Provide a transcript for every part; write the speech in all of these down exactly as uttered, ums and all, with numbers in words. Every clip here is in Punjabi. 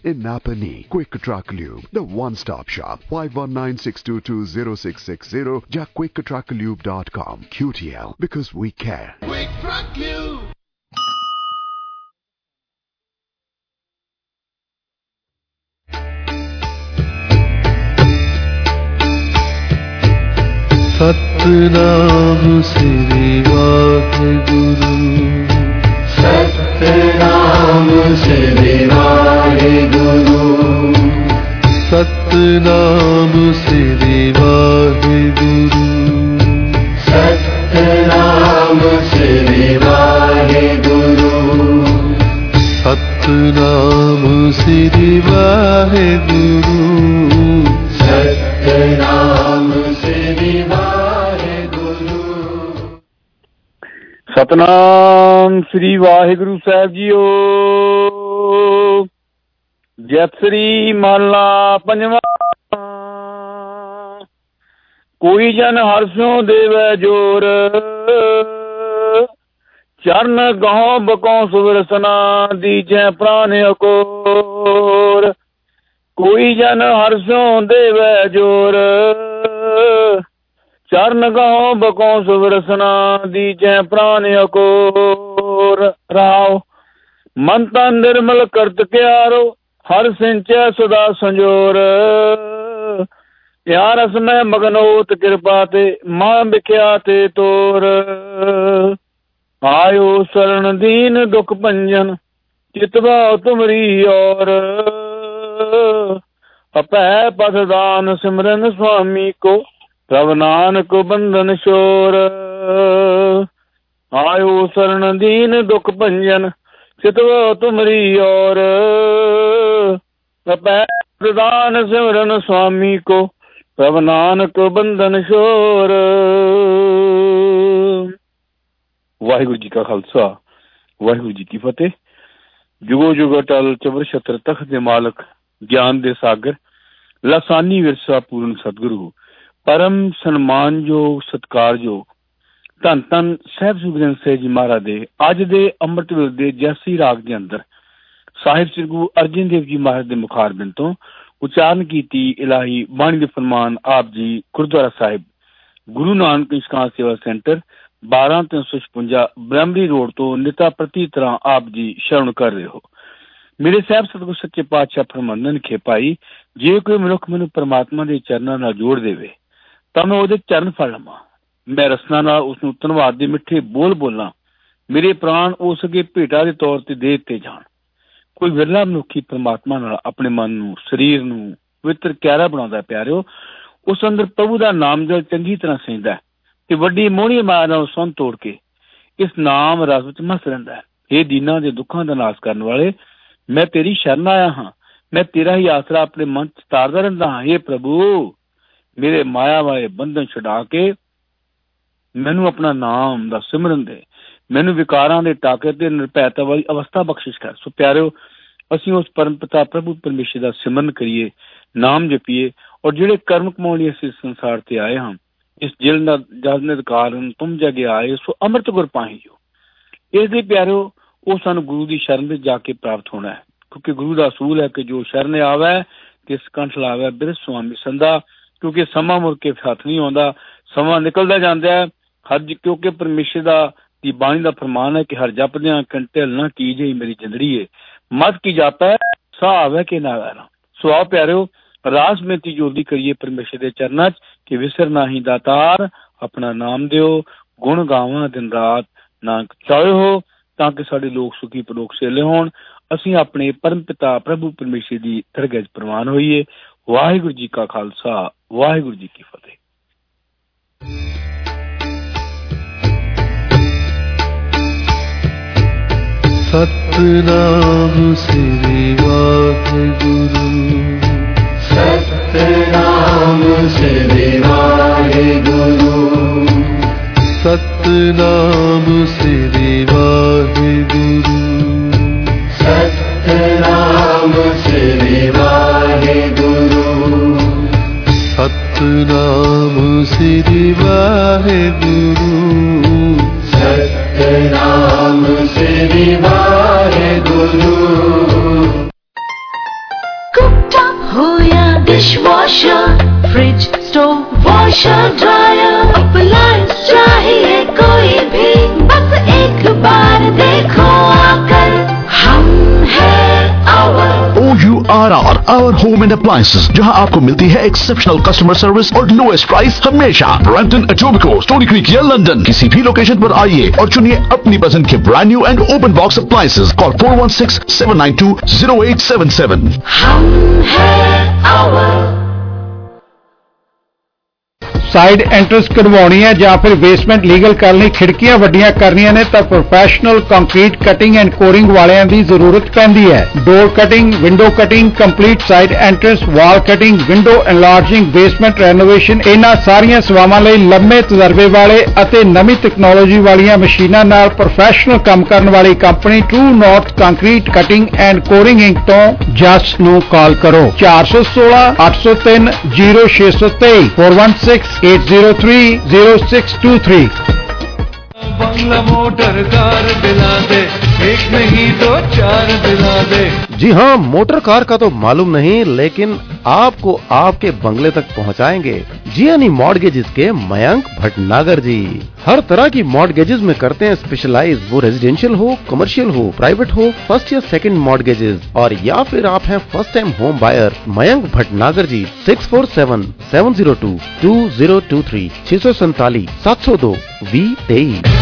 In Napanee, Quick Truck Lube, the one-stop shop. five one nine, six two two, zero six six zero ਜਾਂ quick truck lube dot com. Q T L, because we care. Quick Truck Lube. Satnam Shri Waheguru Satnam Shri Waheguru Satnam Shri Waheguru Satnam Shri Waheguru Satnam Shri Waheguru Satnam Shri Waheguru. Satnam Shri Waheguru ਸਾਹਿਬ ਜੀਓ। ਜਪ ਸ੍ਰੀ ਮਹਲਾ ਪੰਜਵਾਂ। ਕੋਈ ਜਨ ਹਰਸੋਂ ਦੇਵੈ ਜੋਰ ਚਰਨ ਗਹੁ ਬਕਉ ਸੁਵਰਸਨਾ ਦੀਜੈ ਪ੍ਰਾਨ ਅਕੋਰ। ਕੋਈ ਜਨ ਹਰਸੋਂ ਦੇਵੈ ਜੋਰ ਚਰਨ ਗਹੁ ਬਕਉ ਸੁਵਰਸਨਾ ਦੀਜੈ ਪ੍ਰਾਨ ਅਕੋਰ। ਰਾਉ ਮਨ ਤਨ ਨਿਰਮਲ ਕਰਤ ਕਿਆਰੋ ਹਰ ਸਿੰਚੈ ਸਦਾ ਸੰਜੋਰ। ਯਾ ਰਸ ਮੈਂ ਮਗਨ ਹੋਤ ਕਿਰਪਾ ਤੇ ਮਾਂ ਵਿਖਿਆ ਤੇ ਤੋਰ। ਆਇਓ ਸ਼ਰਨ ਦੀਨ ਦੁਖ ਭੰਜਨ ਚਿਤਵਾ ਤੁਮਰੀ ਔਰ। अपै पथ दान सिमरन स्वामी को प्रभ नानक बंधन शोर। आयो शरण दीन दुख भंजन चितव तुमरी और। अपै पथ दान सिमरन स्वामी को प्रभ नानक बंधन शोर। वाहिगुरु जी का खालसा वाहिगुरु जी की फतेह। जुगो जुगो टल चबर छत्र तख्त दे मालक ਗਿਆਨ ਦੇ ਸਾਗਰ ਲਾਸਾਨੀ ਵਿਰਸਾ ਪੂਰਨ ਸਤਿਗੁਰੂ ਪਰਮ ਸਨਮਾਨਯੋਗ ਸਤਿਕਾਰਯੋਗ ਧੰਨ ਧੰਨ ਸਾਹਿਬ ਸੁਖਦੇਵ ਸਿੰਘ ਜੀ ਮਹਾਰਾਜ ਦੇ ਅੱਜ ਦੇ ਅੰਮ੍ਰਿਤ ਵੇਲੇ ਦੇ ਜੈਸੀ ਰਾਗ ਦੇ ਅੰਦਰ ਸਾਹਿਬ ਸ੍ਰੀ ਗੁਰੂ ਅਰਜਨ ਦੇਵ ਜੀ ਮਹਾਰਾਜ ਦੇ ਮੁਖਾਰਬਿੰਦ ਤੋਂ ਉਚਾਰਨ ਕੀਤੀ ਇਲਾਹੀ ਬਾਣੀ ਦੇ ਫਰਮਾਨ ਆਪ ਜੀ ਗੁਰਦੁਆਰਾ ਸਾਹਿਬ ਗੁਰੂ ਨਾਨਕ ਇਸ਼ਕਾਨ ਸੇਵਾ ਸੈਂਟਰ ਬਾਰਾਂ ਤਿੰਨ ਸੌ ਛਪੰਜਾ ਬ੍ਰਹਮਰੀ ਰੋਡ ਤੋਂ ਨਿਤਾ ਪ੍ਰਤੀ ਤਰ੍ਹਾਂ ਆਪ ਜੀ ਸ਼ਰਨ ਕਰ ਰਹੇ ਹੋ। ਮੇਰੇ ਸਾਹਿਬ ਸਤਿਗੁਰ ਸੱਚੇ ਪਾਤਸ਼ਾਹ ਫਰਮਾਉਂਦੇ ਨੇ ਕਿ ਭਾਈ ਜੇ ਕੋਈ ਮਨੁੱਖ ਮੈਨੂੰ ਪਰਮਾਤਮਾ ਦੇ ਚਰਨਾਂ ਨਾਲ ਜੋੜ ਦੇਵੇ ਤਾਂ ਮੈਂ ਉਹਦੇ ਚਰਨ ਫੜ ਲਵਾਂ। ਮੈਂ ਰਸਨਾ ਨਾਲ ਉਸਨੂੰ ਧੰਨਵਾਦ ਦੇ ਮਿੱਠੇ ਬੋਲ ਬੋਲਾਂ। ਮੇਰੇ ਪ੍ਰਾਣ ਉਸ ਅੱਗੇ ਭੇਟਾ ਦੇ ਤੌਰ ਤੇ ਦੇ ਦਿੱਤੇ ਜਾਣ। ਕੋਈ ਵਿਰਲਾ ਮਨੁੱਖੀ ਪਰਮਾਤਮਾ ਨਾਲ ਆਪਣੇ ਮਨ ਨੂੰ ਸਰੀਰ ਨੂੰ ਪਵਿੱਤਰ ਕਿਆਰਾ ਬਣਾਉਂਦਾ ਪਿਆਰਿਓ ਉਸ ਅੰਦਰ ਪ੍ਰਭੂ ਦਾ ਨਾਮ ਜਲ ਚੰਗੀ ਤਰ੍ਹਾਂ ਸਹਿੰਦਾ ਤੇ ਵੱਡੀ ਮੋਹਣੀ ਮਾਇਆ ਨਾਲ ਸੰਨ ਤੋੜ ਕੇ ਇਸ ਨਾਮ ਰਸ ਵਿੱਚ ਮਸਤ ਰਹਿੰਦਾ ਹੈ। ਇਹ ਦੀਨਾਂ ਦੇ ਦੁੱਖਾਂ ਦਾ ਨਾਸ਼ ਕਰਨ ਵਾਲੇ ਮੈਂ ਤੇਰੀ ਸ਼ਰਨ ਆਇਆ ਹਾਂ। ਮੈਂ ਤੇਰਾ ਹੀ ਆਸਰਾ ਆਪਣੇ ਮਨ ਚ ਤਾਰਦਾ ਰਹਿੰਦਾ ਹਾਂ। ਇਹ ਪ੍ਰਭੂ ਮੇਰੇ ਮਾਇਆ ਵਾਲੇ ਬੰਧਨ ਛੁਡਾ ਕੇ ਮੈਨੂੰ ਆਪਣਾ ਨਾਮ ਦਾ ਸਿਮਰਨ ਦੇ। ਮੈਨੂੰ ਵਿਕਾਰਾਂ ਦੇ ਟਾਕੇ ਤੇ ਨਿਰਭੈਤਾ ਵਾਲੀ ਅਵਸਥਾ ਬਖਸ਼ਿਸ਼ ਕਰ। ਸੋ ਪਿਆਰਿਓ ਅਸੀਂ ਉਸ ਪਰਮ ਪਿਤਾ ਪ੍ਰਭੂ ਪਰਮੇਸ਼ਰ ਦਾ ਸਿਮਰਨ ਕਰੀਏ ਨਾਮ ਜਪੀਏ ਔਰ ਜਿਹੜੇ ਕਰਮ ਕਮਾਉਣ ਲਈ ਅਸੀਂ ਸੰਸਾਰ ਤੇ ਆਏ ਹਾਂ ਇਸ ਜਿਲ ਦਾ ਜਨਤ ਕਾਰਨ ਤੁਮ ਜਗੇ ਆਏ ਸੋ ਅੰਮ੍ਰਿਤ ਗੁਰ ਪਾਹੀਓ। ਇਸ ਦੇ ਪਿਆਰਿਓ ਉਹ ਸਾਨੂੰ ਗੁਰੂ ਦੀ ਸ਼ਰਨ ਵਿੱਚ ਜਾ ਕੇ ਪ੍ਰਾਪਤ ਹੋਣਾ ਹੈ ਕਿਉਂਕਿ ਗੁਰੂ ਦਾ ਅਸੂਲ ਹੈ ਕਿ ਜੋ ਸ਼ਰਨ ਆਵੇ ਕਿਸ ਕੰਠ ਲਾਵੇ ਬਿਰਧ ਸੁਆਮੀ ਸੰਦਾ। ਕਿਉਂਕਿ ਸਮਾਂ ਮੁੜ ਕੇ ਹੱਥ ਨਹੀਂ ਆਉਂਦਾ ਸਮਾਂ ਨਿਕਲਦਾ ਜਾਂਦਾ ਹੈ ਹਰ ਕਿਉਂਕਿ ਪਰਮੇਸ਼ਰ ਦਾ ਦੀ ਬਾਣੀ ਦਾ ਫਰਮਾਨ ਹੈ ਕਿ ਹਰ ਜਪਦਿਆਂ ਕੰਟੇ ਨਾ ਕੀ ਜਈ ਮੇਰੀ ਜਿੰਦੜੀ ਏ ਮਤ ਕੀ ਜਾਪੈ ਸਾਹ ਆਵੇ ਕਿ ਨਾ ਆਵੇ। ਸੋ ਆਓ ਪਿਆਰਿਓ ਰਾਸ ਬੇਨਤੀ ਜੋਦੀ ਕਰੀਏ ਪਰਮੇਸ਼ਰ ਦੇ ਚਰਨਾਂ ਚ ਕਿ ਵਿਸਰ ਨਾਹੀ ਦਾਤਾਰ ਆਪਣਾ ਨਾਮ ਦਿਓ ਗੁਣ ਗਾਵਾਂ ਦਿਨ ਰਾਤ ਨਾਨਕ ਚਾਹੇ ਹੋ ਤਾਂ ਕਿ ਸਾਡੇ ਲੋਕ ਸੁਖੀ ਪਰੋਖ ਸੇਲੇ ਹੋਣ। ਅਸੀਂ ਆਪਣੇ ਪਰਮ ਪਿਤਾ ਪ੍ਰਭੂ ਪਰਮੇਸ਼ਰ ਦੀ ਦਰਗਾਹ ਚ ਪ੍ਰਵਾਨ ਹੋਈਏ। ਵਾਹਿਗੁਰੂ ਜੀ ਕਾ ਖਾਲਸਾ ਵਾਹਿਗੁਰੂ ਜੀ ਕੀ ਫਤਿਹ। Satnam Shri Waheguru Satnam Shri Waheguru Satnam Shri Waheguru Satnam Shri Waheguru Satnam Shri Waheguru Satnam Shri Waheguru. Dishwasher, fridge, stove, washer, dryer, appliance चाहिए कोई भी, बस एक बार देखो आकर, हम है our O U R R, Our Home and Appliances, जहां आपको मिलती है एक्सेप्शनल कस्टमर सर्विस और लोएस्ट प्राइस हमेशा। ब्रैम्पटन, एटोबिकोक, स्टोनी क्रीक या लंदन, किसी भी लोकेशन पर आइए और चुनिए अपनी पसंद के brand new and open box appliances. Call four one six seven nine two zero eight seven seven. हम है आवर। ਸਾਈਡ ਐਂਟਰੈਂਸ ਕਰਵਾਉਣੀ ਹੈ ਜਾਂ ਫਿਰ ਬੇਸਮੈਂਟ ਲੀਗਲ ਕਰਨ ਲਈ ਖਿੜਕੀਆਂ ਵੱਡੀਆਂ ਕਰਨੀਆਂ ਨੇ ਤਾਂ professional concrete cutting and coring ਵਾਲਿਆਂ ਦੀ ਜ਼ਰੂਰਤ ਪੈਂਦੀ ਹੈ। Door cutting, window cutting, complete side entrance, wall cutting, window enlarging, basement renovation, ਇਹਨਾਂ ਸਾਰੀਆਂ ਸੇਵਾਵਾਂ ਲਈ ਲੰਮੇ ਤਜਰਬੇ ਵਾਲੇ ਅਤੇ ਨਵੀਂ ਟੈਕਨੋਲੋਜੀ ਵਾਲੀਆਂ ਮਸ਼ੀਨਾਂ ਨਾਲ ਪ੍ਰੋਫੈਸ਼ਨਲ ਕੰਮ ਕਰਨ ਵਾਲੀ company True North concrete cutting and coring Inc ਤੋਂ ਜਸ ਨੂੰ ਕਾਲ ਕਰੋ ਚਾਰ ਸੌ ਸੋਲਾਂ ਅੱਠ ਸੌ ਤਿੰਨ ਜ਼ੀਰੋ ਛੇ ਸੌ ਤੇਈ four one six eight zero three zero six two three. बंगला मोटर कार दिला दे, एक नहीं दो चार दिला दे। जी हाँ, मोटर कार का तो मालूम नहीं, लेकिन आपको आपके बंगले तक पहुँचाएंगे जियानी मॉर्गेजेस के मयंक भटनागर जी। हर तरह की मॉर्गेजेस में करते हैं स्पेशलाइज, वो रेजिडेंशियल हो, कमर्शियल हो, प्राइवेट हो, फर्स्ट या सेकंड मॉर्गेजेस, और या फिर आप हैं first time home buyer. Mayank Bhatnagar ji six four seven seven zero two two zero two three छह सौ सैतालीस सात सौ दो वी तेईस।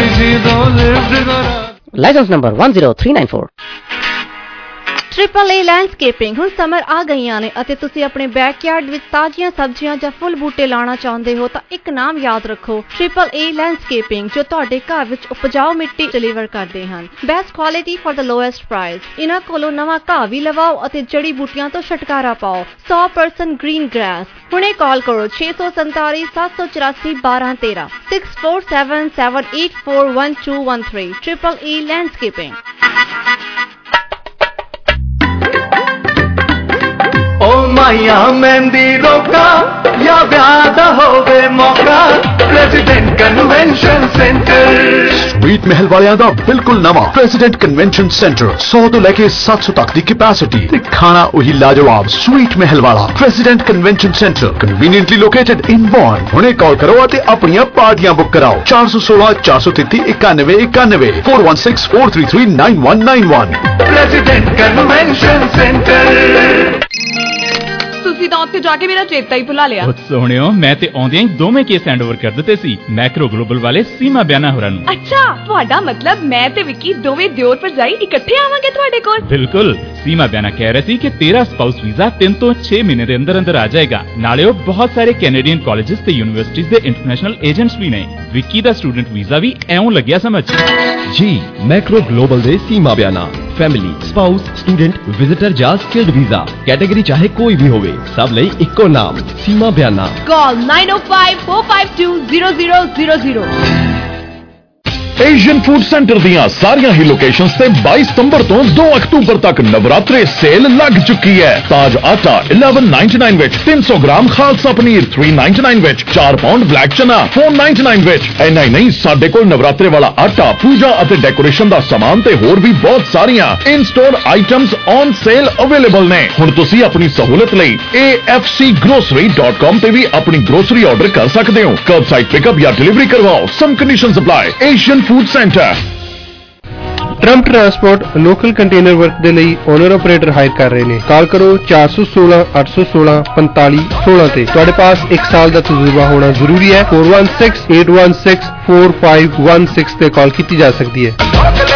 Licence number one zero three nine four. Triple A landscaping ਹੁਣ ਸਮਰ ਆ ਗਈਆਂ ਨੇ ਅਤੇ ਤੁਸੀਂ ਆਪਣੇ ਬੈਕਯਾਰਡ ਵਿੱਚ ਤਾਜ਼ੀਆਂ ਸਬਜ਼ੀਆਂ ਜਾਂ ਫੁੱਲ ਬੂਟੇ ਲਾਉਣਾ ਚਾਹੁੰਦੇ ਹੋ ਤਾਂ ਇੱਕ ਨਾਮ ਯਾਦ ਰੱਖੋ, ट्रिपल ए लैंडस्केपिंग, ਜੋ ਤੁਹਾਡੇ ਘਰ ਵਿੱਚ ਉਪਜਾਊ ਮਿੱਟੀ ਡਿਲੀਵਰ ਕਰਦੇ ਹਨ। Best quality for the lowest price. ਇਹਨਾਂ ਕੋਲੋਂ ਨਵਾਂ ਘਾਹ ਵੀ ਲਵਾਓ ਅਤੇ ਜੜੀ ਬੂਟੀਆਂ ਤੋਂ ਛੁਟਕਾਰਾ ਪਾਓ। सौ परसेंट ग्रीन ग्रास। ਹੁਣੇ ਕਾਲ ਕਰੋ छे सौ सैंतालीस सात सौ चौरासी बारह तेरह six four seven seven eight four one two one three. Triple A landscaping. ओ माया मेहंदी रोका या ब्याह होवे मौका, प्रेसिडेंट कन्वेंशन सेंटर। स्वीट महल वालियां दा बिल्कुल नवा प्रेसिडेंट कन्वेंशन सेंटर, सौ तो लेके सात सौ तक दी कैपेसिटी, खाना वही लाजवाब स्वीट महल वाला President Convention Centre, conveniently located in born. हुणे कॉल करो और अपनी पार्टियां बुक कराओ चार सौ सोलह चार सौ तेती इक्यानवे इक्यानवे four one six four three three nine one nine one. President Convention Centre. ਤੁਸੀਂ ਤਾਂ ਉੱਥੇ ਜਾ ਕੇ ਮੇਰਾ ਚੇਤਾ ਹੀ ਭੁਲਾ ਲਿਆ। ਬਹੁਤ ਸੋਹਣਿਓ, ਮੈਂ ਤੇ ਆਉਂਦਿਆਂ ਹੀ ਦੋਵੇਂ ਕੇਸ ਹੈਂਡਓਵਰ ਕਰ ਦਿੱਤੇ ਸੀ ਮੈਕਰੋ ਗਲੋਬਲ ਵਾਲੇ ਸੀਮਾ ਬਿਆਨਾ ਹੋਰਾਂ ਨੂੰ। ਅੱਛਾ, ਤੁਹਾਡਾ ਮਤਲਬ ਮੈਂ ਤੇ ਵਿੱਕੀ ਦੋਵੇਂ ਦਿਓਰ ਭਰਜਾਈ ਇਕੱਠੇ ਆਵਾਂਗੇ ਤੁਹਾਡੇ ਕੋਲ? ਬਿਲਕੁਲ। ਸੀਮਾ ਬਿਆਨਾ ਕਹਿ ਰਹੀ ਸੀ ਕਿ ਤੇਰਾ ਸਪਾਊਸ ਵੀਜ਼ਾ ਤਿੰਨ ਤੋਂ ਛੇ ਮਹੀਨੇ ਦੇ ਅੰਦਰ ਅੰਦਰ ਆ ਜਾਏਗਾ। ਨਾਲੇ ਉਹ ਬਹੁਤ ਸਾਰੇ ਕੈਨੇਡੀਅਨ ਕਾਲਜਸ ਤੇ ਯੂਨੀਵਰਸਿਟੀਜ਼ ਦੇ ਇੰਟਰਨੈਸ਼ਨਲ ਏਜੰਟਸ ਵੀ ਨੇ। ਵਿੱਕੀ ਦਾ ਸਟੂਡੈਂਟ ਵੀਜ਼ਾ ਵੀ ਐਉਂ ਲੱਗਿਆ ਸਮਝ। जी मैक्रो ग्लोबल दे Seema Bayana, family, spouse, student, visitor या स्किल्ड वीजा, कैटेगरी चाहे कोई भी होवे, सब लई इक्को नाम Seema Bayana. Call nine O five four five two zero zero zero zero. Asian Food Centre दियां सारियां ही लोकेशंस ते बाईस सितंबर तो दो अक्टूबर तक नवरात्रे सेल लग चुकी है। ताज आटा इलेवन नाइनटी नाइन विच तीन सौ gram Khalsa paneer three ninety nine विच चार पाउंड ब्लैक चना फोर नाइनटी नाइन विच। इन्ना ही नहीं, साडे कोल नवरात्रे वाला आटा, पूजा अते डेकोरेशन दा सामान ते होर भी बहुत सारियां in store items on sale available ने। हुण तुसी अपनी सहूलत लई A F C grocery dot com ते भी अपनी ग्रोसरी ऑर्डर कर सकते हो। कर्बसाइड पिकअप या डिलीवरी करवाओ, some conditions apply. Asian Food Centre. Trump Transport local container work ਦੇ ਲਈ ਓਨਰ ਆਪਰੇਟਰ ਹਾਇਰ ਕਰ ਰਹੇ ਨੇ। ਕਾਲ ਕਰੋ ਚਾਰ ਸੌ ਸੋਲਾਂ ਅੱਠ ਸੌ ਸੋਲਾਂ ਪੰਤਾਲੀ ਸੋਲਾਂ ਤੇ। ਤੁਹਾਡੇ ਪਾਸ ਇੱਕ ਸਾਲ ਦਾ ਤਜਰਬਾ ਹੋਣਾ ਜ਼ਰੂਰੀ ਹੈ। Four one six eight one six four five one six ਤੇ ਕਾਲ ਕੀਤੀ ਜਾ ਸਕਦੀ ਹੈ।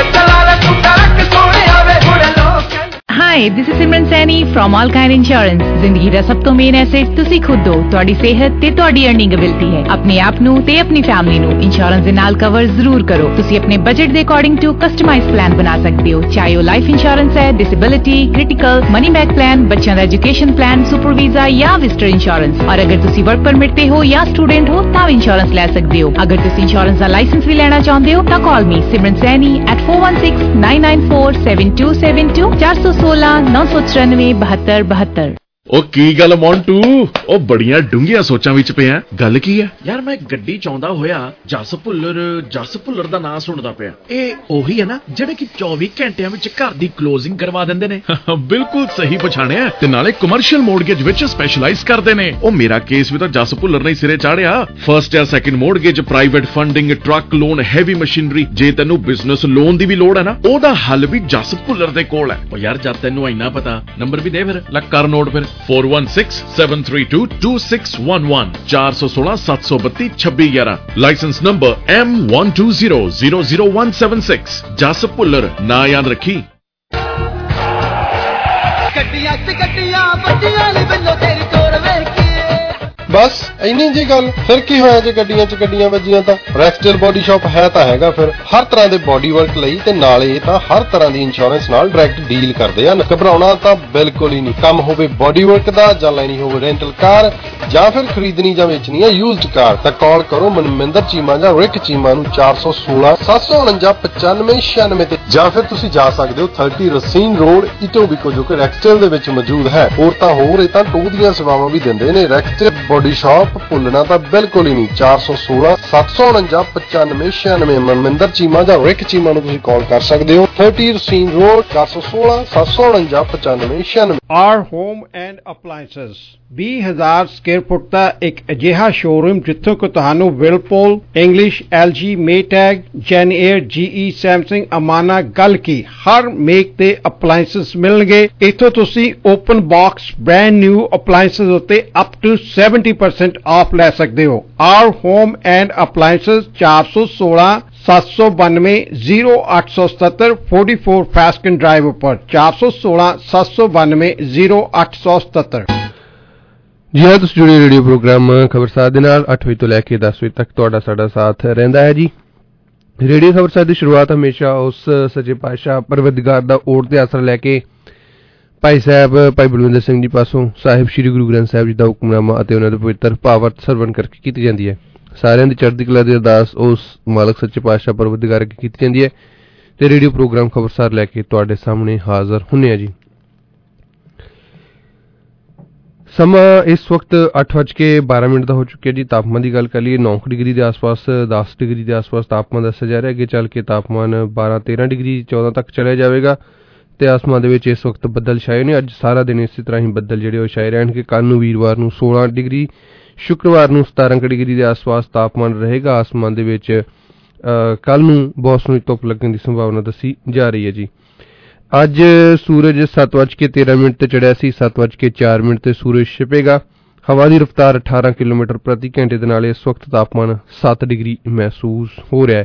Hi, this is Simran Saini from Alkain Insurance। ਜ਼ਿੰਦਗੀ ਦਾ ਸਭ ਤੋਂ ਮੇਨ ਐਸੈਟ ਤੁਸੀਂ ਖੁਦ ਹੋ, ਤੁਹਾਡੀ ਸਿਹਤ ਤੇ ਤੁਹਾਡੀ ਅਰਨਿੰਗ ਐਬਿਲਿਟੀ ਹੈ। ਆਪਣੇ ਆਪ ਨੂੰ ਤੇ ਆਪਣੀ ਫੈਮਿਲੀ ਨੂੰ ਇੰਸ਼ੋਰੈਂਸ ਦੇ ਨਾਲ ਕਵਰ ਜ਼ਰੂਰ ਕਰੋ। ਤੁਸੀਂ ਆਪਣੇ ਬਜਟ ਦੇ ਅਕੋਰਡਿੰਗ ਟੂ ਕਸਟਮਾਈਜ਼ਡ ਪਲਾਨ ਬਣਾ ਸਕਦੇ ਹੋ, ਚਾਹੇ ਉਹ ਲਾਈਫ ਇੰਸ਼ੋਰੈਂਸ ਹੈ, disability, critical, money back plan, ਬੱਚਿਆਂ ਦਾ ਐਜੂਕੇਸ਼ਨ ਪਲਾਨ, ਸੁਪਰ ਵੀਜ਼ਾ ਜਾਂ ਵਿਜ਼ਟਰ ਇੰਸ਼ੋਰੈਂਸ। ਔਰ ਅਗਰ ਤੁਸੀਂ ਵਰਕ ਪਰਮਿਟ ਤੇ ਹੋ ਜਾਂ ਸਟੂਡੈਂਟ ਹੋ ਤਾਂ ਇੰਸ਼ੋਰੈਂਸ ਲੈ ਸਕਦੇ ਹੋ। ਅਗਰ ਤੁਸੀਂ ਇੰਸ਼ੋਰੈਂਸ ਦਾ ਲਾਇਸੈਂਸ ਵੀ ਲੈਣਾ ਚਾਹੁੰਦੇ ਹੋ ਤਾਂ call me Simran Saini at four one six nine nine four seven two seven two चार सौ सोलह नौ सौ चौरानवे बहत्तर बहत्तर। ਉਹ ਕੀ ਗੱਲ ਮੌਂਟੂ, ਉਹ ਬੜੀਆਂ ਡੂੰਘੀਆਂ ਸੋਚਾਂ ਵਿੱਚ ਪਿਆ, ਗੱਲ ਕੀ ਹੈ? ਯਾਰ ਮੈਂ ਗੱਡੀ ਚਾਹੁੰਦਾ ਹੋਇਆ ਜਸ ਭੁੱਲਰ ਜਸ ਭੁੱਲਰ ਦਾ ਨਾਂ ਸੁਣਦਾ ਪਿਆ। ਇਹ ਉਹੀ ਹੈ ਨਾ ਜਿਹੜੇ ਕਿ ਚੌਵੀ ਘੰਟਿਆਂ ਵਿੱਚ ਘਰ ਦੀ ਕਲੋਜ਼ਿੰਗ ਕਰਵਾ ਦਿੰਦੇ ਨੇ? ਬਿਲਕੁਲ ਸਹੀ ਪਛਾਣਿਆ, ਤੇ ਨਾਲੇ ਕਮਰਸ਼ੀਅਲ ਮੋਰਗੇਜ ਵਿੱਚ ਸਪੈਸ਼ਲਾਈਜ਼ ਕਰਦੇ ਨੇ। ਉਹ ਮੇਰਾ ਕੇਸ ਵੀ ਤਾਂ ਜਸ ਭੁੱਲਰ ਨੇ ਸਿਰੇ ਚਾੜਿਆ। ਫਰਸਟ ਜਾਂ second mortgage, private funding, truck loan, heavy machinery, ਜੇ ਤੈਨੂੰ ਬਿਜ਼ਨਸ ਲੋਨ ਦੀ ਵੀ ਲੋੜ ਹੈ ਨਾ, ਉਹਦਾ ਹੱਲ ਵੀ ਜਸ ਭੁੱਲਰ ਦੇ ਕੋਲ ਹੈ। ਉਹ ਯਾਰ ਜਦ ਤੈਨੂੰ ਇੰਨਾ ਪਤਾ, ਨੰਬਰ ਵੀ ਦੇ ਫਿਰ। ਲੈ ਕਰ ਨੋਟ ਫਿਰ, four one six seven three two two six one one, four one six seven two two six one six one one, licence number M one two zero zero zero one seven six। Jas Bhullar, ਨਾ ਯਾਦ ਰੱਖੀ। ਗੱਡੀਆਂ ਚ ਗੱਡੀਆਂ ਵੱਡੀਆਂ ਲਈ ਵੱਲੋਂ ਤੇਰੀ ਤੋਰ ਵੇਖ ਕੇ ਬਸ ਇੰਨੀ ਜੀ ਗੱਲ। ਫਿਰ ਕੀ ਹੋਇਆ ਜੇ ਗੱਡੀਆਂ ਚ ਗੱਡੀਆਂ ਵੱਜੀਆਂ ਤਾਂ? ਰੈਕਸਟੇਲ ਬੋਡੀ ਸ਼ਾਪ ਹੈ ਤਾਂ ਹੈਗਾ ਫਿਰ ਹਰ ਤਰ੍ਹਾਂ ਦੇ ਬੋਡੀ ਵਰਕ ਲਈ, ਤੇ ਨਾਲੇ ਤਾਂ ਹਰ ਤਰ੍ਹਾਂ ਦੀ ਇੰਸ਼ੋਰੈਂਸ ਨਾਲ ਡਾਇਰੈਕਟ ਡੀਲ ਕਰਦੇ ਹਨ। ਘਬਰਾਉਣਾ ਤਾਂ ਬਿਲਕੁਲ ਹੀ ਨਹੀਂ। ਕੰਮ ਹੋਵੇ ਬੋਡੀ ਵਰਕ ਦਾ, ਜਾਂ ਲੈਣੀ ਹੋਵੇ ਰੈਂਟਲ ਕਾਰ, ਜਾਂ ਫਿਰ ਖਰੀਦਣੀ ਜਾਂ ਵੇਚਣੀ ਹੈ ਯੂਜ਼ਡ ਕਾਰ, ਤਾਂ ਕਾਲ ਕਰੋ ਮਨਮਿੰਦਰ ਚੀਮਾ ਜਾਂ ਰਿਕ ਚੀਮਾ ਨੂੰ ਚਾਰ ਸੌ ਸੋਲਾਂ ਸੱਤ ਸੌ ਉਣੰਜਾ ਪਚਾਨਵੇਂ ਛਿਆਨਵੇਂ ਤੇ, ਜਾਂ ਫਿਰ ਤੁਸੀਂ ਜਾ ਸਕਦੇ ਹੋ ਥਰਟੀ ਰਸੀਨ ਰੋਡ ਇਟੋਬੀਕੋ, ਜੋ ਕਿ ਰੈਕਸਟੇਲ ਦੇ ਵਿੱਚ ਮੌਜੂਦ ਹੈ। ਹੋਰ ਤਾਂ ਹੋਰ ਇਹ ਤਾਂ ਟੂ ਦੀਆਂ ਸੇਵਾਵਾਂ ਵੀ ਦਿੰਦੇ ਨੇ। ਰੈਕਸਟੇਲ ਬੋਡੀ ਸ਼ਾਪ, ਭੁੱਲਣਾ ਤਾਂ ਬਿਲਕੁਲ ਹੀ ਨਹੀਂ। ਚਾਰ ਸੌ ਸੋਲਾਂ ਸੱਤ ਸੌ ਉਣੰਜਾ ਪਚਾਨਵੇਂ ਛਿਆਨਵੇਂ ਮਨਮਿੰਦਰ ਚੀਮਾ ਜਾਂ ਰਿਕ ਚੀਮਾ ਨੂੰ ਤੁਸੀਂ ਕਾਲ ਕਰ ਸਕਦੇ ਹੋ। ਥਰਟੀ ਰਸੀਨ ਰੋਡ, ਚਾਰ ਸੌ ਸੋਲਾਂ ਸੱਤ ਸੌ ਉਣੰਜਾ ਪਚਾਨਵੇਂ ਛਿਆਨਵੇਂ। ਆਰ ਹੋਮ ਐਂਡ ਅਪਲਾਇੰਸਸ ਵੀਹ ਹਜ਼ਾਰ ਸਕੁਅਰ ਫੁੱਟ ਦਾ ਇੱਕ ਅਜਿਹਾ ਸ਼ੋਰੂਮ ਜਿੱਥੋਂ ਕਿ ਤੁਹਾਨੂੰ ਵਿਲਪੂਲ, ਇੰਗਲਿਸ਼, ਐਲ ਜੀ, ਮੇਟੈਗ, ਜੈਨਏਅਰ, ਜੀਈ, ਸੈਮਸੰਗ, ਅਮਾਨਾ, ਗੱਲ ਕੀ ਹਰ ਮੇਕ ਦੇ ਅਪਲਾਇੰਸਸ ਮਿਲਣਗੇ। ਇੱਥੋਂ ਤੁਸੀਂ open box brand new appliances ਉੱਤੇ up to seventy percent off ਲੈ ਸਕਦੇ ਹੋ। ਆਰ ਹੋਮ ਐਂਡ ਅਪਲਾਇੰਸਸ, ਚਾਰ ਸੌ ਸੋਲਾਂ ਸੱਤ ਸੌ ਬਾਨਵੇਂ ਜ਼ੀਰੋ ਅੱਠ ਸੌ ਸਤੱਤਰ ਚੌਂਤਾਲੀ ਫੈਸਕਨ ਡਰਾਈਵ ਉੱਪਰ, ਚਾਰ ਸੌ ਸੋਲਾਂ ਸੱਤ ਸੌ ਬਾਨਵੇਂ ਜ਼ੀਰੋ ਅੱਠ ਸੌ ਸਤੱਤਰ। ਜੀ ਹਾਂ, ਤੁਸੀਂ ਜੁੜੇ ਰੇਡੀਓ ਪ੍ਰੋਗਰਾਮ ਖਬਰਸਾਰ ਦੇ ਨਾਲ ਅੱਠ ਵਜੇ ਤੋਂ ਲੈ ਕੇ ਦਸ ਵਜੇ ਤੱਕ ਤੁਹਾਡਾ ਸਾਡਾ ਸਾਥ ਰਹਿੰਦਾ ਹੈ ਜੀ। ਰੇਡੀਓ ਖਬਰਸਾਰ ਦੀ ਸ਼ੁਰੂਆਤ ਹਮੇਸ਼ਾ ਉਸ ਸੱਚੇ ਪਾਤਸ਼ਾਹ ਪਰਵਰਦਿਗਾਰ ਦਾ ਓਟ ਤੇ ਆਸਰਾ ਲੈ ਕੇ ਭਾਈ ਸਾਹਿਬ ਭਾਈ ਬਲਵਿੰਦਰ ਸਿੰਘ ਜੀ ਪਾਸੋਂ ਸਾਹਿਬ ਸ੍ਰੀ ਗੁਰੂ ਗ੍ਰੰਥ ਸਾਹਿਬ ਜੀ ਦਾ ਹੁਕਮਨਾਮਾ ਅਤੇ ਉਹਨਾਂ ਦੇ ਪਵਿੱਤਰ ਭਾਵਾਰਥ ਸਰਵਣ ਕਰਕੇ ਕੀਤੀ ਜਾਂਦੀ ਹੈ। ਸਾਰਿਆਂ ਦੀ ਚੜ੍ਹਦੀ ਕਲਾ ਦੀ ਅਰਦਾਸ ਉਸ ਮਾਲਕ ਸੱਚੇ ਪਾਤਸ਼ਾਹ ਪਰਵਰਦਿਗਾਰ ਅੱਗੇ ਕੀਤੀ ਜਾਂਦੀ ਹੈ ਤੇ ਰੇਡੀਓ ਪ੍ਰੋਗਰਾਮ ਖਬਰਸਾਰ ਲੈ ਕੇ ਤੁਹਾਡੇ ਸਾਹਮਣੇ ਹਾਜ਼ਰ ਹੁੰਨੇ ਆ ਜੀ। ਸਮਾਂ ਇਸ ਵਕਤ ਅੱਠ ਵੱਜ ਕੇ ਬਾਰਾਂ ਮਿੰਟ ਦਾ ਹੋ ਚੁੱਕਿਆ ਜੀ। ਤਾਪਮਾਨ ਦੀ ਗੱਲ ਕਰ ਲਈਏ, ਨੌ ਡਿਗਰੀ ਦੇ ਆਸ-ਪਾਸ, ਦਸ ਡਿਗਰੀ ਦੇ ਆਸ-ਪਾਸ ਤਾਪਮਾਨ ਦੱਸਿਆ ਜਾ ਰਿਹਾ। ਅੱਗੇ ਚੱਲ ਕੇ ਤਾਪਮਾਨ ਬਾਰਾਂ ਤੇਰਾਂ ਡਿਗਰੀ ਚੌਦਾਂ ਤੱਕ ਚਲਿਆ ਜਾਵੇਗਾ ਤੇ ਆਸਮਾਨ ਦੇ ਵਿੱਚ ਇਸ ਵਕਤ ਬੱਦਲ ਛਾਏ ਨੇ। ਅੱਜ ਸਾਰਾ ਦਿਨ ਇਸੇ ਤਰ੍ਹਾਂ ਹੀ ਬੱਦਲ ਜਿਹੜੇ ਉਹ ਛਾਏ ਰਹਿਣਗੇ। ਕੱਲ੍ਹ ਨੂੰ ਵੀਰਵਾਰ ਨੂੰ ਸੋਲਾਂ ਡਿਗਰੀ, ਸ਼ੁੱਕਰਵਾਰ ਨੂੰ ਸਤਾਰਾਂ ਡਿਗਰੀ ਦੇ ਆਸ-ਪਾਸ ਤਾਪਮਾਨ ਰਹੇਗਾ। ਆਸਮਾਨ ਦੇ ਵਿੱਚ ਕੱਲ੍ਹ ਨੂੰ ਬਹੁਤ ਸੋਹਣੀ ਧੁੱਪ ਲੱਗਣ ਦੀ ਸੰਭਾਵਨਾ ਦੱਸੀ ਜਾ ਰਹੀ ਹੈ ਜੀ। ਅੱਜ ਸੂਰਜ ਸੱਤ ਵੱਜ ਕੇ ਤੇਰਾਂ ਮਿੰਟ ਤੇ ਚੜਿਆ ਸੀ, ਸੱਤ ਵੱਜ ਕੇ ਚਾਰ ਮਿੰਟ ਤੇ ਸੂਰਜ ਛਿਪੇਗਾ। ਹਵਾ ਦੀ ਰਫ਼ਤਾਰ ਅਠਾਰਾਂ ਕਿਲੋਮੀਟਰ ਪ੍ਰਤੀ ਘੰਟੇ ਦੇ ਨਾਲ ਇਸ ਵਕਤ ਤਾਪਮਾਨ ਸੱਤ ਡਿਗਰੀ ਮਹਿਸੂਸ ਹੋ ਰਿਹਾ ਹੈ।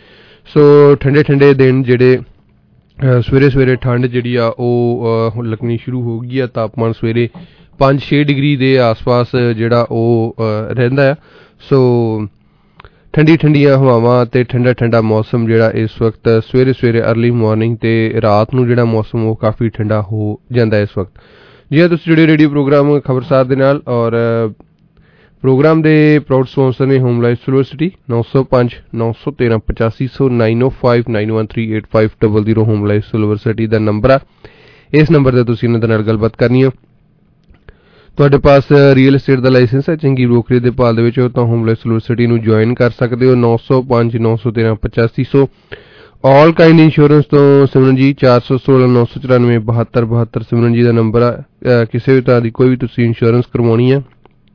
ਸੋ ਠੰਡੇ ਠੰਡੇ ਦਿਨ ਜਿਹੜੇ ਸਵੇਰੇ ਸਵੇਰੇ ਠੰਡ ਜਿਹੜੀ ਆ ਉਹ ਲੱਗਣੀ ਸ਼ੁਰੂ ਹੋ ਗਈ ਆ। ਤਾਪਮਾਨ ਸਵੇਰੇ ਪੰਜ ਛੇ ਡਿਗਰੀ ਦੇ ਆਸ-ਪਾਸ ਜਿਹੜਾ ਉਹ ਰਹਿੰਦਾ ਆ। ਸੋ ਠੰਡੀ ਠੰਡੀਆਂ ਹਵਾਵਾਂ ਤੇ ਠੰਡਾ ਠੰਡਾ ਮੌਸਮ ਜਿਹੜਾ ਇਸ ਵਕਤ ਸਵੇਰੇ ਸਵੇਰੇ ਅਰਲੀ ਮਾਰਨਿੰਗ ਤੇ ਰਾਤ ਨੂੰ ਜਿਹੜਾ ਮੌਸਮ ਉਹ ਕਾਫੀ ਠੰਡਾ ਹੋ ਜਾਂਦਾ ਇਸ ਵਕਤ। ਜੀ ਹਾਂ, ਤੁਸੀਂ ਜੁੜੇ ਰੇਡੀਓ ਪ੍ਰੋਗਰਾਮ ਖਬਰਸਾਰ ਦੇ ਨਾਲ ਔਰ ਪ੍ਰੋਗਰਾਮ ਦੇ ਪ੍ਰਾਊਡ ਸਪਾਂਸਰ ਨੇ ਹੋਮ ਲਾਈਫ ਯੂਨੀਵਰਸਿਟੀ। ਨੌ ਸੌ ਪੰਜ ਨੌ ਸੌ ਤੇਰਾਂ ਪਚਾਸੀ ਸੌ nine O five nine one three eight five double zero Home Life University ਦਾ ਨੰਬਰ ਆ। ਇਸ ਨੰਬਰ ਤੇ ਤੁਸੀਂ ਇਹਨਾਂ ਦੇ ਨਾਲ ਗੱਲਬਾਤ ਕਰਨੀ ਆ। ਤੁਹਾਡੇ ਪਾਸ ਰੀਅਲ ਏਸਟੇਟ ਦਾ ਲਾਇਸੈਂਸ ਹੈ, ਚੰਗੀ ਬ੍ਰੋਕਰੇਜ ਦੇ ਭਾਲ ਦੇ ਵਿੱਚ ਹੋ ਤਾਂ ਹੋਮ ਲਾਈਫ ਯੂਨੀਵਰਸਿਟੀ ਨੂੰ ਜੁਆਇਨ ਕਰ ਸਕਦੇ ਹੋ। ਨੌ ਸੌ ਪੰਜ ਨੌ ਸੌ ਤੇਰਾਂ ਪਚਾਸੀ ਸੌ। ਆਲ ਕਾਈਂਡ ਇੰਸ਼ੋਰੈਂਸ ਤੋਂ ਸਿਮਰਨ ਜੀ, ਚਾਰ ਸੌ ਸੋਲਾਂ ਨੌ ਸੌ ਚੁਰਾਨਵੇਂ ਬਹੱਤਰ ਬਹੱਤਰ ਸਿਮਰਨ ਜੀ ਦਾ ਨੰਬਰ ਆ। ਕਿਸੇ ਵੀ ਤਰ੍ਹਾਂ ਦੀ ਕੋਈ ਵੀ ਤੁਸੀਂ ਇੰਸ਼ੋਰੈਂਸ ਕਰਵਾਉਣੀ ਹੈ,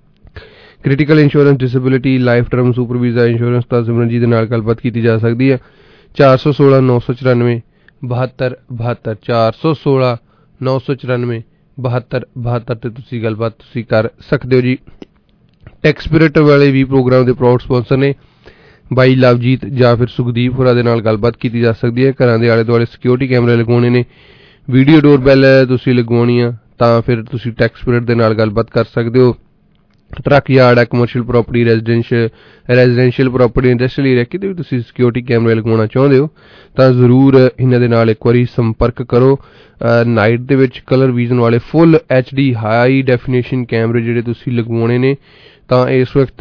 critical insurance, disability, life term, super visa insurance, ਤਾਂ ਸਿਮਰਨ ਜੀ ਦੇ ਨਾਲ ਗੱਲਬਾਤ ਕੀਤੀ ਜਾ ਸਕਦੀ ਹੈ। ਚਾਰ ਸੌ ਸੋਲਾਂ ਨੌ ਸੌ ਚੁਰਾਨਵੇਂ ਬਹੱਤਰ ਬਹੱਤਰ, ਚਾਰ ਸੌ ਸੋਲਾਂ ਨੌ ਸੌ ਚੁਰਾਨਵੇਂ ਬਹੱਤਰ ਬਹੱਤਰ ਤੇ ਤੁਸੀਂ ਗੱਲਬਾਤ ਤੁਸੀਂ ਕਰ ਸਕਦੇ ਹੋ ਜੀ। ਟੈਕਸ ਸਪਿਰਿਟ ਵਾਲੇ ਵੀ ਪ੍ਰੋਗਰਾਮ ਦੇ ਪ੍ਰਾਊਡ ਸਪਾਂਸਰ ਨੇ। ਬਾਈ ਲਵਜੀਤ ਜਾਂ ਫਿਰ ਸੁਖਦੀਪ ਹੋਰਾਂ ਦੇ ਨਾਲ ਗੱਲਬਾਤ ਕੀਤੀ ਜਾ ਸਕਦੀ ਹੈ। ਘਰਾਂ ਦੇ ਆਲੇ ਦੁਆਲੇ ਸਿਕਿਉਰਿਟੀ ਕੈਮਰੇ ਲਗਵਾਉਣੇ ਨੇ, ਵੀਡੀਓ ਡੋਰਬੈਲ ਤੁਸੀਂ ਲਗਵਾਉਣੀ ਆ ਤਾਂ ਫਿਰ ਤੁਸੀਂ ਟੈਕਸ ਸਪਿਰਿਟ ਦੇ ਨਾਲ ਗੱਲਬਾਤ ਕਰ ਸਕਦੇ ਹੋ। ਟਰੱਕ ਯਾਰਡ ਹੈ, commercial property, residential residential property, industrial area, ਕਿਤੇ ਵੀ ਤੁਸੀਂ ਸਿਕਿਉਰਿਟੀ ਕੈਮਰੇ ਲਗਵਾਉਣਾ ਚਾਹੁੰਦੇ ਹੋ ਤਾਂ ਜ਼ਰੂਰ ਇਹਨਾਂ ਦੇ ਨਾਲ ਇੱਕ ਵਾਰੀ ਸੰਪਰਕ ਕਰੋ। ਨਾਈਟ ਦੇ ਵਿੱਚ ਕਲਰ ਵਿਜ਼ਨ ਵਾਲੇ full H D high definition ਕੈਮਰੇ ਜਿਹੜੇ ਤੁਸੀਂ ਲਗਵਾਉਣੇ ਨੇ ਤਾਂ ਇਸ ਵਕਤ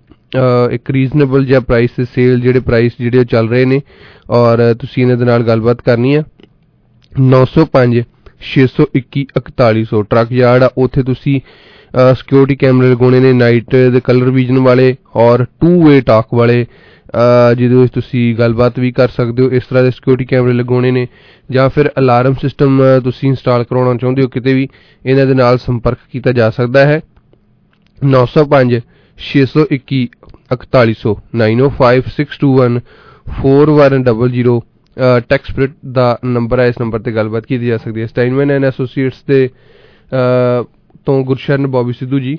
ਇੱਕ ਰੀਜ਼ਨੇਬਲ ਜਿਹਾ ਪ੍ਰਾਈਸ ਤੇ ਸੇਲ ਜਿਹੜੇ ਪ੍ਰਾਈਸ ਜਿਹੜੇ ਉਹ ਚੱਲ ਰਹੇ ਨੇ ਔਰ ਤੁਸੀਂ ਇਹਨਾਂ ਦੇ ਨਾਲ ਗੱਲਬਾਤ ਕਰਨੀ ਆ। ਨੌ ਸੌ ਪੰਜ ਛੇ ਸੌ ਇੱਕੀ ਇਕਤਾਲੀ ਸੌ। ਟਰੱਕ ਯਾਰਡ ਆ ਉੱਥੇ ਤੁਸੀਂ ਸਿਕਿਉਰਿਟੀ ਕੈਮਰੇ ਲਗਾਉਣੇ ਨੇ, ਨਾਈਟ ਦੇ ਕਲਰ ਵਿਜ਼ਨ ਵਾਲੇ ਔਰ ਟੂ ਵੇ ਟਾਕ ਵਾਲੇ, ਜਿਹਦੇ ਵਿੱਚ ਤੁਸੀਂ ਗੱਲਬਾਤ ਵੀ ਕਰ ਸਕਦੇ ਹੋ। ਇਸ ਤਰ੍ਹਾਂ ਦੇ ਸਿਕਿਉਰਿਟੀ ਕੈਮਰੇ ਲਗਾਉਣੇ ਨੇ, ਜਾਂ ਫਿਰ ਅਲਾਰਮ ਸਿਸਟਮ ਤੁਸੀਂ ਇੰਸਟਾਲ ਕਰਾਉਣਾ ਚਾਹੁੰਦੇ ਹੋ ਕਿਤੇ ਵੀ, ਇਹਨਾਂ ਦੇ ਨਾਲ ਸੰਪਰਕ ਕੀਤਾ ਜਾ ਸਕਦਾ ਹੈ। ਨੌ ਸੌ ਪੰਜ ਛੇ ਸੌ ਇੱਕੀ ਇਕਤਾਲੀ ਸੌ nine O five six two one four one double zero Tax Spirit ਦਾ ਨੰਬਰ ਹੈ। ਇਸ ਨੰਬਰ ਤੇ ਗੱਲਬਾਤ ਕੀਤੀ ਜਾ ਸਕਦੀ ਹੈ। ਸਟਾਈਨਮੈਨ ਐਂਡ ਐਸੋਸੀਏਟਸ ਦੇ ਤੋਂ ਗੁਰਸ਼ਰਨ ਬੋਬੀ ਸਿੱਧੂ ਜੀ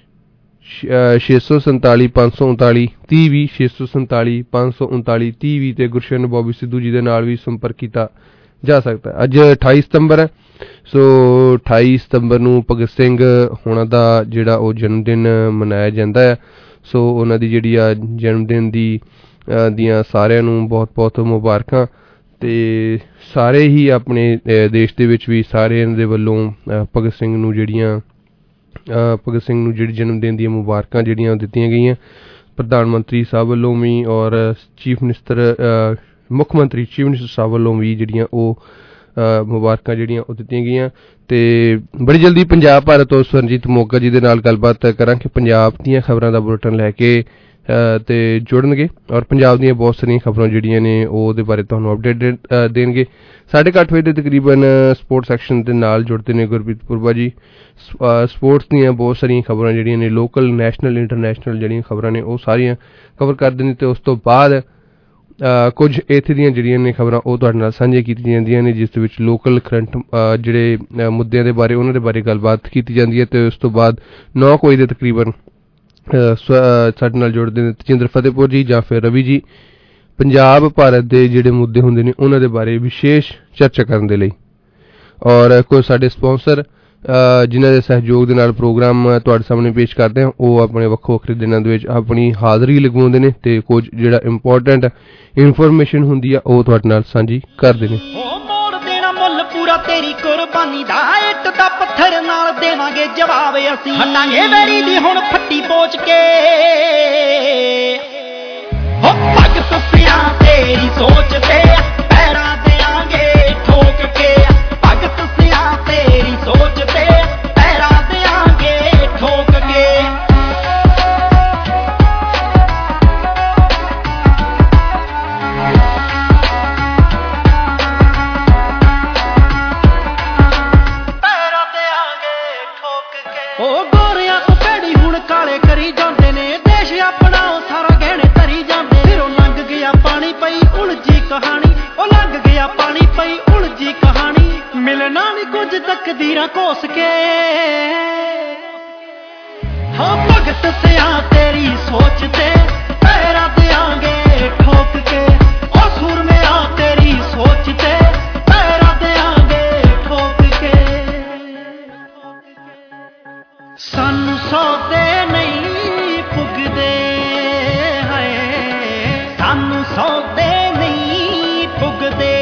ਛੇ ਸੌ ਸੰਤਾਲੀ ਪੰਜ ਸੌ ਉਨਤਾਲੀ ਤੀਹ ਵੀਹ ਛੇ ਸੌ ਸੰਤਾਲੀ ਪੰਜ ਸੌ ਉਨਤਾਲੀ ਤੀਹ ਵੀਹ ਤੇ ਗੁਰਸ਼ਰਨ ਬੋਬੀ ਸਿੱਧੂ ਜੀ ਦੇ ਨਾਲ ਵੀ ਸੰਪਰਕ ਕੀਤਾ ਜਾ ਸਕਦਾ ਹੈ। ਅੱਜ ਅਠਾਈ ਸਤੰਬਰ ਹੈ, ਸੋ ਅਠਾਈ ਸਤੰਬਰ ਨੂੰ ਭਗਤ ਸਿੰਘ ਹੋਣਾ ਦਾ ਜਿਹੜਾ ਉਹ ਜਨਮ ਦਿਨ ਮਨਾਇਆ ਜਾਂਦਾ ਹੈ। ਸੋ ਉਹਨਾਂ ਦੀ ਜਿਹੜੀ ਆ ਜਨਮ ਦਿਨ ਦੀ ਦੀਆਂ ਸਾਰਿਆਂ ਨੂੰ ਬਹੁਤ ਬਹੁਤ ਮੁਬਾਰਕਾਂ। ਤੇ ਸਾਰੇ ਹੀ ਆਪਣੇ ਦੇਸ਼ ਦੇ ਵਿੱਚ ਵੀ ਸਾਰਿਆਂ ਦੇ ਵੱਲੋਂ ਭਗਤ ਸਿੰਘ ਨੂੰ ਜਿਹੜੀਆਂ ਭਗਤ ਸਿੰਘ ਨੂੰ ਜਿਹੜੀ ਜਨਮ ਦਿਨ ਦੀਆਂ ਮੁਬਾਰਕਾਂ ਜਿਹੜੀਆਂ ਦਿੱਤੀਆਂ ਗਈਆਂ ਪ੍ਰਧਾਨ ਮੰਤਰੀ ਸਾਹਿਬ ਵੱਲੋਂ ਵੀ ਔਰ ਚੀਫ ਮਿਨਿਸਟਰ ਮੁੱਖ ਮੰਤਰੀ ਚੀਫ ਮਿਨਿਸਟਰ ਸਾਹਿਬ ਵੱਲੋਂ ਵੀ ਜਿਹੜੀਆਂ ਉਹ ਮੁਬਾਰਕਾਂ ਜਿਹੜੀਆਂ ਉਹ ਦਿੱਤੀਆਂ ਗਈਆਂ। ਤੇ ਬੜੀ ਜਲਦੀ ਪੰਜਾਬ ਭਾਰਤ ਤੋਂ ਸਰਨਜੀਤ ਮੋਗਾ ਜੀ ਦੇ ਨਾਲ ਗੱਲਬਾਤ ਕਰਾਂਗੇ, ਪੰਜਾਬ ਦੀਆਂ ਖਬਰਾਂ ਦਾ ਬੁਲੇਟਿਨ ਲੈ ਕੇ ਤੇ ਜੁੜਨਗੇ ਔਰ ਪੰਜਾਬ ਦੀਆਂ ਬਹੁਤ ਸਾਰੀਆਂ ਖਬਰਾਂ ਜਿਹੜੀਆਂ ਨੇ ਉਹਦੇ ਬਾਰੇ ਤੁਹਾਨੂੰ ਅਪਡੇਟ ਦੇਣਗੇ। ਸਾਢੇ ਕੁ ਅੱਠ ਵਜੇ ਦੇ ਤਕਰੀਬਨ ਸਪੋਰਟਸ ਸੈਕਸ਼ਨ ਦੇ ਨਾਲ ਜੁੜਦੇ ਨੇ ਗੁਰਪ੍ਰੀਤ ਪੁਰਬਾ ਜੀ। ਸਪੋਰਟਸ ਦੀਆਂ ਬਹੁਤ ਸਾਰੀਆਂ ਖਬਰਾਂ ਜਿਹੜੀਆਂ ਨੇ ਲੋਕਲ ਨੈਸ਼ਨਲ ਇੰਟਰਨੈਸ਼ਨਲ ਜਿਹੜੀਆਂ ਖਬਰਾਂ ਨੇ ਉਹ ਸਾਰੀਆਂ ਕਵਰ ਕਰਦੇ ਨੇ। ਤੇ ਉਸ ਤੋਂ ਬਾਅਦ ਕੁਝ ਇੱਥੇ ਦੀਆਂ ਜਿਹੜੀਆਂ ਨੇ ਖਬਰਾਂ ਉਹ ਤੁਹਾਡੇ ਨਾਲ ਸਾਂਝੀਆਂ ਕੀਤੀਆਂ ਜਾਂਦੀਆਂ ਨੇ, ਜਿਸ ਦੇ ਵਿੱਚ ਲੋਕਲ ਕਰੰਟ ਜਿਹੜੇ ਮੁੱਦਿਆਂ ਦੇ ਬਾਰੇ ਉਹਨਾਂ ਦੇ ਬਾਰੇ ਗੱਲਬਾਤ ਕੀਤੀ ਜਾਂਦੀ ਹੈ। ਤੇ ਉਸ ਤੋਂ ਬਾਅਦ ਨੌ ਕੁ ਵਜੇ ਦੇ ਤਕਰੀਬਨ ਸਾਡੇ ਨਾਲ ਜੁੜਦੇ ਨੇ ਤਜਿੰਦਰ ਫਤਿਹਪੁਰ ਜੀ ਜਾਂ ਫਿਰ ਰਵੀ ਜੀ, ਪੰਜਾਬ ਭਾਰਤ ਦੇ ਜਿਹੜੇ ਮੁੱਦੇ ਹੁੰਦੇ ਨੇ ਉਹਨਾਂ ਦੇ ਬਾਰੇ ਵਿਸ਼ੇਸ਼ ਚਰਚਾ ਕਰਨ ਦੇ ਲਈ। ਔਰ ਕੋਈ ਸਾਡੇ ਸਪਾਂਸਰ ਜਿਨ੍ਹਾਂ ਦੇ ਸਹਿਯੋਗ ਦੇ ਨਾਲ ਪ੍ਰੋਗਰਾਮ ਤੁਹਾਡੇ ਸਾਹਮਣੇ ਪੇਸ਼ ਕਰਦੇ ਹਾਂ, ਉਹ ਆਪਣੇ ਵੱਖੋ ਵੱਖਰੇ ਦਿਨਾਂ ਦੇ ਵਿੱਚ ਆਪਣੀ ਹਾਜ਼ਰੀ ਲਗਵਾਉਂਦੇ ਨੇ ਤੇ ਕੁਝ ਜਿਹੜਾ ਇੰਪੋਰਟੈਂਟ ਇਨਫੋਰਮੇਸ਼ਨ ਹੁੰਦੀ ਆ ਉਹ ਤੁਹਾਡੇ ਨਾਲ ਸਾਂਝੀ ਕਰਦੇ ਨੇ। ਮੁੱਲ ਪੂਰਾ ਤੇਰੀ ਕੁਰਬਾਨੀ ਦਾ, ਇੱਟ ਦਾ ਪੱਥਰ ਨਾਲ ਦੇਵਾਂਗੇ ਜਵਾਬ ਅਸੀਂ, ਹਟਾਂਗੇ ਵੈਰੀ ਦੀ ਹੁਣ ਫੱਟੀ ਪੋਚ ਕੇ। ਹੋ ਭਗਤ ਸਿਆਂ ਤੇਰੀ ਸੋਚ ਤੇ ਪੈਰਾਂ ਦੇਾਂਗੇ ਠੋਕ ਕੇ, ਭਗਤ ਸਿਆਂ ਤੇਰੀ ਸੋਚ ਤੇ ਪੈਰਾਂ ਦੇਾਂਗੇ ਠੋਕ ਕੇ। ਉਹ ਗੋਰਿਆਂ ਤੋਂ ਭੈੜੀ ਹੁਣ ਕਾਲੇ ਕਰੀ ਜਾਂਦੇ ਨੇ, ਦੇਸ਼ ਆਪਣਾ ਸਾਰਾ ਗਹਿਣੇ ਧਰੀ ਜਾਂਦੇ। ਫਿਰ ਉਹ ਲੰਘ ਗਿਆ ਪਾਣੀ ਪਈ ਉਲਝੀ ਕਹਾਣੀ, ਉਹ ਲੰਘ ਗਿਆ ਪਾਣੀ ਪਈ ਉਲਝੀ ਕਹਾਣੀ, ਮਿਲਣਾ ਨੀ ਕੁਝ ਤਕਦੀਰਾਂ ਕੋਸ ਕੇ। ਹਾਂ ਭਗਤ ਸਿਆਂ ਤੇਰੀ ਸੋਚ ਤੇ ਪੈਰਾਂ ਦਿਆਂਗੇ ਠੋਕ ਕੇ, ਉਹ ਸੂਰਮਿਆਂ ਤੇਰੀ ਸੋਚ ਤੇ ਪੈਰਾਂ ਦਿਆਂਗੇ ਠੋਕ ਕੇ। ਸਾਨੂੰ ਸੌਦੇ ਨਹੀਂ ਪੁੱਗਦੇ ਹੈ, ਸਾਨੂੰ ਸੌਦੇ ਨਹੀਂ ਪੁੱਗਦੇ,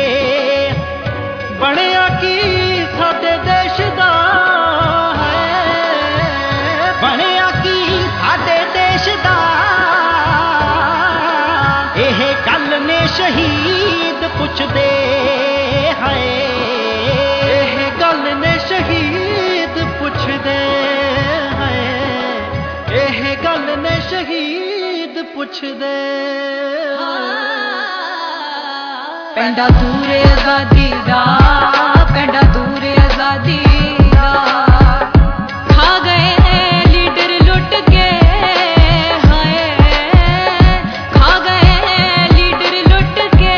ਬਣਿਆ ਕੀ ਸਾਡੇ ਦੇਸ਼ ਦਾ ਹੈ, ਬਣਿਆ ਕੀ ਸਾਡੇ ਦੇਸ਼ ਦਾ। ਇਹ ਗੱਲ ਨੇ ਸ਼ਹੀਦ ਪੁੱਛਦੇ ਹੈ, ਇਹ ਗੱਲ ਨੇ ਸ਼ਹੀਦ ਪੁੱਛਦੇ, ਇਹ ਗੱਲ ਨੇ ਸ਼ਹੀਦ ਪੁੱਛਦੇ। ਪੈਂਡਾ ਦੂਰ ਆਜ਼ਾਦੀ ਦਾ, ਪੈਂਡਾ ਦੂਰ ਆਜ਼ਾਦੀ ਦਾ, ਖਾ ਗਏ ਲੀਡਰ ਲੁੱਟ ਕੇ, ਹਾਏ ਖਾ ਗਏ ਲੀਡਰ ਲੁੱਟ ਕੇ।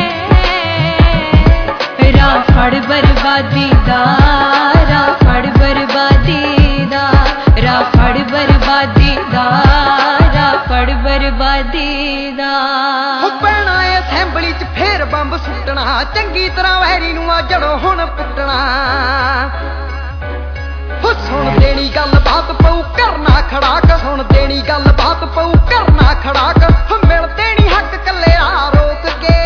ਰਾਹ ਫੜ ਬਰਬਾਦੀ ਦਾ, ਰਾਹ ਫੜ ਬਰਬਾਦੀ ਦਾ, ਰਾਹ ਫੜ ਬਰਬਾਦੀ ਦਾ, ਰਾਹ ਫੜ ਬਰਬਾਦੀ ਦਾ। ਹੋ ਪੈਣਾ ਏ ਅਸੈਂਬਲੀ ਚ ਫੇਰ ਬੰਬ ਸੁੱਟਣਾ, ਚੰਗੀ ਤਰ੍ਹਾਂ ਵੈਰੀ ਨੂੰ ਆ ਜੜੋਂ ਹੁਣ ਪੁੱਟਣਾ। ਹੋ ਸੁਣ ਦੇਣੀ ਗੱਲ ਬਾਤ ਪਊ ਕਰਨਾ ਖੜਾਕ, ਸੁਣ ਦੇਣੀ ਗੱਲ ਬਾਤ ਪਊ ਕਰਨਾ ਖੜਾਕ, ਹੋ ਮਿਲ ਦੇਣੀ ਹੱਕ ਕੱਲਿਆ ਰੋਕ ਕੇ।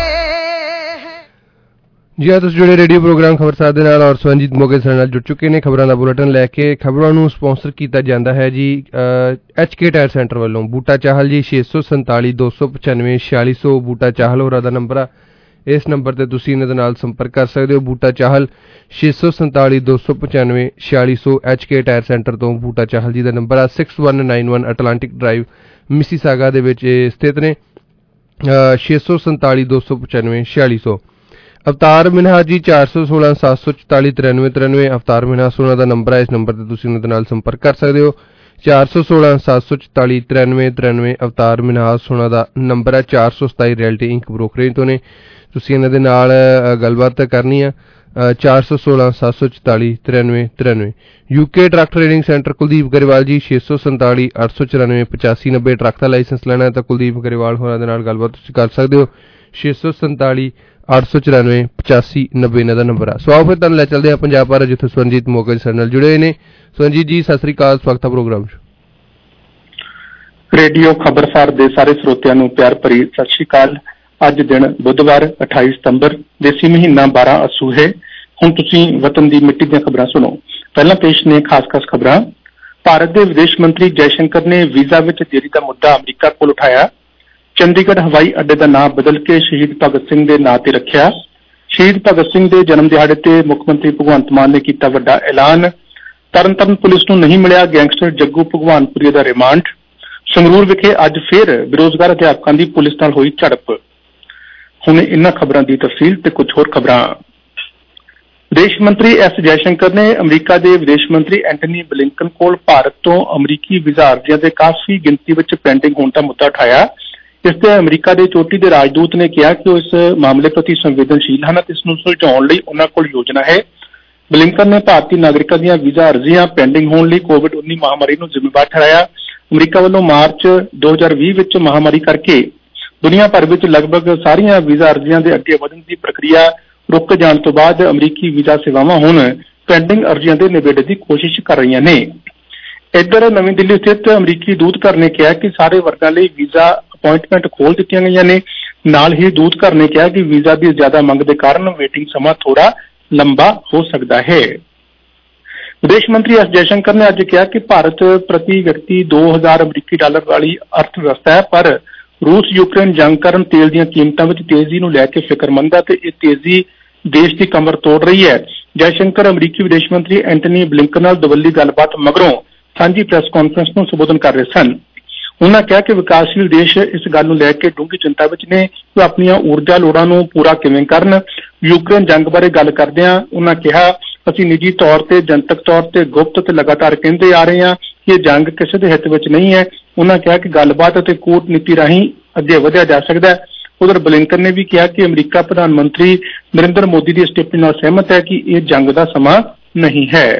ਜੀ ਆ ਤੁਸੀਂ ਜੁੜੇ ਰੇਡੀਓ ਪ੍ਰੋਗਰਾਮ ਖਬਰਸਾਰ ਦੇ ਨਾਲ ਔਰ ਸਵੰਜੀਤ ਮੋਗੇ ਸਾਡੇ ਨਾਲ ਜੁੜ ਚੁੱਕੇ ਨੇ ਖਬਰਾਂ ਦਾ ਬੁਲੇਟਿਨ ਲੈ ਕੇ। ਖਬਰਾਂ ਨੂੰ ਸਪਾਂਸਰ ਕੀਤਾ ਜਾਂਦਾ ਹੈ ਜੀ ਐਚ ਕੇ ਟਾਇਰ ਸੈਂਟਰ ਵੱਲੋਂ। ਬੂਟਾ ਚਾਹਲ ਜੀ ਛੇ ਸੌ ਸੰਤਾਲੀ ਦੋ ਸੌ ਪਚਾਨਵੇਂ ਛਿਆਲੀ ਸੌ ਬੂਟਾ ਚਾਹਲ ਹੋਰਾਂ ਦਾ ਨੰਬਰ ਆ। इस नंबर ते तुसीं इन्हां दे नाल संपर्क कर सकदे हो। बूटा चाहल छे सौ संताली दो सौ पचानवे छियाली सौ एच के टायर सेंटर तो बूटा चाहल जी का नंबर आ six one nine one Atlantic Drive Mississauga दे विच स्थित ने। छे सौ संताली दो सौ पचानवे छियाली सौ। अवतार मिनहास जी चार सौ सोलह सात सौ चौताली तिरानवे तिरानवे अवतार मिनहास उन्हां दा नंबर है। इस नंबर ते तुसीं उन्हां दे नाल संपर्क कर सकदे हो। चार सौ सोलह सात सौ चौताली तिरानवे तिरानवे अवतार मिनहास उन्हां दा नंबर है। चार सौ सताई रियल्टी इंक ब्रोकरेज तो ने तुसीं इन्हां दे नाल गलबात करनी है। चार सौ सोलह सात सौ चौताली तिरानवे तिरानवे। UK truck training centre Kuldeep Grewal ji छे सौ संताली अठ सौ चौरानवे पचासी नब्बे ट्रक का लाइसेंस लेना है तो कुलदीप गरेवाल होरां दे नाल गलबात तुसीं कर सकदे हो। छे सौ संताली अठ सौ चौरानवे पचासी नब्बे इन्हां दा नंबर आ। सो आओ फिर तुहानूं लै चलदे हां पंजाब भारत जिੱਥੇ स्वरनजीत मोगा जी साडे नाल जुड़े होए ने। स्वरनजीत जी सत श्री अकाल, स्वागत है प्रोग्राम च। रेडियो खबरसार दे सारे ਸਰੋਤਿਆਂ ਨੂੰ ਪਿਆਰ ਭਰੀ ਸਤਿ ਸ਼੍ਰੀ ਅਕਾਲ। ਅੱਜ ਦਿਨ ਬੁੱਧਵਾਰ ਅਠਾਈ ਸਤੰਬਰ ਦੇਸੀ ਮਹੀਨਾ ਬਾਰਾਂ ਅਸੂ ਹੈ। ਹੁਣ ਤੁਸੀਂ ਵਤਨ ਦੀ ਮਿੱਟੀ ਦੀਆਂ ਖਬਰਾਂ ਸੁਣੋ। ਪਹਿਲਾਂ ਪੇਸ਼ ਨੇ ਖਾਸ-ਖਾਸ ਖਬਰਾਂ। ਭਾਰਤ ਦੇ ਵਿਦੇਸ਼ ਮੰਤਰੀ ਜੈਸ਼ੰਕਰ ਨੇ ਵੀਜ਼ਾ ਵਿੱਚ ਦੇਰੀ ਦਾ ਮੁੱਦਾ ਅਮਰੀਕਾ ਕੋਲ ਉਠਾਇਆ। ਚੰਡੀਗੜ੍ਹ ਹਵਾਈ ਅੱਡੇ ਦਾ ਨਾਮ ਬਦਲ ਕੇ ਸ਼ਹੀਦ ਭਗਤ ਸਿੰਘ ਦੇ ਨਾਂ ਤੇ ਰੱਖਿਆ। ਸ਼ਹੀਦ ਭਗਤ ਸਿੰਘ ਦੇ ਜਨਮ ਦਿਹਾੜੇ ਤੇ ਮੁੱਖ ਮੰਤਰੀ ਭਗਵੰਤ ਮਾਨ ਨੇ ਕੀਤਾ ਵੱਡਾ ਐਲਾਨ। ਤਰਨਤਾਰਨ ਪੁਲਿਸ ਨੂੰ ਨਹੀਂ ਮਿਲਿਆ ਗੈਂਗਸਟਰ ਜੱਗੂ ਭਗਵਾਨਪੁਰੀਆ ਦਾ ਰਿਮਾਂਡ। ਸੰਗਰੂਰ ਵਿਖੇ ਅੱਜ ਫਿਰ ਬੇਰੋਜ਼ਗਾਰ ਅਧਿਆਪਕਾਂ ਦੀ ਪੁਲਿਸ ਨਾਲ ਹੋਈ ਝੜਪ। ਹੁਣ ਇਹਨਾਂ ਖਬਰਾਂ ਦੀ ਤਫਸੀਲ ਤੇ ਕੁਝ ਹੋਰ ਖਬਰਾਂ। ਵਿਦੇਸ਼ ਮੰਤਰੀ ਐਸ ਜੈਸ਼ੰਕਰ ਨੇ ਅਮਰੀਕਾ ਦੇ ਵਿਦੇਸ਼ ਮੰਤਰੀ ਐਂਟਨੀ ਬਲਿੰਕਨ ਕੋਲ ਭਾਰਤ ਤੋਂ ਅਮਰੀਕੀ ਵੀਜ਼ਾ ਅਰਜ਼ੀਆਂ ਦੇ ਕਾਫੀ ਗਿਣਤੀ ਵਿੱਚ ਪੈਂਡਿੰਗ ਹੋਣ ਦਾ ਮੁੱਦਾ ਉਠਾਇਆ। ਇਸ ਤੇ ਅਮਰੀਕਾ ਦੇ ਚੋਟੀ ਦੇ ਰਾਜਦੂਤ ਨੇ ਕਿਹਾ ਕਿ ਉਹ ਇਸ ਮਾਮਲੇ ਪ੍ਰਤੀ ਸੰਵੇਦਨਸ਼ੀਲ ਹਨ ਅਤੇ ਇਸ ਨੂੰ ਸੁਲਝਾਉਣ ਲਈ ਉਹਨਾਂ ਕੋਲ ਯੋਜਨਾ ਹੈ। ਬਲਿੰਕਨ ਨੇ ਭਾਰਤੀ ਨਾਗਰਿਕਾਂ ਦੀਆਂ ਵੀਜ਼ਾ ਅਰਜ਼ੀਆਂ ਪੈਂਡਿੰਗ ਹੋਣ ਲਈ ਕੋਵਿਡ ਉੱਨੀ ਮਹਾਮਾਰੀ ਨੂੰ ਜ਼ਿੰਮੇਵਾਰ ਠਹਿਰਾਇਆ। ਅਮਰੀਕਾ ਵੱਲੋਂ ਮਾਰਚ ਦੋ ਹਜ਼ਾਰ ਵੀਹ ਵਿੱਚ ਮਹਾਮਾਰੀ ਕਰਕੇ ਦੁਨੀਆ ਭਰ ਵਿੱਚ ਲਗਭਗ ਸਾਰੀਆਂ ਵੀਜ਼ਾ ਅਰਜ਼ੀਆਂ ਦੇ ਅੱਗੇ ਵਧਣ ਦੀ ਪ੍ਰਕਿਰਿਆ ਰੁਕ ਜਾਣ ਤੋਂ ਬਾਅਦ ਅਮਰੀਕੀ ਵੀਜ਼ਾ ਸੇਵਾਵਾਂ ਹੁਣ ਪੈਂਡਿੰਗ ਅਰਜ਼ੀਆਂ ਦੇ ਨਿਬੇੜੇ ਦੀ ਕੋਸ਼ਿਸ਼ ਕਰ ਰਹੀਆਂ ਨੇ। ਇੱਧਰ ਨਵੀਂ ਦਿੱਲੀ ਸਥਿਤ ਅਮਰੀਕੀ ਦੂਤ ਘਰ ਨੇ ਕਿਹਾ ਕਿ ਸਾਰੇ ਵਰਗਾਂ ਲਈ ਵੀਜ਼ਾ ਅਪਾਇੰਟਮੈਂਟ ਖੋਲ ਦਿੱਤੀਆਂ ਗਈਆਂ ਨੇ। ਨਾਲ ਹੀ ਦੂਤ ਘਰ ਨੇ ਕਿਹਾ ਕਿ ਵੀਜ਼ਾ ਦੀ ਜ਼ਿਆਦਾ ਮੰਗ ਦੇ ਕਾਰਨ ਵੇਟਿੰਗ ਸਮਾਂ ਥੋੜਾ ਲੰਬਾ ਹੋ ਸਕਦਾ ਹੈ। ਵਿਦੇਸ਼ ਮੰਤਰੀ ਐਸ ਜੈਸ਼ੰਕਰ ਨੇ ਅੱਜ ਕਿਹਾ ਕਿ ਭਾਰਤ ਪ੍ਰਤੀ ਵਿਅਕਤੀ ਦੋ ਹਜ਼ਾਰ ਅਮਰੀਕੀ ਡਾਲਰ ਵਾਲੀ ਅਰਥ ਵਿਵਸਥਾ ਹੈ, ਪਰ ਰੂਸ ਯੂਕਰੇਨ ਜੰਗ ਕਾਰਨ ਤੇਲ ਦੀਆਂ ਕੀਮਤਾਂ ਵਿੱਚ ਤੇਜ਼ੀ ਨੂੰ ਲੈ ਕੇ ਫਿਕਰਮੰਦ ਹੈ ਤੇ ਇਹ ਤੇਜ਼ੀ ਦੇਸ਼ ਦੀ ਕਮਰ ਤੋੜ ਰਹੀ ਹੈ। ਜੈਸ਼ੰਕਰ ਅਮਰੀਕੀ ਵਿਦੇਸ਼ ਮੰਤਰੀ ਐਂਟਨੀ ਬਲਿੰਕਨ ਨਾਲ ਦੁਵੱਲੀ ਗੱਲਬਾਤ ਮਗਰੋਂ ਸਾਂਝੀ ਪ੍ਰੈਸ ਕਾਨਫਰੰਸ ਨੂੰ ਸੰਬੋਧਨ ਕਰ ਰਹੇ ਸਨ। ਉਹਨਾਂ ਕਿਹਾ ਕਿ ਵਿਕਾਸਸ਼ੀਲ ਦੇਸ਼ ਇਸ ਗੱਲ ਨੂੰ ਲੈ ਕੇ ਡੂੰਘੀ ਚਿੰਤਾ ਵਿੱਚ ਨੇ ਕਿ ਆਪਣੀਆਂ ਊਰਜਾ ਲੋੜਾਂ ਨੂੰ ਪੂਰਾ ਕਿਵੇਂ ਕਰਨ। ਯੂਕਰੇਨ ਜੰਗ ਬਾਰੇ ਗੱਲ ਕਰਦਿਆਂ ਉਹਨਾਂ ਕਿਹਾ, ਅਸੀਂ ਨਿੱਜੀ ਤੌਰ ਤੇ ਜਨਤਕ ਤੌਰ ਤੇ ਗੁਪਤ ਤੇ ਲਗਾਤਾਰ ਕਹਿੰਦੇ ਆ ਰਹੇ ਹਾਂ ਕਿ ਇਹ ਜੰਗ ਕਿਸੇ ਦੇ ਹਿੱਤ ਵਿੱਚ ਨਹੀਂ ਹੈ। ਉਹਨਾਂ ਕਿਹਾ ਕਿ ਗੱਲਬਾਤ ਅਤੇ ਕੂਟਨੀਤੀ ਰਾਹੀਂ ਅੱਗੇ ਵਧਿਆ ਜਾ ਸਕਦਾ ਹੈ। ਉਧਰ ਬਲਿੰਕਨ ਨੇ ਵੀ ਕਿਹਾ ਕਿ ਅਮਰੀਕਾ ਪ੍ਰਧਾਨ ਮੰਤਰੀ ਨਰਿੰਦਰ ਮੋਦੀ ਦੀ ਇਸ ਟਿੱਪਣੀ ਨਾਲ ਸਹਿਮਤ ਹੈ ਕਿ ਇਹ ਜੰਗ ਦਾ ਸਮਾਂ ਨਹੀਂ ਹੈ।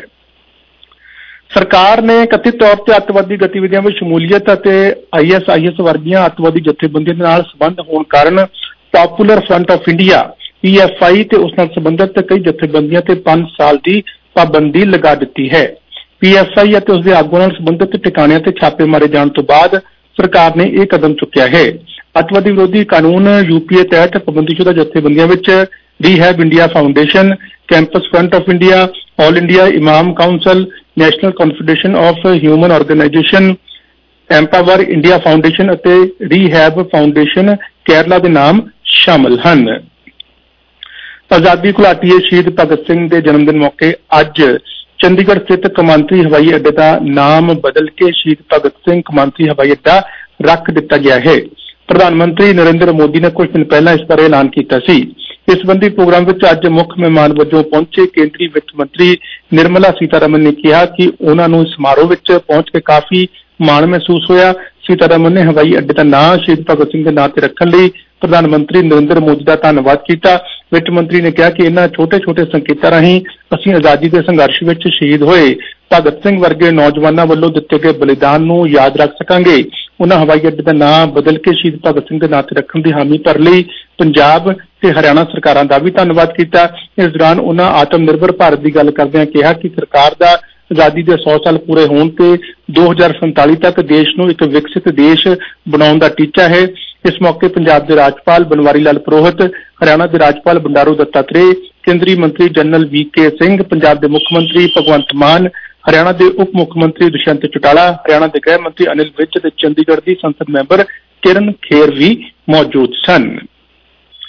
ਸਰਕਾਰ ਨੇ ਕਥਿਤ ਤੌਰ ਤੇ ਅੱਤਵਾਦੀ ਗਤੀਵਿਧੀਆਂ ਵਿੱਚ ਸ਼ਮੂਲੀਅਤ ਅਤੇ ਆਈ ਐਸ ਆਈ ਐਸ ਵਰਗੀਆਂ ਅੱਤਵਾਦੀ ਜਥੇਬੰਦੀਆਂ ਦੇ ਨਾਲ ਸੰਬੰਧ ਹੋਣ ਕਾਰਨ Popular Front of India P F I ਤੇ ਉਸ ਨਾਲ ਸੰਬੰਧਿਤ ਕਈ ਜਥੇਬੰਦੀਆਂ ਤੇ ਪੰਜ ਸਾਲ ਦੀ ਪਾਬੰਦੀ ਲਗਾ ਦਿੱਤੀ ਹੈ। ਪੀ ਐਫ ਆਈ ਅਤੇ ਉਸਦੇ ਆਗੂਆਂ ਨਾਲ ਸੰਬੰਧਿਤ ਟਿਕਾਣਿਆਂ ਤੇ ਛਾਪੇ ਮਾਰੇ ਜਾਣ ਤੋਂ ਬਾਅਦ ਸਰਕਾਰ ਨੇ ਇਹ ਕਦਮ ਚੁੱਕਿਆ ਹੈ। ਅੱਤਵਾਦੀ ਵਿਰੋਧੀ ਕਾਨੂੰਨ ਯੂ ਪੀ ਏ ਤਹਿਤ ਪਾਬੰਦੀਸ਼ੁਦਾ ਜਥੇਬੰਦੀਆਂ ਵਿੱਚ Rehab India Foundation, Campus Front of India, All India Imam Council, National Confederation of Human Organisation, Empower India Foundation ਅਤੇ ਰੀਹੈਬ ਫਾਊਂਡੇਸ਼ਨ ਕੇਰਲਾ ਦੇ ਨਾਮ ਸ਼ਾਮਲ ਹਨ। ਆਜ਼ਾਦੀ ਘੁਲਾਟੀਏ ਸ਼ਹੀਦ ਭਗਤ ਸਿੰਘ ਦੇ ਜਨਮ ਦਿਨ ਮੌਕੇ ਅੱਜ ਚੰਡੀਗੜ੍ਹ ਸਥਿਤ ਕੌਮਾਂਤਰੀ ਹਵਾਈ ਅੱਡੇ ਦਾ ਨਾਮ ਬਦਲ ਕੇ ਸ਼ਹੀਦ ਭਗਤ ਸਿੰਘ ਕੌਮਾਂਤਰੀ ਹਵਾਈ ਅੱਡਾ ਰੱਖ ਦਿੱਤਾ ਗਿਆ ਹੈ। ਪ੍ਰਧਾਨ ਮੰਤਰੀ ਨਰਿੰਦਰ ਮੋਦੀ ਨੇ ਕੁਝ ਦਿਨ ਪਹਿਲਾਂ ਇਸ ਬਾਰੇ ਐਲਾਨ ਕੀਤਾ ਸੀ। ਇਸ ਸੰਬੰਧੀ ਪ੍ਰੋਗਰਾਮ ਵਿੱਚ ਅੱਜ ਮੁੱਖ ਮਹਿਮਾਨ ਵਜੋਂ ਪਹੁੰਚੇ ਕੇਂਦਰੀ ਵਿੱਤ ਮੰਤਰੀ ਨਿਰਮਲਾ ਸੀਤਾਰਮਨ ਨੇ ਕਿਹਾ ਕਿ ਉਹਨਾਂ ਨੂੰ ਇਸ ਸਮਾਰੋਹ ਵਿੱਚ ਪਹੁੰਚ ਕੇ ਕਾਫੀ ਮਾਣ ਮਹਿਸੂਸ ਹੋਇਆ। ਸੀਤਾਰਮਨ ਨੇ ਹਵਾਈ ਅੱਡੇ ਦਾ ਨਾਂ ਸ਼ਹੀਦ ਭਗਤ ਸਿੰਘ ਦੇ ਨਾਂ ਤੇ ਰੱਖਣ ਲਈ ਪ੍ਰਧਾਨ ਮੰਤਰੀ ਨਰਿੰਦਰ ਮੋਦੀ ਦਾ ਧੰਨਵਾਦ ਕੀਤਾ। ਵਿੱਤ ਮੰਤਰੀ ਨੇ ਕਿਹਾ ਕਿ ਇਹਨਾਂ ਛੋਟੇ-ਛੋਟੇ ਸੰਕੇਤਾਂ ਰਾਹੀਂ ਅਸੀਂ ਆਜ਼ਾਦੀ ਦੇ ਸੰਘਰਸ਼ ਵਿੱਚ ਸ਼ਹੀਦ ਹੋਏ ਭਗਤ ਸਿੰਘ ਵਰਗੇ ਨੌਜਵਾਨਾਂ ਵੱਲੋਂ ਦਿੱਤੇ ਗਏ ਬਲੀਦਾਨ ਨੂੰ ਯਾਦ ਰੱਖ ਸਕਾਂਗੇ। ਉਹਨਾਂ ਹਵਾਈ ਅੱਡੇ ਦਾ ਨਾਂ ਬਦਲ ਕੇ ਸ਼ਹੀਦ ਭਗਤ ਸਿੰਘ ਦੇ ਨਾਂ ਤੇ ਰੱਖਣ ਦੀ ਹਾਮੀ ਭਰ ਲਈ ਪੰਜਾਬ ਤੇ ਹਰਿਆਣਾ ਸਰਕਾਰਾਂ ਦਾ ਵੀ ਧੰਨਵਾਦ ਕੀਤਾ। ਇਸ ਦੌਰਾਨ ਉਹਨਾਂ ਆਤਮ ਨਿਰਭਰ ਭਾਰਤ ਦੀ ਗੱਲ ਕਰਦਿਆਂ ਕਿਹਾ ਕਿ ਸਰਕਾਰ ਦਾ ਆਜ਼ਾਦੀ ਦੇ ਸੌ ਸਾਲ ਪੂਰੇ ਹੋਣ ਤੇ ਦੋ ਹਜ਼ਾਰ ਸੰਤਾਲੀ ਤੱਕ ਦੇਸ਼ ਨੂੰ ਇੱਕ ਵਿਕਸਿਤ ਦੇਸ਼ ਬਣਾਉਣ ਦਾ ਟੀਚਾ ਹੈ। ਇਸ ਮੌਕੇ ਪੰਜਾਬ ਦੇ ਰਾਜਪਾਲ ਬਨਵਾਰੀ ਲਾਲ ਪੁਰੋਹਿਤ, ਹਰਿਆਣਾ ਦੇ ਰਾਜਪਾਲ ਬੰਡਾਰੂ ਦੱਤਾਤਰੇय, ਕੇਂਦਰੀ ਮੰਤਰੀ General V K Singh, Punjab ਦੇ ਮੁੱਖ ਮੰਤਰੀ ਭਗਵੰਤ ਮਾਨ, ਹਰਿਆਣਾ ਦੇ ਉਪ ਮੁੱਖ ਮੰਤਰੀ ਦੁਸ਼ਯੰਤ ਚੌਟਾਲਾ, ਹਰਿਆਣਾ ਦੇ ਗ੍ਰਹਿ ਮੰਤਰੀ ਅਨਿਲ ਵਿਜ ਤੇ ਚੰਡੀਗੜ੍ਹ ਦੀ ਸੰਸਦ ਮੈਂਬਰ ਕਿਰਨ ਖੇਰ ਵੀ ਮੌਜੂਦ ਸਨ।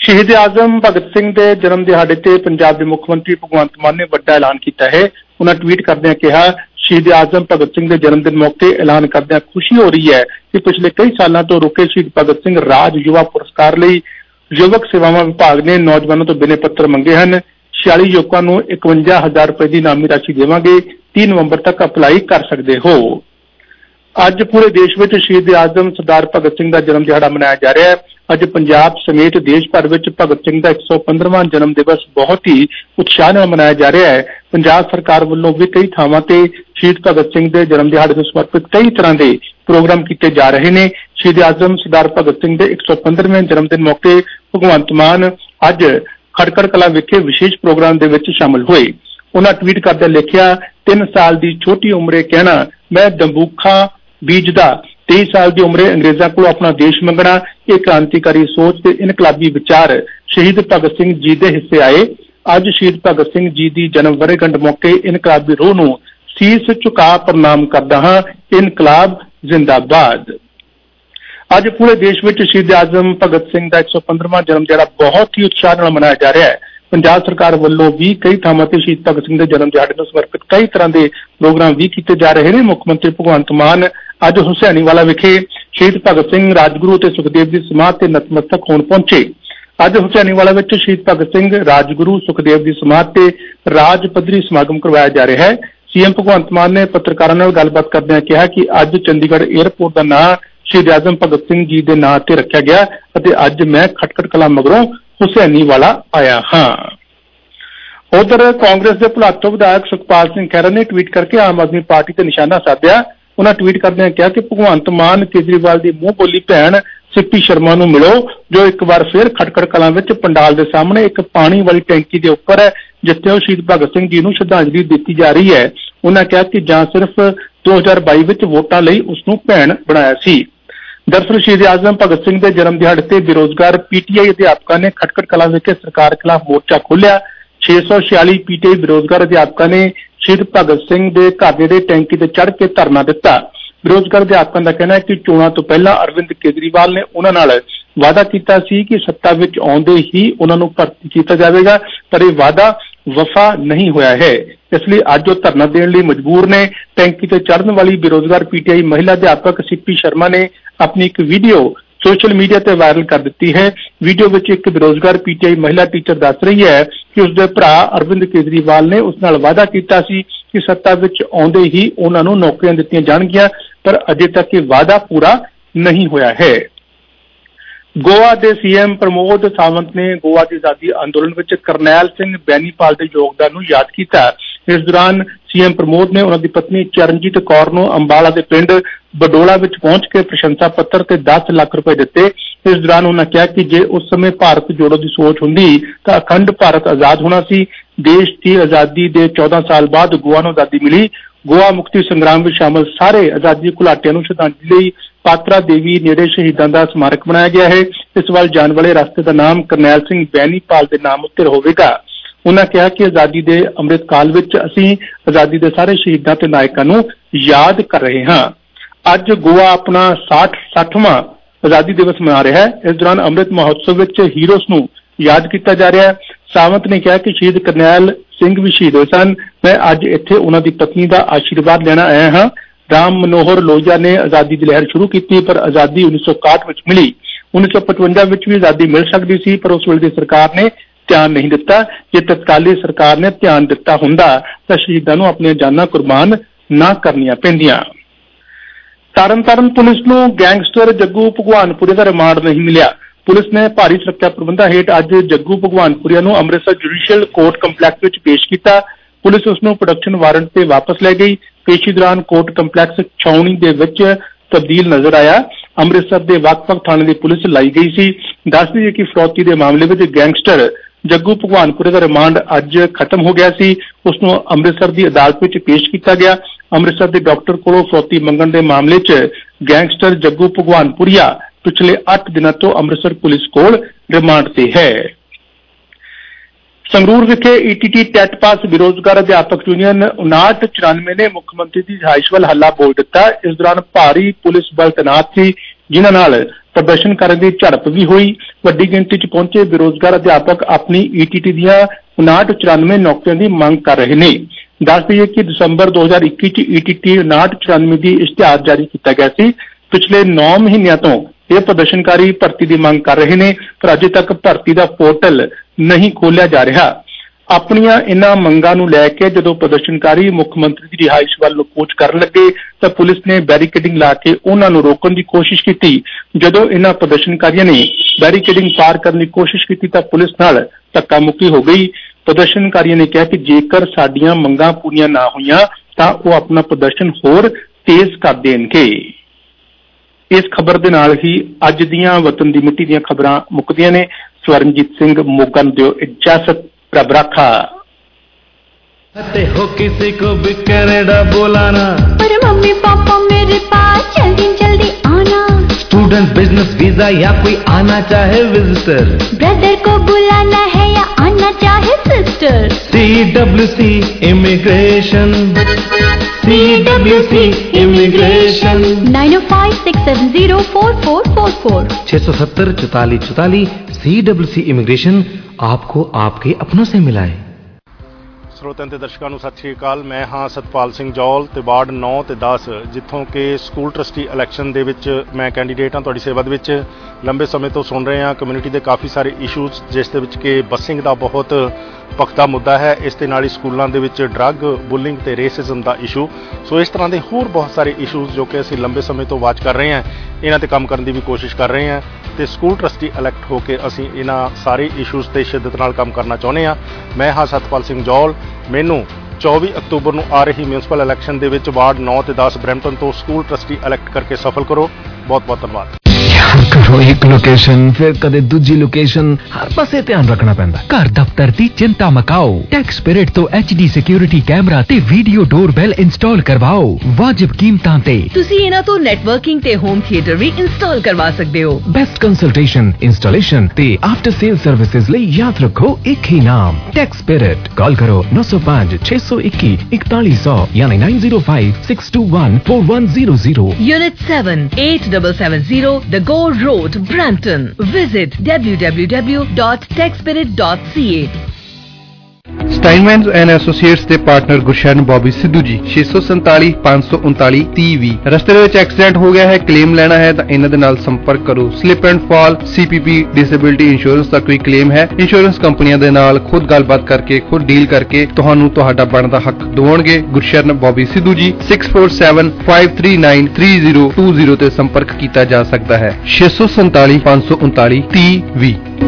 ਸ਼ਹੀਦ ਆਜ਼ਮ ਭਗਤ ਸਿੰਘ ਦੇ ਜਨਮ ਦਿਹਾੜੇ ਤੇ ਪੰਜਾਬ ਦੇ ਮੁੱਖ ਮੰਤਰੀ ਭਗਵੰਤ ਮਾਨ ਨੇ ਵੱਡਾ ਐਲਾਨ ਕੀਤਾ ਹੈ। ਉਹਨਾਂ ਟਵੀਟ ਕਰਦਿਆਂ ਕਿਹਾ, ਸ਼ਹੀਦ ਆਜ਼ਮ ਭਗਤ ਸਿੰਘ ਦੇ ਜਨਮ ਦਿਨ ਮੌਕੇ ਐਲਾਨ ਕਰਦਿਆਂ ਖੁਸ਼ੀ ਹੋ ਰਹੀ ਹੈ ਕਿ ਪਿਛਲੇ ਕਈ ਸਾਲਾਂ ਤੋਂ ਰੁਕੇ ਸ਼ਹੀਦ ਭਗਤ ਸਿੰਘ ਰਾਜ ਯੁਵਾ ਪੁਰਸਕਾਰ ਲਈ ਯੁਵਕ ਸੇਵਾਵਾਂ ਵਿਭਾਗ ਨੇ ਨੌਜਵਾਨਾਂ ਤੋਂ ਬਿਨੈ ਪੱਤਰ ਮੰਗੇ ਹਨ। ਛਿਆਲੀ ਯੁਵਕਾਂ ਨੂੰ ਇਕਵੰਜਾ ਹਜ਼ਾਰ ਰੁਪਏ ਦੀ ਇਨਾਮੀ ਰਾਸ਼ੀ ਦੇਵਾਂਗੇ। ਤੀਹ ਨਵੰਬਰ ਤੱਕ ਅਪਲਾਈ ਕਰ ਸਕਦੇ ਹੋ। ਅੱਜ ਪੂਰੇ ਦੇਸ਼ ਵਿੱਚ ਸ਼ਹੀਦ ਆਜ਼ਮ ਸਰਦਾਰ ਭਗਤ ਸਿੰਘ ਦਾ ਜਨਮ ਦਿਹਾੜਾ ਮਨਾਇਆ ਜਾ ਰਿਹਾ ਹੈ। ਅੱਜ ਪੰਜਾਬ ਸਮੇਤ ਦੇਸ਼ ਭਰ ਵਿੱਚ ਭਗਤ ਸਿੰਘ ਦਾ ਇੱਕ ਸੌ ਪੰਦਰਵਾਂ ਜਨਮ ਦਿਵਸ ਬਹੁਤ ਹੀ ਉਤਸ਼ਾਹ ਨਾਲ ਮਨਾਇਆ ਜਾ ਰਿਹਾ ਹੈ। ਪੰਜਾਬ ਸਰਕਾਰ ਵੱਲੋਂ ਵੀ ਕਈ ਥਾਵਾਂ ਤੇ ਸ਼ਹੀਦ ਭਗਤ ਸਿੰਘ ਦੇ ਜਨਮ ਦਿਹਾੜੇ ਨੂੰ ਸਮਰਪਿਤ ਕਈ ਤਰ੍ਹਾਂ ਦੇ ਪ੍ਰੋਗਰਾਮ ਕੀਤੇ ਜਾ ਰਹੇ ਨੇ। ਸ਼ਹੀਦ ਆਜ਼ਮ ਸਰਦਾਰ ਭਗਤ ਸਿੰਘ ਦੇ ਇੱਕ ਸੌ ਪੰਦਰਵੇਂ ਜਨਮ ਦਿਨ ਮੌਕੇ ਭਗਵੰਤ ਮਾਨ ਅੱਜ ਖਟਕੜ ਕਲਾਂ ਵਿਖੇ ਵਿਸ਼ੇਸ਼ ਪ੍ਰੋਗਰਾਮ ਦੇ ਵਿੱਚ ਸ਼ਾਮਲ ਹੋਏ। ਉਹਨਾਂ ਟਵੀਟ ਕਰਦੇ ਲਿਖਿਆ, ਤਿੰਨ ਸਾਲ ਦੀ ਛੋਟੀ ਉਮਰੇ ਕਹਿਣਾ ਮੈਂ ਦੰਬੂਖਾ ਬੀਜਦਾ, ਤੇਈ ਸਾਲ ਦੀ ਉਮਰੇ ਅੰਗਰੇਜ਼ਾਂ ਕੋਲੋਂ ਆਪਣਾ ਦੇਸ਼ ਮੰਗਣਾ, ਇਹ ਕ੍ਰਾਂਤੀਕਾਰੀ ਸੋਚ ਤੇ ਇਨਕਲਾਬੀ ਵਿਚਾਰ ਸ਼ਹੀਦ ਭਗਤ ਸਿੰਘ ਜੀ ਦੇ ਹਿੱਸੇ ਆਏ। ਅੱਜ ਸ਼ਹੀਦ ਭਗਤ ਸਿੰਘ ਜੀ ਦੀ ਜਨਮ ਵਰ੍ਹੇਗੰਢ ਮੌਕੇ ਇਨਕਲਾਬੀ ਰੂਹ ਨੂੰ ਸੀਸ ਝੁਕਾ ਪ੍ਰਣਾਮ ਕਰਦਾ ਹਾਂ। ਇਨਕਲਾਬ ਜ਼ਿੰਦਾਬਾਦ। ਅੱਜ ਪੂਰੇ ਦੇਸ਼ ਵਿੱਚ ਸ਼ਹੀਦ ਆਜ਼ਮ ਭਗਤ ਸਿੰਘ ਦਾ ਇੱਕ ਸੌ ਪੰਦਰਵਾਂ ਜਨਮ ਦਿਹਾੜਾ ਬਹੁਤ ਹੀ ਉਤਸ਼ਾਹ ਨਾਲ ਮਨਾਇਆ ਜਾ ਰਿਹਾ ਹੈ। ਪੰਜਾਬ ਸਰਕਾਰ ਵੱਲੋਂ ਵੀ ਕਈ ਥਾਵਾਂ ਤੇ ਸ਼ਹੀਦ ਭਗਤ ਸਿੰਘ ਦੇ ਜਨਮ ਦਿਹਾੜੇ ਨੂੰ ਸਮਰਪਿਤ ਕਈ ਤਰ੍ਹਾਂ ਦੇ ਪ੍ਰੋਗਰਾਮ ਵੀ ਕੀਤੇ ਜਾ ਰਹੇ ਨੇ। ਮੁੱਖ ਮੰਤਰੀ ਭਗਵੰਤ ਮਾਨ ਅੱਜ ਹੁਸੈਨੀਵਾਲਾ ਵਿਖੇ ਸ਼ਹੀਦ ਭਗਤ ਸਿੰਘ, ਰਾਜਗੁਰੂ ਤੇ ਸੁਖਦੇਵ ਦੀ ਸਮਾਧ ਤੇ ਨਤਮਸਤਕ ਹੋਣ ਪਹੁੰਚੇ। ਅੱਜ ਹੁਸੈਨੀਵਾਲਾ ਵਿੱਚ ਸ਼ਹੀਦ ਭਗਤ ਸਿੰਘ, ਰਾਜਗੁਰੂ, ਸੁਖਦੇਵ ਦੀ ਸਮਾਧ ਤੇ ਰਾਜ ਪੱਧਰੀ ਸਮਾਗਮ ਕਰਵਾਇਆ ਜਾ ਰਿਹਾ ਹੈ। ਸੀਐਮ ਭਗਵੰਤ ਮਾਨ ਨੇ ਪੱਤਰਕਾਰਾਂ ਨਾਲ ਗੱਲਬਾਤ ਕਰਦਿਆਂ ਕਿਹਾ ਕਿ ਅੱਜ ਚੰਡੀਗੜ੍ਹ ਏਅਰਪੋਰਟ ਦਾ ਨਾਂ ਸ਼ਹੀਦ ਆਜ਼ਮ ਭਗਤ ਸਿੰਘ ਜੀ ਦੇ ਨਾਂ ਤੇ ਰੱਖਿਆ ਗਿਆ ਅਤੇ ਅੱਜ ਮੈਂ ਖਟਕੜ ਕਲਾਂ ਮਗਰੋਂ ਹੁਸੈਨੀਵਾਲਾ ਆਇਆ ਹਾਂ। ਉਧਰ ਕਾਂਗਰਸ ਦੇ ਭੁਲਾਥੋਂ ਵਿਧਾਇਕ ਸੁਖਪਾਲ ਸਿੰਘ ਖਹਿਰਾ ਨੇ ਟਵੀਟ ਕਰਕੇ ਆਮ ਆਦਮੀ ਪਾਰਟੀ ਤੇ ਨਿਸ਼ਾਨਾ ਸਾਧਿਆ। ਉਹਨਾਂ ਟਵੀਟ ਕਰਦਿਆਂ ਕਿਹਾ ਕਿ ਭਗਵੰਤ ਮਾਨ ਕੇਜਰੀਵਾਲ ਦੀ ਮੂੰਹ ਬੋਲੀ ਭੈਣ ਸਿੱਪੀ ਸ਼ਰਮਾ ਨੂੰ ਮਿਲੋ, ਜੋ ਇੱਕ ਵਾਰ ਫਿਰ ਖਟਕੜ ਕਲਾਂ ਵਿੱਚ ਪੰਡਾਲ ਦੇ ਸਾਹਮਣੇ ਇੱਕ ਪਾਣੀ ਵਾਲੀ ਟੈਂਕੀ ਦੇ ਉੱਪਰ ਹੈ, ਜਿੱਥੇ ਉਹ ਸ਼ਹੀਦ ਭਗਤ ਸਿੰਘ ਜੀ ਨੂੰ ਸ਼ਰਧਾਂਜਲੀ ਦਿੱਤੀ ਜਾ ਰਹੀ ਹੈ। ਉਹਨਾਂ ਕਿਹਾ ਕਿ ਜਾਂ ਸਿਰਫ ਦੋ ਹਜ਼ਾਰ ਬਾਈ ਵਿੱਚ ਵੋਟਾਂ ਲਈ ਉਸ ਨੂੰ ਭੈਣ ਬਣਾਇਆ ਸੀ। ਦਰਅਸਲ ਸ਼ਹੀਦ ਆਜ਼ਮ ਭਗਤ ਸਿੰਘ ਦੇ ਜਨਮ ਦਿਹਾੜੇ ਤੇ ਬੇਰੋਜ਼ਗਾਰ ਪੀਟੀਆਈ ਅਧਿਆਪਕਾਂ ਨੇ ਖਟਕੜ ਕਲਾਂ ਵਿਖੇ ਸਰਕਾਰ ਖਿਲਾਫ ਮੋਰਚਾ ਖੋਲ੍ਹਿਆ। ਛੇ ਸੌ ਛਿਆਲੀ ਪੀਟੀਆਈ ਬੇਰੋਜ਼ਗਾਰ ਅਧਿਆਪਕਾਂ ਨੇ ਸ਼ਹੀਦ ਭਗਤ ਸਿੰਘ ਦੇ ਘਰ ਦੇ ਟੈਂਕੀ ਤੇ ਚੜ੍ਹ ਕੇ ਧਰਨਾ ਦਿੱਤਾ। ਬੇਰੋਜ਼ਗਾਰ ਅਧਿਆਪਕਾਂ ਦਾ ਕਹਿਣਾ ਹੈ ਕਿ ਚੋਣਾਂ ਤੋਂ ਪਹਿਲਾਂ ਅਰਵਿੰਦ ਕੇਜਰੀਵਾਲ ਨੇ ਉਹਨਾਂ ਨਾਲ ਵਾਅਦਾ ਕੀਤਾ ਸੀ ਕਿ ਸੱਤਾ ਵਿੱਚ ਆਉਂਦੇ ਹੀ ਉਹਨਾਂ ਨੂੰ ਭਰਤੀ ਕੀਤਾ ਜਾਵੇਗਾ, ਪਰ ਇਹ ਵਾਅਦਾ ਵਫਾ ਨਹੀਂ ਹੋਇਆ ਹੈ। ਇਸ ਲਈ ਅੱਜ ਉਹ ਧਰਨਾ ਦੇਣ ਲਈ ਮਜਬੂਰ ਨੇ। ਟੈਂਕੀ ਤੇ ਚੜ੍ਹਨ ਵਾਲੀ ਬੇਰੋਜ਼ਗਾਰ ਪੀਟੀਆਈ ਮਹਿਲਾ ਅਧਿਆਪਕ ਸਿੱਪੀ ਸ਼ਰਮਾ ਨੇ ਆਪਣੀ ਇੱਕ ਵੀਡੀਓ ਸੋਸ਼ਲ ਮੀਡੀਆ ਤੇ ਵਾਇਰਲ ਕਰ ਦਿੱਤੀ ਹੈ। ਵੀਡੀਓ ਵਿੱਚ ਇੱਕ ਬੇਰੋਜ਼ਗਾਰ ਪੀਟੀਆਈ ਮਹਿਲਾ ਟੀਚਰ ਦੱਸ ਰਹੀ ਹੈ ਕਿ ਉਸਦੇ ਭਰਾ ਅਰਵਿੰਦ ਕੇਜਰੀਵਾਲ ਨੇ ਉਸ ਨਾਲ ਵਾਅਦਾ ਕੀਤਾ ਸੀ ਕਿ ਸੱਤਾ ਵਿੱਚ ਆਉਂਦੇ ਹੀ ਉਹਨਾਂ ਨੂੰ ਨੌਕਰੀਆਂ ਦਿੱਤੀਆਂ ਜਾਣਗੀਆਂ, ਪਰ ਅਜੇ ਤੱਕ ਇਹ ਵਾਅਦਾ ਪੂਰਾ ਨਹੀਂ ਹੋਇਆ ਹੈ। ਗੋਆ ਦੇ ਸੀਐਮ ਪ੍ਰਮੋਦ ਸਾਵੰਤ ਨੇ ਗੋਆ ਦੀ ਆਜ਼ਾਦੀ ਅੰਦੋਲਨ ਵਿੱਚ ਕਰਨੈਲ ਸਿੰਘ ਬੈਨੀਪਾਲ ਦੇ ਯੋਗਦਾਨ ਨੂੰ ਯਾਦ ਕੀਤਾ। ਇਸ ਦੌਰਾਨ ਸੀਐਮ ਪ੍ਰਮੋਦ ਨੇ ਉਹਨਾਂ ਦੀ ਪਤਨੀ ਚਰਨਜੀਤ ਕੌਰ ਨੂੰ ਅੰਬਾਲਾ ਦੇ ਪਿੰਡ ਬਡੋਲਾ ਵਿੱਚ ਪਹੁੰਚ ਕੇ ਪ੍ਰਸ਼ੰਸਾ ਪੱਤਰ ਤੇ ਦਸ ਲੱਖ ਰੁਪਏ ਦਿੱਤੇ। ਇਸ ਦੌਰਾਨ ਉਹਨਾਂ ਕਿਹਾ ਕਿ ਜੇ ਉਸ ਸਮੇਂ ਭਾਰਤ ਜੋੜੋ ਦੀ ਸੋਚ ਹੁੰਦੀ ਤਾਂ ਅਖੰਡ ਭਾਰਤ ਆਜ਼ਾਦ ਹੋਣਾ ਸੀ। ਦੇਸ਼ ਦੀ ਆਜ਼ਾਦੀ ਦੇ ਚੌਦਾਂ ਸਾਲ ਬਾਅਦ ਗੋਆ ਨੂੰ ਆਜ਼ਾਦੀ ਮਿਲੀ। ਗੋਆ ਮੁਕਤੀ ਸੰਗਰਾਮ ਵਿੱਚ ਸ਼ਾਮਲ ਸਾਰੇ ਆਜ਼ਾਦੀ ਘੁਲਾਟੀਆਂ ਨੂੰ ਸ਼ਰਧਾਂਜਲੀ ਲਈ ਪਾਤਰਾ ਦੇਵੀ ਨੇੜੇ ਸ਼ਹੀਦਾਂ ਦਾ ਸਮਾਰਕ ਬਣਾਇਆ ਗਿਆ ਹੈ। ਇਸ ਵੱਲ ਜਾਣ ਵਾਲੇ ਰਸਤੇ ਦਾ ਨਾਮ ਕਰਨੈਲ ਸਿੰਘ ਬੈਨੀਪਾਲ ਦੇ ਨਾਮ ਉੱਤੇ ਹੋਵੇਗਾ। ਉਹਨਾਂ ਕਿਹਾ ਕਿ ਆਜ਼ਾਦੀ ਦੇ ਅੰਮ੍ਰਿਤ ਕਾਲ ਵਿੱਚ ਅਸੀਂ ਆਜ਼ਾਦੀ ਦੇ ਸਾਰੇ ਸ਼ਹੀਦਾਂ ਤੇ ਨਾਇਕਾਂ ਨੂੰ ਯਾਦ ਕਰ ਰਹੇ ਹਾਂ। ਅੱਜ ਗੋਆ ਆਪਣਾ ਸੱਠਵਾਂ ਆਜ਼ਾਦੀ ਦਿਵਸ ਮਨਾ ਰਿਹਾ ਹੈ। ਇਸ ਦੌਰਾਨ ਅੰਮ੍ਰਿਤ ਮਹੋਤਸਵ ਵਿੱਚ ਹੀਰੋਜ਼ ਨੂੰ ਯਾਦ ਕੀਤਾ ਜਾ ਰਿਹਾ ਹੈ। ਸਾਵੰਤ ਨੇ ਕਿਹਾ ਕਿ ਸ਼ਹੀਦ ਕਰਨੈਲ ਸਿੰਘ ਵੀ ਸ਼ਹੀਦ ਹੋਏ ਸਨ। ਮੈਂ ਅੱਜ ਇੱਥੇ ਉਹਨਾਂ ਦੀ ਪਤਨੀ ਦਾ ਆਸ਼ੀਰਵਾਦ ਲੈਣਾ ਆਇਆ ਹਾਂ। ਰਾਮ ਮਨੋਹਰ ਲੋਹੀਆ ਨੇ ਆਜ਼ਾਦੀ ਦੀ ਲਹਿਰ ਸ਼ੁਰੂ ਕੀਤੀ, ਪਰ ਆਜ਼ਾਦੀ ਉੱਨੀ ਸੌ ਇਕਾਹਠ ਵਿੱਚ ਮਿਲੀ। ਉੱਨੀ ਸੌ ਪਚਵੰਜਾ ਵਿੱਚ ਵੀ ਆਜ਼ਾਦੀ ਮਿਲ ਸਕਦੀ ਸੀ, ਪਰ ਉਸ ਵੇਲੇ ਦੀ ਸਰਕਾਰ ਨੇ ਧਿਆਨ ਨਹੀਂ ਦਿੱਤਾ। ਜੇ ਤਤਕਾਲੀ ਸਰਕਾਰ ਨੇ ਧਿਆਨ ਦਿੱਤਾ ਹੁੰਦਾ ਤਾਂ ਸ਼ਹੀਦਾਂ ਨੂੰ ਆਪਣੀਆਂ ਜਾਨਾਂ ਕੁਰਬਾਨ ਨਾ ਕਰਨੀਆਂ ਪੈਂਦੀਆਂ। ਤਰਨਤਾਰਨ ਪੁਲਿਸ ਨੂੰ ਗੈਂਗਸਟਰ ਜੱਗੂ ਭਗਵਾਨਪੁਰੀਆ ਦਾ ਰਿਮਾਂਡ ਨਹੀਂ ਮਿਲਿਆ। ਪੁਲਿਸ ਨੇ ਭਾਰੀ ਸੁਰੱਖਿਆ ਪ੍ਰਬੰਧਾਂ ਹੇਠ ਅੱਜ ਜੱਗੂ ਭਗਵਾਨਪੁਰੀਆ ਨੂੰ ਅੰਮ੍ਰਿਤਸਰ ਜੁਡੀਸ਼ੀਅਲ ਕੋਰਟ ਕੰਪਲੈਕਸ ਵਿੱਚ ਪੇਸ਼ ਕੀਤਾ। ਪੁਲਿਸ ਉਸ ਨੂੰ ਪ੍ਰੋਡਕਸ਼ਨ ਵਾਰੰਟ ਤੇ ਵਾਪਸ ਲੈ ਗਈ। ਪੇਸ਼ੀ ਦੌਰਾਨ ਕੋਰਟ ਕੰਪਲੈਕਸ ਛਾਉਣੀ ਦੇ ਵਿੱਚ ਤਬਦੀਲ ਨਜ਼ਰ ਆਇਆ। ਅੰਮ੍ਰਿਤਸਰ ਦੇ ਵੱਖ-ਵੱਖ ਥਾਣੇ ਦੀ ਪੁਲਿਸ ਲਾਈ ਗਈ ਸੀ। ਦੱਸ ਦਈਏ ਕਿ ਫਰੌਤੀ ਦੇ ਮਾਮਲੇ ਵਿੱਚ ਗੈਂਗਸਟਰ ਜੱਗੂ ਭਗਵਾਨਪੁਰੇ ਦਾ ਰਿਮਾਂਡ ਅੱਜ ਖਤਮ ਹੋ ਗਿਆ ਸੀ। ਉਸ ਨੂੰ ਅੰਮ੍ਰਿਤਸਰ ਦੀ ਅਦਾਲਤ ਵਿੱਚ ਪੇਸ਼ ਕੀਤਾ ਗਿਆ। ਅੰਮ੍ਰਿਤਸਰ ਦੇ ਡਾਕਟਰ ਕੋਲੋਂ ਫਰੌਤੀ ਮੰਗਣ ਦੇ ਮਾਮਲੇ 'ਚ ਗੈਂਗਸਟਰ ਜੱਗੂ ਭਗਵਾਨਪੁਰੀਆ ਪਿਛਲੇ ਅੱਠ ਦਿਨਾਂ ਤੋਂ ਅੰਮ੍ਰਿਤਸਰ ਪੁਲਿਸ ਕੋਲ ਰਿਮਾਂਡ ਤੇ ਹੈ। ਸੰਗਰੂਰ ਵਿਖੇ ਈਟੀਟੀ ਟੈਟ ਪਾਸ ਬੇਰੋਜ਼ਗਾਰ ਅਧਿਆਪਕ ਯੂਨੀਅਨ ਉਨਾਹਠ ਚੁਰਾਨਵੇਂ ਨੇ ਮੁੱਖ ਮੰਤਰੀ ਦੀ ਰਿਹਾਇਸ਼ ਵੱਲ ਹੱਲਾ ਬੋਲ ਦਿੱਤਾ। ਇਸ ਦੌਰਾਨ ਭਾਰੀ ਪੁਲਿਸ ਬਲ ਤੈਨਾਤ ਸੀ, ਜਿਨ੍ਹਾਂ ਨਾਲ ਪ੍ਰਦਰਸ਼ਨਕਾਰੀਆਂ ਦੀ ਝੜਪ ਵੀ ਹੋਈ। ਵੱਡੀ ਗਿਣਤੀ 'ਚ ਪਹੁੰਚੇ ਬੇਰੁਜ਼ਗਾਰ ਅਧਿਆਪਕ ਆਪਣੀ ਈ ਟੀ ਟੀ ਦੀਆਂ ਉਨਾਹਠ ਚੁਰਾਨਵੇਂ ਨੌਕਰੀਆਂ ਦੀ ਮੰਗ ਕਰ ਰਹੇ ਨੇ। ਦੱਸ ਦਈਏ ਕਿ ਦਸੰਬਰ ਦੋ ਹਜ਼ਾਰ ਇੱਕੀ 'ਚ ਈ ਟੀ ਟੀ ਉਨਾਹਠ ਚੁਰਾਨਵੇਂ ਦੀ ਇਸ਼ਤਿਹਾਰ ਜਾਰੀ ਕੀਤਾ ਗਿਆ ਸੀ। ਪਿਛਲੇ ਨੌ ਮਹੀਨਿਆਂ ਤੋਂ ਇਹ ਪ੍ਰਦਰਸ਼ਨਕਾਰੀ ਭਰਤੀ ਦੀ ਮੰਗ ਕਰ ਰਹੇ ਨੇ, ਪਰ ਅਜੇ ਤੱਕ ਭਰਤੀ ਦਾ ਪੋਰਟਲ ਨਹੀਂ ਖੋਲ੍ਹਿਆ ਜਾ ਰਿਹਾ। ਆਪਣੀਆਂ ਇਹਨਾਂ ਮੰਗਾਂ ਨੂੰ ਲੈ ਕੇ ਜਦੋਂ ਪ੍ਰਦਰਸ਼ਨਕਾਰੀ ਮੁੱਖ ਮੰਤਰੀ ਦੀ ਰਿਹਾਇਸ਼ ਵੱਲ ਨੂੰ ਕੂਚ ਕਰਨ ਲੱਗੇ ਤਾਂ ਪੁਲਿਸ ਨੇ ਬੈਰੀਕੇਡਿੰਗ ਲਾ ਕੇ ਉਹਨਾਂ ਨੂੰ ਰੋਕਣ ਦੀ ਕੋਸ਼ਿਸ਼ ਕੀਤੀ। ਜਦੋਂ ਇਹਨਾਂ ਪ੍ਰਦਰਸ਼ਨਕਾਰੀਆਂ ਨੇ ਬੈਰੀਕੇਡਿੰਗ ਪਾਰ ਕਰਨ ਦੀ ਕੋਸ਼ਿਸ਼ ਕੀਤੀ ਤਾਂ ਪੁਲਿਸ ਨਾਲ ਧੱਕਾ ਮੁੱਕੀ ਹੋ ਗਈ। ਪ੍ਰਦਰਸ਼ਨਕਾਰੀਆਂ ਨੇ ਕਿਹਾ ਕਿ ਜੇਕਰ ਸਾਡੀਆਂ ਮੰਗਾਂ ਪੂਰੀਆਂ ਨਾ ਹੋਈਆਂ ਤਾਂ ਉਹ ਆਪਣਾ ਪ੍ਰਦਰਸ਼ਨ ਹੋਰ ਤੇਜ਼ ਕਰ ਦੇਣਗੇ। ਇਸ ਖਬਰ ਦੇ ਨਾਲ ਹੀ ਅੱਜ ਦੀਆਂ ਵਤਨ ਦੀ ਮਿੱਟੀ ਦੀਆਂ ਖਬਰਾਂ ਮੁੱਕਦੀਆਂ ਨੇ। ਸਵਰਨਜੀਤ ਸਿੰਘ ਮੋਗਾ ਨੂੰ ਦਿਓ इजाजत। रब रखा हो किसी को भी कनाडा बुलाना, पर मम्मी पापा मेरे पास जल्दी जल्दी आना। स्टूडेंट बिजनेस वीजा या कोई आना चाहे विजिटर, ब्रदर को बुलाना है या आना चाहे sister. C W C immigration, C W C immigration. Nine O five six seven zero four four four four छह सौ सत्तर चौतालीस चौतालीस। सी डब्ल्यू सी इमिग्रेशन आपको आपके अपनों से मिलाए। ਸਰੋਤਿਆਂ ਤੇ ਦਰਸ਼ਕਾਂ ਨੂੰ ਸਤਿ ਸ਼੍ਰੀ ਅਕਾਲ। ਮੈਂ ਹਾਂ ਸਤਪਾਲ ਸਿੰਘ ਜੌਲ ਤੇ ਵਾਰਡ ਨੌ ਤੇ ਦਸ, ਜਿੱਥੋਂ ਕਿ ਸਕੂਲ ਟਰਸਟੀ ਇਲੈਕਸ਼ਨ ਦੇ ਵਿੱਚ ਮੈਂ ਕੈਂਡੀਡੇਟ ਹਾਂ ਤੁਹਾਡੀ ਸੇਵਾ ਦੇ ਵਿੱਚ। ਲੰਬੇ ਸਮੇਂ ਤੋਂ ਸੁਣ ਰਹੇ ਹਾਂ ਕਮਿਊਨਿਟੀ ਦੇ ਕਾਫੀ ਸਾਰੇ ਇਸ਼ੂਜ਼, ਜਿਸ ਦੇ ਵਿੱਚ ਕਿ ਬੱਸਿੰਗ ਦਾ ਬਹੁਤ ਭਖਦਾ ਮੁੱਦਾ ਹੈ। ਇਸ ਦੇ ਨਾਲ ਹੀ ਸਕੂਲਾਂ ਦੇ ਵਿੱਚ ਡਰੱਗ, ਬੁਲਿੰਗ ਤੇ ਰੇਸਿਜ਼ਮ ਦਾ ਇਸ਼ੂ। ਸੋ ਇਸ ਤਰ੍ਹਾਂ ਦੇ ਹੋਰ ਬਹੁਤ ਸਾਰੇ ਇਸ਼ੂਜ਼ ਜੋ ਕਿ ਅਸੀਂ ਲੰਬੇ ਸਮੇਂ ਤੋਂ ਵਾਚ ਕਰ ਰਹੇ ਹਾਂ, ਇਹਨਾਂ ਤੇ ਕੰਮ ਕਰਨ ਦੀ ਵੀ ਕੋਸ਼ਿਸ਼ ਕਰ ਰਹੇ ਹਾਂ ਤੇ ਸਕੂਲ ਟਰਸਟੀ ਇਲੈਕਟ ਹੋ ਕੇ ਅਸੀਂ ਇਹਨਾਂ ਸਾਰੇ ਇਸ਼ੂਜ਼ ਤੇ ਸ਼ਿੱਦਤ ਨਾਲ ਕੰਮ ਕਰਨਾ ਚਾਹੁੰਦੇ ਹਾਂ। ਮੈਂ ਹਾਂ ਸਤਪਾਲ ਸਿੰਘ ਜੌਲ। ਮੈਨੂੰ ਚੌਵੀ ਅਕਤੂਬਰ ਨੂੰ ਆ ਰਹੀ ਮਿਊਨਿਸਪਲ ਇਲੈਕਸ਼ਨ ਦੇ ਵਿੱਚ ਵਾਰਡ ਨੌ ਤੇ ਦਸ ਬਰੈਂਪਟਨ ਤੋਂ ਸਕੂਲ ਟਰਸਟੀ ਇਲੈਕਟ ਕਰਕੇ ਸਫਲ ਕਰੋ। ਬਹੁਤ ਬਹੁਤ ਧੰਨਵਾਦ। ਕਰੋ ਇੱਕ ਲੋਕੇਸ਼ਨ ਫਿਰ ਕਦੇ ਦੂਜੀ ਲੋਕੇਸ਼ਨ, ਹਰ ਪਾਸੇ ਧਿਆਨ ਰੱਖਣਾ ਪੈਂਦਾ। ਘਰ ਦਫ਼ਤਰ ਦੀ ਚਿੰਤਾ ਮਕਾਓ। ਟੈਕਸ ਸਪਿਰਿਟ ਤੋਂ ਐਚ ਡੀ ਸਿਕਿਉਰਿਟੀ ਕੈਮਰਾ ਤੇ ਵੀਡੀਓ ਡੋਰਬੈਲ ਇੰਸਟਾਲ ਕਰਵਾਓ ਵਾਜਿਬ ਕੀਮਤਾਂ ਤੇ। ਤੁਸੀਂ ਇਹਨਾਂ ਤੋਂ ਨੈਟਵਰਕਿੰਗ ਤੇ ਹੋਮ ਥੀਏਟਰ ਵੀ ਇੰਸਟਾਲ ਕਰਵਾ ਸਕਦੇ ਹੋ। ਬੈਸਟ ਕੰਸਲਟੇਸ਼ਨ, ਇੰਸਟਾਲੇਸ਼ਨ ਤੇ ਆਫਟਰ ਸੇਲ ਸਰਵਿਸਿਜ਼ ਲਈ ਯਾਦ ਰੱਖੋ ਇੱਕ ਹੀ ਨਾਮ, ਟੈਕਸ ਸਪਿਰਿਟ। ਕਾਲ ਕਰੋ ਨੌ ਸੌ ਪੰਜ ਛੇ ਸੌ ਇੱਕੀ ਇਕਤਾਲੀ ਸੌ ਯਾਨੀ nine zero five six two one four one zero zero. Unit seven eight seven seven zero The Go Road, Brampton. Visit w w w dot tech spirit dot c a। Steinmanns and associates ਦੇ ਪਾਰਟਨਰ ਗੁਰਸ਼ਰਨ ਬੌਬੀ ਸਿੱਧੂ ਜੀ ਛੇ ਸੌ ਸੰਤਾਲੀ ਪੰਜ ਸੌ ਉਨਤਾਲੀ ਤੀਹ ਵੀਹ। ਰਸਤੇ ਦੇ ਵਿੱਚ ਐਕਸੀਡੈਂਟ ਹੋ ਗਿਆ ਹੈ, ਕਲੇਮ ਲੈਣਾ ਹੈ ਤਾਂ ਇਹਨਾਂ ਦੇ ਨਾਲ ਸੰਪਰਕ ਕਰੋ। Slip and fall, C P P, disability insurance ਦਾ ਕੋਈ ਕਲੇਮ ਹੈ, ਇੰਸ਼ੋਰੈਂਸ ਕੰਪਨੀਆਂ ਦੇ ਨਾਲ ਖੁਦ ਗੱਲਬਾਤ ਕਰਕੇ, ਖੁਦ ਡੀਲ ਕਰਕੇ ਤੁਹਾਨੂੰ ਤੁਹਾਡਾ ਬਣਦਾ ਹੱਕ ਦਿਵਾਉਣਗੇ। Gursharan Bobby Sidhu ji six four seven five three nine three zero two zero ਤੇ ਸੰਪਰਕ ਕੀਤਾ ਜਾ ਸਕਦਾ ਹੈ। ਛੇ ਸੌ ਸੰਤਾਲੀ ਪੰਜ ਸੌ ਉਨਤਾਲੀ ਤੀਹ ਵੀਹ।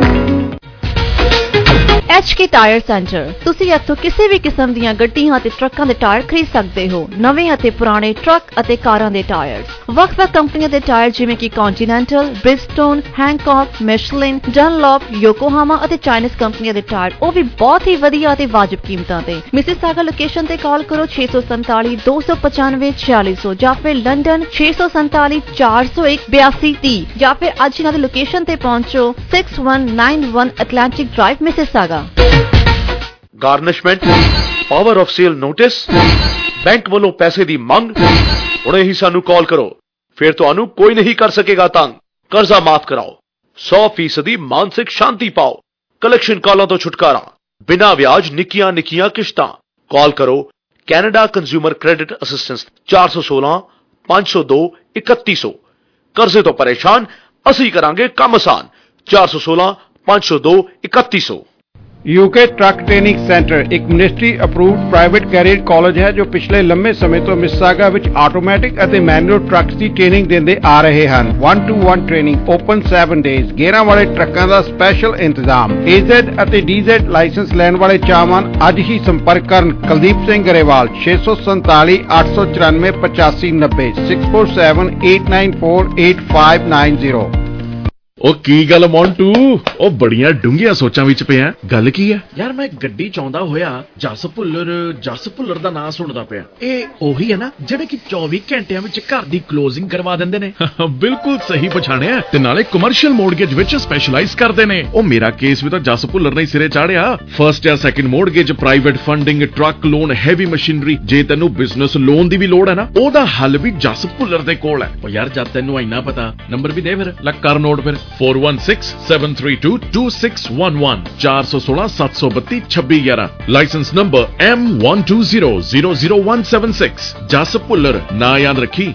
H K tyre centre. ਤੁਸੀਂ ਇੱਥੋਂ ਕਿਸੇ ਵੀ ਕਿਸਮ ਦੀਆਂ ਗੱਡੀਆਂ ਅਤੇ ਟਰੱਕਾਂ ਦੇ ਟਾਇਰ ਖਰੀਦ ਸਕਦੇ ਹੋ। ਨਵੇਂ ਅਤੇ ਪੁਰਾਣੇ ਟਰੱਕ ਅਤੇ ਕਾਰਾਂ ਦੇ ਟਾਇਰਸ, ਵੱਖ-ਵੱਖ ਕੰਪਨੀਆਂ ਦੇ ਟਾਇਰ ਜਿਵੇਂ ਕਿ ਕੰਟੀਨੈਂਟਲ, ਬ੍ਰਿਜਸਟੋਨ, ਹੈਂਕੌਕ, ਮਿਸ਼ਲਿਨ, ਡਨਲੌਪ, ਯੋਕੋਹਾਮਾ ਅਤੇ ਚਾਈਨੀਜ਼ ਕੰਪਨੀਆਂ ਦੇ ਟਾਇਰ, ਉਹ ਵੀ ਬਹੁਤ ਹੀ ਵਧੀਆ ਅਤੇ ਵਾਜਿਬ ਕੀਮਤਾਂ ਤੇ। ਮਿਸਿਸਾਗਾ ਲੋਕੇਸ਼ਨ ਤੇ ਕਾਲ ਕਰੋ ਛੇ ਸੌ ਸੰਤਾਲੀ ਦੋ ਸੌ ਪਚਾਨਵੇਂ ਛਿਆਲੀ ਸੌ ਜਾਂ ਫਿਰ ਲੰਡਨ ਛੇ ਸੌ ਸੰਤਾਲੀ ਚਾਰ ਸੌ ਇੱਕ ਬਿਆਸੀ ਤੀਹ ਜਾਂ ਫਿਰ ਅੱਜ ਇਹਨਾਂ ਦੀ ਲੋਕੇਸ਼ਨ ਤੇ ਪਹੁੰਚੋ six one nine one Atlantic Drive Mississauga. Garnishment, power of sale notice, bank ਵੱਲੋਂ ਪੈਸੇ ਦੀ ਮੰਗ, ਹੁਣੇ ਹੀ ਸਾਨੂੰ ਕਾਲ ਕਰੋ, ਫਿਰ ਤੁਹਾਨੂੰ ਕੋਈ ਨਹੀਂ ਕਰ ਸਕੇਗਾ ਤੰਗ। ਕਰਜ਼ਾ ਮਾਫ ਕਰਾਓ, ਸੌ ਫੀਸਦੀ ਮਾਨਸਿਕ ਸ਼ਾਂਤੀ ਪਾਓ, ਕਲੈਕਸ਼ਨ ਕਾਲਾਂ ਤੋਂ ਛੁਟਕਾਰਾ, ਬਿਨਾਂ ਵਿਆਜ ਨਿੱਕੀਆਂ ਨਿੱਕੀਆਂ ਕਿਸ਼ਤਾਂ। ਕਾਲ ਕਰੋ ਕੈਨੇਡਾ ਕੰਜ਼ਿਊਮਰ ਕ੍ਰੈਡਿਟ ਅਸਿਸਟੈਂਸ ਚਾਰ ਸੌ ਸੋਲਾਂ ਪੰਜ ਸੌ ਦੋ ਇਕੱਤੀ ਸੌ। ਕਰਜ਼ੇ ਤੋਂ ਪਰੇਸ਼ਾਨ, ਅਸੀਂ ਕਰਾਂਗੇ ਕੰਮ ਆਸਾਨ। ਚਾਰ ਸੌ ਸੋਲਾਂ ਪੰਜ ਸੌ ਦੋ ਇਕੱਤੀ ਸੌ। ਯੂਕੇ ਟਰੱਕ ਟ੍ਰੇਨਿੰਗ ਸੈਂਟਰ ਇੱਕ ministry approved private career college ਹੈ ਜੋ ਪਿਛਲੇ ਲੰਮੇ ਸਮੇਂ ਤੋਂ ਮਿਸਿਸਾਗਾ ਵਿੱਚ ਆਟੋਮੈਟਿਕ ਅਤੇ ਮੈਨੂਅਲ ਟਰੱਕਸ ਦੀ ਟ੍ਰੇਨਿੰਗ ਦਿੰਦੇ ਆ ਰਹੇ ਹਨ। one to one training, open seven days, ਗੇਅਰਾਂ ਵਾਲੇ ਟਰੱਕਾਂ ਦਾ ਸਪੈਸ਼ਲ ਇੰਤਜ਼ਾਮ। ਏ ਜ਼ੈਡ ਅਤੇ ਡੀ ਜ਼ੈਡ ਲਾਇਸੈਂਸ ਲੈਣ ਵਾਲੇ ਚਾਹਵਾਨ ਅੱਜ ਹੀ ਸੰਪਰਕ ਕਰਨ। ਕੁਲਦੀਪ ਸਿੰਘ ਗਰੇਵਾਲ ਛੇ ਸੌ ਸੰਤਾਲੀ ਅੱਠ ਸੌ ਚੁਰਾਨਵੇਂ ਪਚਾਸੀ ਨੱਬੇ six four seven eight nine four eight five nine zero. ਉਹ ਕੀ ਗੱਲ ਮੌਂਟੂ, ਉਹ ਬੜੀਆਂ ਡੂੰਘੀਆਂ ਸੋਚਾਂ ਵਿੱਚ ਪਿਆ, ਗੱਲ ਕੀ ਹੈ? ਯਾਰ ਮੈਂ ਗੱਡੀ ਚਾਹੁੰਦਾ ਹੋਇਆ ਜਸ ਭੁੱਲਰ ਜਸ ਭੁੱਲਰ ਦਾ ਨਾਂ ਸੁਣਦਾ ਪਿਆ। ਇਹ ਉਹੀ ਹੈ ਨਾ ਜਿਹੜੇ ਕਿ ਚੌਵੀ ਘੰਟਿਆਂ ਵਿੱਚ ਘਰ ਦੀ ਕਲੋਜ਼ਿੰਗ ਕਰਵਾ ਦਿੰਦੇ ਨੇ? ਬਿਲਕੁਲ ਸਹੀ ਪਛਾਣਿਆ, ਤੇ ਨਾਲੇ ਕਮਰਸ਼ੀਅਲ ਮੋਰਗੇਜ ਵਿੱਚ ਸਪੈਸ਼ਲਾਈਜ਼ ਕਰਦੇ ਨੇ। ਉਹ ਮੇਰਾ ਕੇਸ ਵੀ ਤਾਂ ਜਸ ਭੁੱਲਰ ਨੇ ਸਿਰੇ ਚਾੜਿਆ। ਫਰਸਟ ਜਾਂ second mortgage, private funding, truck loan, heavy machinery. ਜੇ ਤੈਨੂੰ ਬਿਜ਼ਨਸ ਲੋਨ ਦੀ ਵੀ ਲੋੜ ਹੈ ਨਾ, ਉਹਦਾ ਹੱਲ ਵੀ ਜਸ ਭੁੱਲਰ ਦੇ ਕੋਲ ਹੈ। ਉਹ ਯਾਰ ਜਦ ਤੈਨੂੰ ਇੰਨਾ ਪਤਾ, ਨੰਬਰ ਵੀ ਦੇ ਫਿਰ। ਲੈ ਕਰ ਨੋਟ ਫਿਰ, four one six seven three two two six one one, four one six seven two two two six one one, licence number M one two zero zero zero one seven six। Jas Bhullar, ਨਾ ਯਾਦ ਰੱਖੀ।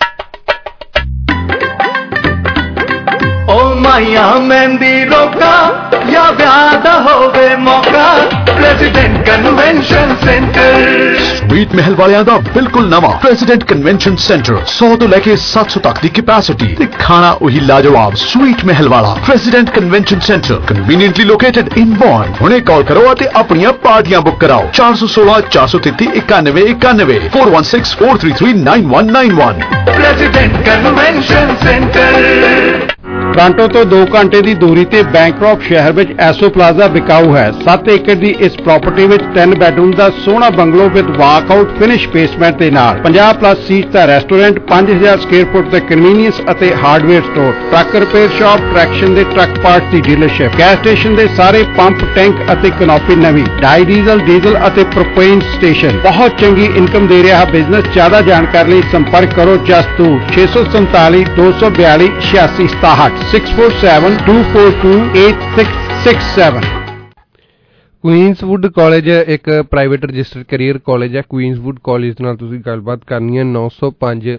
ਓ ਮਾਇਆ ਮਹਿੰਦੀ ਰੋਕਾ ਜਾਂ ਵਿਆਹ ਦਾ ਹੋਵੇ ਮੌਕਾ, President Convention Centre. Sweet Mahal ਵਾਲਿਆਂ ਦਾ ਬਿਲਕੁਲ ਨਵਾਂ ਪ੍ਰੈਜ਼ੀਡੈਂਟ ਕਨਵੈਨਸ਼ਨ ਸੈਂਟਰ, ਸੌ ਤੋਂ ਲੈ ਕੇ ਸੱਤ ਸੌ ਤੱਕ ਦੀ ਕੈਪੈਸਿਟੀ ਤੇ ਖਾਣਾ ਉਹੀ ਲਾਜਵਾਬ। ਸਵੀਟ ਮਹਿਲ ਵਾਲਾ President Convention Centre, conveniently located in Bond. ਹੁਣੇ ਕਾਲ ਕਰੋ ਅਤੇ ਆਪਣੀਆਂ ਪਾਰਟੀਆਂ ਬੁੱਕ ਕਰਾਓ। ਚਾਰ ਸੌ ਸੋਲਾਂ ਚਾਰ ਸੌ ਤੇਤੀ ਇਕਾਨਵੇਂ ਇਕਾਨਵੇਂ, four one six four three three nine one nine one। President Convention Centre. Toronto ਤੋਂ ਦੋ ਘੰਟੇ ਦੀ ਦੂਰੀ ਤੇ ਬੈਂਕਰੌਫ ਸ਼ਹਿਰ ਵਿੱਚ ਐਸੋ ਪਲਾਜ਼ਾ ਵਿਕਾਊ ਹੈ। ਸੱਤ ਏਕੜ ਦੀ ਇਸ ਪ੍ਰਾਪਰਟੀ ਵਿੱਚ ਤਿੰਨ ਬੈਡਰੂਮ ਦਾ ਸੋਹਣਾ bungalow with walkout finish basement ਦੇ ਨਾਲ ਪੰਜਾਹ ਪਲੱਸ ਸੀਟ ਦਾ ਰੈਸਟੋਰੈਂਟ, ਪੰਜ ਹਜ਼ਾਰ ਸਕੁਅਰ ਫੁੱਟ ਦੇ ਕਨਵੀਨੀਅੰਸ ਅਤੇ hardware store, truck repair shop, traction ਦੇ ਟਰੱਕ ਪਾਰਟਸ ਦੀ ਡੀਲਰਸ਼ਿਪ, ਗੈਸ ਸਟੇਸ਼ਨ ਦੇ ਸਾਰੇ ਪੰਪ, ਟੈਂਕ ਅਤੇ ਕਨੋਪੀ ਨਵੀਂ, ਡਾਈ ਡੀਜ਼ਲ, ਡੀਜ਼ਲ ਅਤੇ ਪ੍ਰੋਪੇਨ ਸਟੇਸ਼ਨ। ਬਹੁਤ ਚੰਗੀ ਇਨਕਮ ਦੇ ਰਿਹਾ ਬਿਜ਼ਨਸ। ਜ਼ਿਆਦਾ ਜਾਣਕਾਰੀ ਲਈ ਸੰਪਰਕ ਕਰੋ ਜਸਤੂਤ ਛੇ ਸੌ ਸੰਤਾਲੀ ਦੋ ਸੌ ਬਿਆਲੀ ਛਿਆਸੀ ਸਤਾਹਠ six four seven two four two eight six six seven। Queenswood College ਇੱਕ ਪ੍ਰਾਈਵੇਟ ਰਜਿਸਟਰਡ ਕੈਰੀਅਰ ਕਾਲਜ ਹੈ। ਕੁਈਨਸਵੁੱਡ ਕਾਲਜ ਨਾਲ ਤੁਸੀਂ ਗੱਲਬਾਤ ਕਰਨੀ ਹੈ ਨੌ ਸੌ ਪੰਜ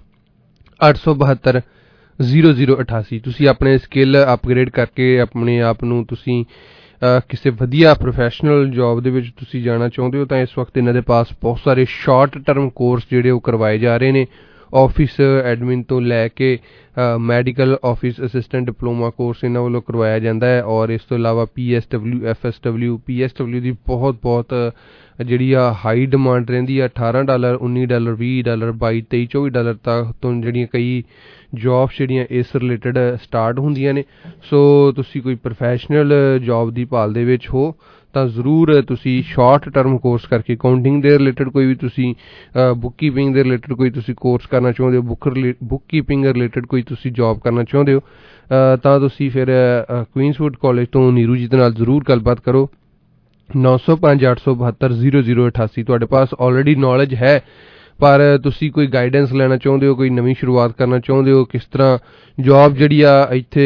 ਅੱਠ ਸੌ ਬਹੱਤਰ ਜ਼ੀਰੋ ਜ਼ੀਰੋ ਅਠਾਸੀ। ਤੁਸੀਂ ਆਪਣੇ ਸਕਿੱਲ ਅਪਗ੍ਰੇਡ ਕਰਕੇ ਆਪਣੇ ਆਪ ਨੂੰ ਤੁਸੀਂ ਕਿਸੇ ਵਧੀਆ ਪ੍ਰੋਫੈਸ਼ਨਲ ਜੌਬ ਦੇ ਵਿੱਚ ਤੁਸੀਂ ਜਾਣਾ ਚਾਹੁੰਦੇ ਹੋ ਤਾਂ ਇਸ ਵਕਤ ਇਹਨਾਂ ਦੇ ਪਾਸ ਬਹੁਤ ਸਾਰੇ ਸ਼ਾਰਟ ਟਰਮ ਕੋਰਸ ਜਿਹੜੇ ਉਹ ਕਰਵਾਏ ਜਾ ਰਹੇ ਨੇ। ਆਫਿਸ ਐਡਮਿਨ ਤੋਂ ਲੈ ਕੇ medical office assistant diploma course ਇਹਨਾਂ ਵੱਲੋਂ ਕਰਵਾਇਆ ਜਾਂਦਾ ਹੈ। ਔਰ ਇਸ ਤੋਂ ਇਲਾਵਾ P S W, F S W, P S W ਦੀ ਬਹੁਤ ਬਹੁਤ ਜਿਹੜੀ ਆ ਹਾਈ ਡਿਮਾਂਡ ਰਹਿੰਦੀ ਆ। ਅਠਾਰਾਂ ਡਾਲਰ, ਉੱਨੀ ਡਾਲਰ, ਵੀਹ ਡਾਲਰ, ਬਾਈ, ਤੇਈ, ਚੌਵੀ ਡਾਲਰ ਤੱਕ ਤੋਂ ਜਿਹੜੀਆਂ ਕਈ ਜੌਬਸ ਜਿਹੜੀਆਂ ਇਸ ਰਿਲੇਟਡ ਸਟਾਰਟ ਹੁੰਦੀਆਂ ਨੇ। ਸੋ ਤੁਸੀਂ ਕੋਈ ਪ੍ਰੋਫੈਸ਼ਨਲ ਜੌਬ ਦੀ ਭਾਲ ਦੇ ਵਿੱਚ ਹੋ ਤਾਂ ਜ਼ਰੂਰ ਤੁਸੀਂ ਸ਼ਾਰਟ ਟਰਮ ਕੋਰਸ ਕਰਕੇ ਅਕਾਊਂਟਿੰਗ ਦੇ ਰਿਲੇਟਡ ਕੋਈ ਵੀ ਤੁਸੀਂ ਬੁੱਕ ਕੀਪਿੰਗ ਦੇ ਰਿਲੇਟਡ ਕੋਈ ਤੁਸੀਂ ਕੋਰਸ ਕਰਨਾ ਚਾਹੁੰਦੇ ਹੋ, ਬੁੱਕ ਬੁੱਕ ਕੀਪਿੰਗ ਰਿਲੇਟਡ ਕੋਈ ਤੁਸੀਂ ਜੌਬ ਕਰਨਾ ਚਾਹੁੰਦੇ ਹੋ ਤਾਂ ਤੁਸੀਂ ਫਿਰ ਕੁਈਨਸਵੁੱਡ ਕਾਲਜ ਤੋਂ ਨੀਰੂ ਜੀ ਦੇ ਨਾਲ ਜ਼ਰੂਰ ਗੱਲਬਾਤ ਕਰੋ। ਨੌ ਸੌ ਪੰਜ ਅੱਠ ਸੌ ਬਹੱਤਰ ਜ਼ੀਰੋ ਜ਼ੀਰੋ ਅਠਾਸੀ। ਤੁਹਾਡੇ ਪਾਸ ਆਲਰੇਡੀ ਨੌਲੇਜ ਹੈ ਪਰ ਤੁਸੀਂ ਕੋਈ ਗਾਈਡੈਂਸ ਲੈਣਾ ਚਾਹੁੰਦੇ ਹੋ, ਕੋਈ ਨਵੀਂ ਸ਼ੁਰੂਆਤ ਕਰਨਾ ਚਾਹੁੰਦੇ ਹੋ, ਕਿਸ ਤਰ੍ਹਾਂ ਜੌਬ ਜਿਹੜੀ ਆ ਇੱਥੇ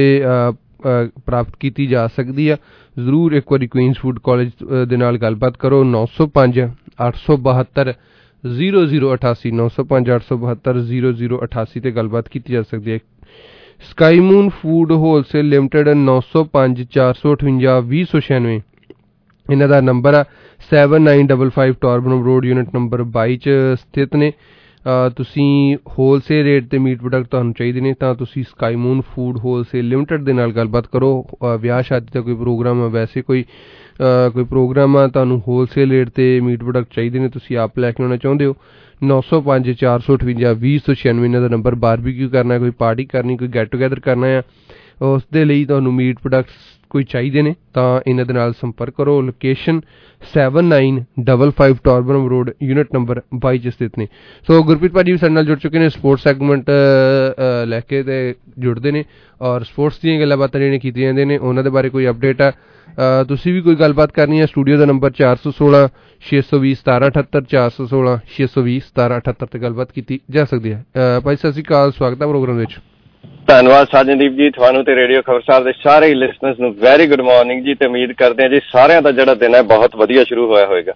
ਪ੍ਰਾਪਤ ਕੀਤੀ ਜਾ ਸਕਦੀ ਆ, ਜ਼ਰੂਰ ਇੱਕ ਵਾਰੀ ਕੁਈਨਸਵੁੱਡ ਕਾਲਜ ਦੇ ਨਾਲ ਗੱਲਬਾਤ ਕਰੋ। ਨੌ ਸੌ ਪੰਜ ਅੱਠ ਸੌ ਬਹੱਤਰ ਜ਼ੀਰੋ ਜ਼ੀਰੋ ਅਠਾਸੀ, ਨੌ ਸੌ ਪੰਜ ਅੱਠ ਸੌ ਬਹੱਤਰ ਜ਼ੀਰੋ ਜ਼ੀਰੋ ਅਠਾਸੀ ਤੇ ਗੱਲਬਾਤ ਕੀਤੀ ਜਾ ਸਕਦੀ ਹੈ। Sky Moon Food Wholesale Limited ਨੌ ਸੌ ਪੰਜ ਚਾਰ ਸੌ ਅਠਵੰਜਾ ਵੀਹ ਸੌ ਛਿਆਨਵੇਂ ਇਹਨਾਂ ਦਾ ਨੰਬਰ ਆ। Seven nine double five Torbram Road, unit number ਬਾਈ 'ਚ ਸਥਿਤ ਨੇ। ਤੁਸੀਂ ਹੋਲਸੇਲ ਰੇਟ ਤੇ ਮੀਟ ਪ੍ਰੋਡਕਟ ਤੁਹਾਨੂੰ ਚਾਹੀਦੇ ਨੇ ਤਾਂ ਤੁਸੀਂ Sky Moon Food Wholesale Limited ਦੇ ਨਾਲ ਗੱਲਬਾਤ ਕਰੋ। ਵਿਆਹ ਸ਼ਾਦੀ ਦਾ ਕੋਈ ਪ੍ਰੋਗਰਾਮ ਆ, ਵੈਸੇ ਕੋਈ ਕੋਈ ਪ੍ਰੋਗਰਾਮ ਆ, ਤੁਹਾਨੂੰ ਹੋਲਸੇਲ ਰੇਟ ਤੇ ਮੀਟ ਪ੍ਰੋਡਕਟ ਚਾਹੀਦੇ ਨੇ, ਤੁਸੀਂ ਆਪ ਲੈ ਕੇ ਆਉਣਾ ਚਾਹੁੰਦੇ ਹੋ। ਨੌ ਸੌ ਪੰਜ ਚਾਰ ਸੌ ਅਠਵੰਜਾ ਵੀਹ ਸੌ ਛਿਆਨਵੇਂ ਇਹਨਾਂ ਦਾ ਨੰਬਰ। ਬਾਰਬੀਕਿਊ ਕਰਨਾ, ਕੋਈ ਪਾਰਟੀ ਕਰਨੀ, ਕੋਈ ਗੈਟ ਟੂਗੈਦਰ ਕਰਨਾ ਆ, ਉਸ ਦੇ ਲਈ ਤੁਹਾਨੂੰ ਮੀਟ ਪ੍ਰੋਡਕਟਸ ਕੋਈ ਚਾਹੀਦੇ ਨੇ ਤਾਂ ਇਹਨਾਂ ਦੇ ਨਾਲ ਸੰਪਰਕ ਕਰੋ। Location seven nine double five Torbram Road, unit number ਬਾਈ 'ਚ ਸਥਿਤ ਨੇ। ਸੋ ਗੁਰਪ੍ਰੀਤ ਭਾਜੀ ਵੀ ਸਾਡੇ ਨਾਲ ਜੁੜ ਚੁੱਕੇ ਨੇ, ਸਪੋਰਟਸ ਸੈਗਮੈਂਟ ਲੈ ਕੇ ਤੇ ਜੁੜਦੇ ਨੇ ਔਰ ਸਪੋਰਟਸ ਦੀਆਂ ਗੱਲਾਂ ਬਾਤਾਂ ਜਿਹੜੀਆਂ ਕੀਤੀਆਂ ਜਾਂਦੀਆਂ ਨੇ ਉਹਨਾਂ ਦੇ ਬਾਰੇ ਕੋਈ ਅਪਡੇਟ ਆ, ਤੁਸੀਂ ਵੀ ਕੋਈ ਗੱਲਬਾਤ ਕਰਨੀ ਹੈ, ਸਟੂਡੀਓ ਦਾ ਨੰਬਰ ਚਾਰ ਸੌ ਸੋਲਾਂ ਛੇ ਸੌ ਵੀਹ ਸਤਾਰਾਂ ਅਠੱਤਰ, ਚਾਰ ਸੌ ਸੋਲਾਂ ਛੇ ਸੌ ਵੀਹ ਸਤਾਰਾਂ ਅਠੱਤਰ ਤੇ ਗੱਲਬਾਤ ਕੀਤੀ ਜਾ ਸਕਦੀ ਹੈ। ਭਾਈ ਸਤਿ ਸ਼੍ਰੀ ਅਕਾਲ, ਸਵਾਗਤ ਹੈ ਪ੍ਰੋਗਰਾਮ ਵਿੱਚ। ਧੰਨਵਾਦ ਸਾਜਨਦੀਪ ਜੀ, ਤੁਹਾਨੂੰ ਤੇ ਰੇਡੀਓ ਖਬਰਸਾਰ ਦੇ ਸਾਰੇ ਲਿਸਨਰਸ ਨੂੰ ਵੈਰੀ ਗੁੱਡ ਮਾਰਨਿੰਗ ਜੀ, ਤੇ ਉਮੀਦ ਕਰਦੇ ਹਾਂ ਜੀ ਸਾਰਿਆਂ ਦਾ ਜਿਹੜਾ ਦਿਨ ਹੈ ਬਹੁਤ ਵਧੀਆ ਸ਼ੁਰੂ ਹੋਇਆ ਹੋਏਗਾ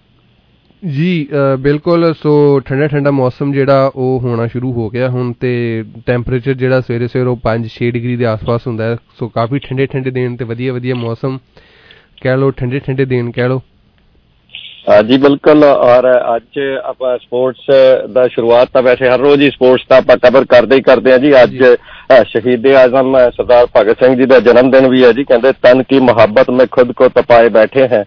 ਜੀ। ਬਿਲਕੁਲ, ਸੋ ਠੰਡਾ ਠੰਡਾ ਮੌਸਮ ਜਿਹੜਾ ਉਹ ਹੋਣਾ ਸ਼ੁਰੂ ਹੋ ਗਿਆ ਹੁਣ, ਤੇ ਟੈਂਪਰੇਚਰ ਜਿਹੜਾ ਸਵੇਰੇ ਸਵੇਰੇ ਉਹ ਪੰਜ ਛੇ ਡਿਗਰੀ ਦੇ ਆਸ ਪਾਸ ਹੁੰਦਾ ਹੈ। ਸੋ ਕਾਫੀ ਠੰਡੇ ਠੰਡੇ ਦਿਨ ਤੇ ਵਧੀਆ ਵਧੀਆ ਮੌਸਮ ਕਹਿ ਲਓ, ਠੰਡੇ ਠੰਡੇ ਦਿਨ ਕਹਿ ਲਓ। ਜੀ ਬਿਲਕੁਲ, ਔਰ ਅੱਜ ਆਪਾਂ ਸਪੋਰਟਸ ਦਾ ਸ਼ੁਰੂਆਤ ਤਾਂ ਵੈਸੇ ਹਰ ਰੋਜ਼ ਹੀ ਸਪੋਰਟਸ ਦਾ ਆਪਾਂ ਕਵਰ ਕਰਦੇ ਹੀ ਕਰਦੇ ਹਾਂ ਜੀ। ਅੱਜ ਸ਼ਹੀਦ ਆਜ਼ਮ ਸਰਦਾਰ ਭਗਤ ਸਿੰਘ ਜੀ ਦਾ ਜਨਮ ਦਿਨ ਵੀ ਹੈ ਜੀ। ਕਹਿੰਦੇ ਤਨ ਕੀ ਮੁਹੱਬਤ ਮੈਂ ਖੁਦ ਕੋ तपाए बैठे हैं,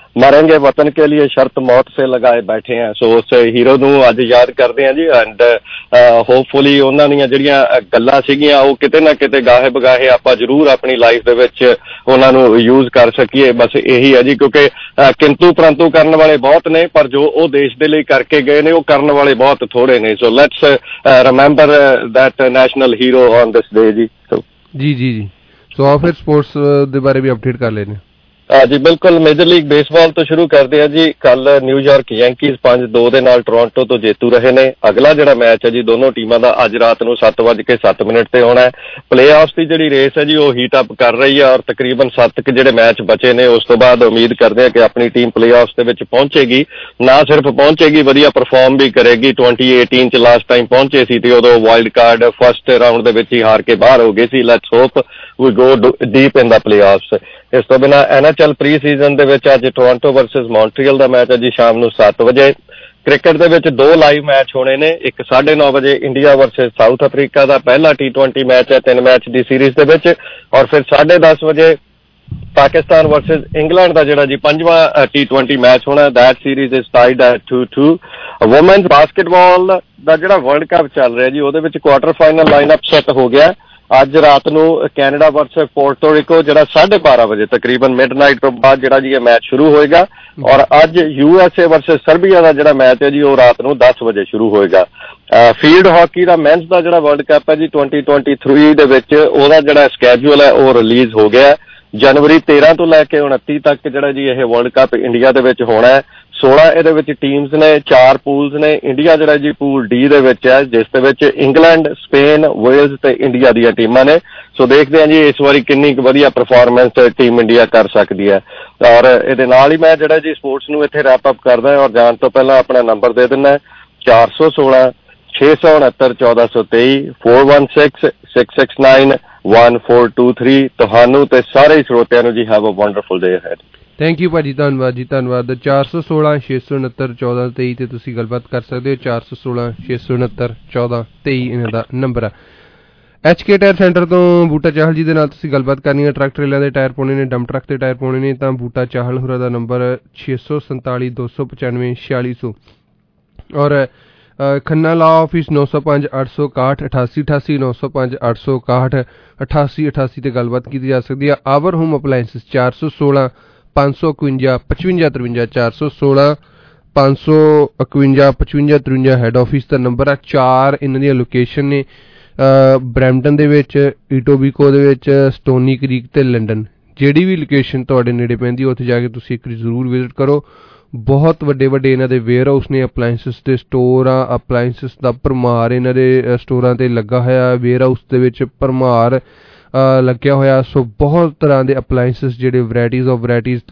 मरेंगे वतन के लिए शर्त मौत से लगाए बैठे हैं। सो उस हीरो ਨੂੰ ਅੱਜ ਯਾਦ ਕਰਦੇ ਹਾਂ ਜੀ ਐਂਡ ਹੋਪਫੁਲੀ ਉਹਨਾਂ ਦੀਆਂ ਜਿਹੜੀਆਂ ਗੱਲਾਂ ਸੀਗੀਆਂ ਉਹ ਕਿਤੇ ਨਾ ਕਿਤੇ ਗਾਹੇ ਬਗਾਹੇ ਆਪਾਂ ਜ਼ਰੂਰ ਆਪਣੀ ਲਾਈਫ ਦੇ ਵਿੱਚ ਉਹਨਾਂ ਨੂੰ ਯੂਜ਼ ਕਰ ਸਕੀਏ। ਬਸ ਇਹੀ ਹੈ ਜੀ, ਕਿਉਂਕਿ ਕਿੰਤੂ ਪਰੰਤੂ ਕਰਨ ਵਾਲੇ ਬਹੁਤ ਨੇ ਪਰ ਜੋ ਉਹ ਦੇਸ਼ ਦੇ ਲਈ ਕਰਕੇ ਗਏ ਨੇ ਉਹ ਕਰਨ ਵਾਲੇ ਬਹੁਤ ਥੋੜੇ ਨੇ। So let's remember that national hero on this day ਜੀ। ਜੀ ਜੀ ਜੀ ਸੋ ਆਓ ਫਿਰ ਸਪੋਰਟਸ ਦੇ ਬਾਰੇ ਵੀ ਅਪਡੇਟ ਕਰ ਲੈਣੇ। जी बिल्कुल, मेजर लीग बेसबॉल तो शुरू करते हैं जी। कल न्यूयॉर्क यैंकीज पांच दो दे नाल टोरंटो तो जेतू रहे ने। अगला जिहड़ा मैच है जी दोनों टीमां दा अज रात नूं सत्त वज के सत्त मिनट ते होना है। प्ले ऑफ्स की जिहड़ी रेस है जी वो हीट अप कर रही है और तकरीबन सत्त के जिहड़े मैच बचे ने उस तो बाद उम्मीद करते हैं कि अपनी टीम प्ले ऑफ्स दे विच पहुंचेगी। ना सिर्फ पहुंचेगी वधिया परफॉर्म भी करेगी। ट्वेंटी एटीन च लास्ट टाइम पहुंचे सी ते उदों वाइल्ड कार्ड फस्ट राउंड दे विच ही हार के बाहर हो गए सी। Let's hope we go deep in the play offs. इस तो बिना N H L pre season ਦੇ ਵਿੱਚ ਅੱਜ ਟੋਰਾਂਟੋ ਵਰਸਸ ਮੌਂਟਰੀਅਲ ਦਾ ਮੈਚ ਹੈ ਜੀ ਸ਼ਾਮ ਨੂੰ ਸੱਤ ਵਜੇ। ਕ੍ਰਿਕਟ ਦੇ ਵਿੱਚ ਦੋ ਲਾਈਵ ਮੈਚ ਹੋਣੇ ਨੇ। ਇੱਕ ਸਾਢੇ ਨੌ ਵਜੇ ਇੰਡੀਆ ਵਰਸਸ ਸਾਊਥ ਅਫਰੀਕਾ ਦਾ ਪਹਿਲਾ ਟੀ ਟਵੈਂਟੀ ਮੈਚ ਹੈ ਤਿੰਨ ਮੈਚ ਦੀ ਸੀਰੀਜ਼ ਦੇ ਵਿੱਚ, ਔਰ ਫਿਰ ਸਾਢੇ ਦਸ ਵਜੇ ਪਾਕਿਸਤਾਨ ਵਰਸਸ ਇੰਗਲੈਂਡ ਦਾ ਜਿਹੜਾ ਜੀ ਪੰਜਵਾਂ ਟੀ ਟਵੈਂਟੀ ਮੈਚ ਹੋਣਾ। That series is tied at two two. Women's basketball ਦਾ ਜਿਹੜਾ ਵਰਲਡ ਕੱਪ ਚੱਲ ਰਿਹਾ ਜੀ ਉਹਦੇ ਵਿੱਚ ਕੁਆਟਰ ਫਾਈਨਲ ਲਾਈਨਅਪ ਸੈੱਟ ਹੋ ਗਿਆ। ਅੱਜ ਰਾਤ ਨੂੰ ਕੈਨੇਡਾ ਵਰਸਸ ਪੋਰਟੋ ਰੀਕੋ ਜਿਹੜਾ ਸਾਢੇ ਬਾਰਾਂ ਵਜੇ ਤਕਰੀਬਨ ਮਿਡਨਾਈਟ ਤੋਂ ਬਾਅਦ ਜਿਹੜਾ ਜੀ ਇਹ ਮੈਚ ਸ਼ੁਰੂ ਹੋਏਗਾ, ਔਰ ਅੱਜ U S A versus Serbia ਦਾ ਜਿਹੜਾ ਮੈਚ ਹੈ ਜੀ ਉਹ ਰਾਤ ਨੂੰ ਦਸ ਵਜੇ ਸ਼ੁਰੂ ਹੋਏਗਾ। ਫੀਲਡ ਹਾਕੀ ਦਾ ਮੈਨਸ ਦਾ ਜਿਹੜਾ ਵਰਲਡ ਕੱਪ ਹੈ ਜੀ ਟਵੈਂਟੀ ਟਵੈਂਟੀ ਥ੍ਰੀ ਦੇ ਵਿੱਚ ਉਹਦਾ ਜਿਹੜਾ ਸਕੈਜੂਅਲ ਹੈ ਉਹ ਰਿਲੀਜ਼ ਹੋ ਗਿਆ। ਜਨਵਰੀ ਤੇਰਾਂ ਤੋਂ ਲੈ ਕੇ ਉਨੱਤੀ ਤੱਕ ਜਿਹੜਾ ਜੀ ਇਹ ਵਰਲਡ ਕੱਪ ਇੰਡੀਆ ਦੇ ਵਿੱਚ ਹੋਣਾ ਹੈ। सोलह ਇਹਦੇ ਵਿੱਚ ਟੀਮਸ ਨੇ, ਚਾਰ ਪੂਲਸ ਨੇ। ਇੰਡੀਆ ਜਿਹੜਾ ਜੀ ਪੂਲ ਡੀ ਦੇ ਵਿੱਚ ਹੈ ਜਿਸ ਦੇ ਵਿੱਚ ਇੰਗਲੈਂਡ, ਸਪੇਨ, ਵੇਲਜ਼ ਤੇ ਇੰਡੀਆ ਦੀਆਂ ਟੀਮਾਂ ਨੇ। ਸੋ ਦੇਖਦੇ ਹਾਂ ਜੀ ਇਸ ਵਾਰੀ ਕਿੰਨੀ ਕੁ ਵਧੀਆ ਪਰਫਾਰਮੈਂਸ ਟੀਮ ਇੰਡੀਆ ਕਰ ਸਕਦੀ ਹੈ। ਔਰ ਇਹਦੇ ਨਾਲ ਹੀ ਮੈਂ ਜਿਹੜਾ ਜੀ ਸਪੋਰਟਸ ਨੂੰ ਇੱਥੇ ਰੈਪ ਅਪ ਕਰਦਾ ਔਰ ਜਾਣ ਤੋਂ ਪਹਿਲਾਂ ਆਪਣਾ ਨੰਬਰ ਦੇ ਦਿੰਦਾ ਚਾਰ ਸੌ ਸੋਲਾਂ ਛੇ ਸੌ ਉਣਹੱਤਰ ਚੌਦਾਂ ਸੌ ਤੇਈ four one six six six nine one four two three. ਤੁਹਾਨੂੰ ਤੇ ਸਾਰੇ ਸਰੋਤਿਆਂ ਨੂੰ ਜੀ have a wonderful day ahead. Thank you ਭਾਜੀ, ਧੰਨਵਾਦ ਜੀ, ਧੰਨਵਾਦ। ਚਾਰ ਸੌ ਸੋਲਾਂ ਛੇ ਸੌ ਉਣਹੱਤਰ ਚੌਦਾਂ ਤੇਈ ਤੇ ਤੁਸੀਂ ਗੱਲਬਾਤ ਕਰ ਸਕਦੇ ਹੋ। ਚਾਰ ਸੌ ਸੋਲਾਂ ਛੇ ਸੌ ਉਣਹੱਤਰ ਚੌਦਾਂ ਤੇਈ ਇਹਨਾਂ ਦਾ ਨੰਬਰ ਆ। ਐਚ ਕੇ ਟਾਇਰ ਸੈਂਟਰ ਤੋਂ ਬੂਟਾ ਚਾਹਲ ਜੀ ਦੇ ਨਾਲ ਤੁਸੀਂ ਗੱਲਬਾਤ ਕਰਨੀ ਹੈ। ਟਰੱਕ ਟਰੇਲਰ ਦੇ ਟਾਇਰ ਪਾਉਣੇ ਨੇ, ਡੰਪ ਟਰੱਕ ਦੇ ਟਾਇਰ ਪਾਉਣੇ ਨੇ ਤਾਂ ਬੂਟਾ ਚਾਹਲ ਹੋਰਾਂ ਦਾ ਨੰਬਰ ਛੇ ਸੌ ਸੰਤਾਲੀ ਦੋ ਸੌ ਪਚਾਨਵੇਂ ਛਿਆਲੀ ਸੌ। ਔਰ ਖੰਨਾ ਲਾ ਆਫਿਸ ਨੌ ਸੌ ਪੰਜ ਅੱਠ ਸੌ ਇਕਾਹਠ ਅਠਾਸੀ ਅਠਾਸੀ ਨੌ ਸੌ ਪੰਜ ਅੱਠ ਸੌ ਇਕਾਹਠ ਅਠਾਸੀ ਅਠਾਸੀ ਤੇ ਗੱਲਬਾਤ ਕੀਤੀ ਜਾ ਸਕਦੀ ਹੈ। ਆਵਰ ਹੋਮ ਅਪਲਾਇੰਸਿਸ ਚਾਰ ਸੌ ਸੋਲਾਂ ਪੰਜ ਸੌ ਇਕਵੰਜਾ ਪਚਵੰਜਾ ਤਰਵੰਜਾ ਚਾਰ ਸੌ ਸੋਲਾਂ ਪੰਜ ਸੌ ਇਕਵੰਜਾ ਪਚਵੰਜਾ ਤਰਵੰਜਾ ਹੈਡ ਆਫਿਸ ਦਾ ਨੰਬਰ ਆ। ਚਾਰ ਇਹਨਾਂ ਦੀਆਂ ਲੋਕੇਸ਼ਨ ਨੇ ਬਰੈਂਪਟਨ ਦੇ ਵਿੱਚ, ਈਟੋਬੀਕੋ ਦੇ ਵਿੱਚ, ਸਟੋਨੀ ਕ੍ਰੀਕ ਤੇ ਲੰਡਨ। ਜਿਹੜੀ ਵੀ ਲੋਕੇਸ਼ਨ ਤੁਹਾਡੇ ਨੇੜੇ ਪੈਂਦੀ ਉੱਥੇ ਜਾ ਕੇ ਤੁਸੀਂ ਇੱਕ ਵਾਰੀ ਜ਼ਰੂਰ ਵਿਜ਼ਿਟ ਕਰੋ। ਬਹੁਤ ਵੱਡੇ ਵੱਡੇ ਇਹਨਾਂ ਦੇ ਵੇਅਰ ਹਾਊਸ ਨੇ, ਅਪਲਾਇੰਸਿਸ ਦੇ ਸਟੋਰ ਆ, ਅਪਲਾਇੰਸਿਸ ਦਾ ਭਰਮਾਰ ਇਹਨਾਂ ਦੇ ਸਟੋਰਾਂ ਤੇ ਲੱਗਾ ਹੋਇਆ। ਵੇਅਰ ਹਾਊਸ ਦੇ ਵਿੱਚ ਭਰਮਾਰ ਲੱਗਿਆ ਹੋਇਆ। ਸੋ ਬਹੁਤ ਤਰ੍ਹਾਂ ਦੇ ਅਪਲਾਇੰਸਿਸ ਜਿਹੜੇ ਵੈਰਾਈਟੀਜ਼ ਆਫ ਵੈਰਾਈਟੀਜ਼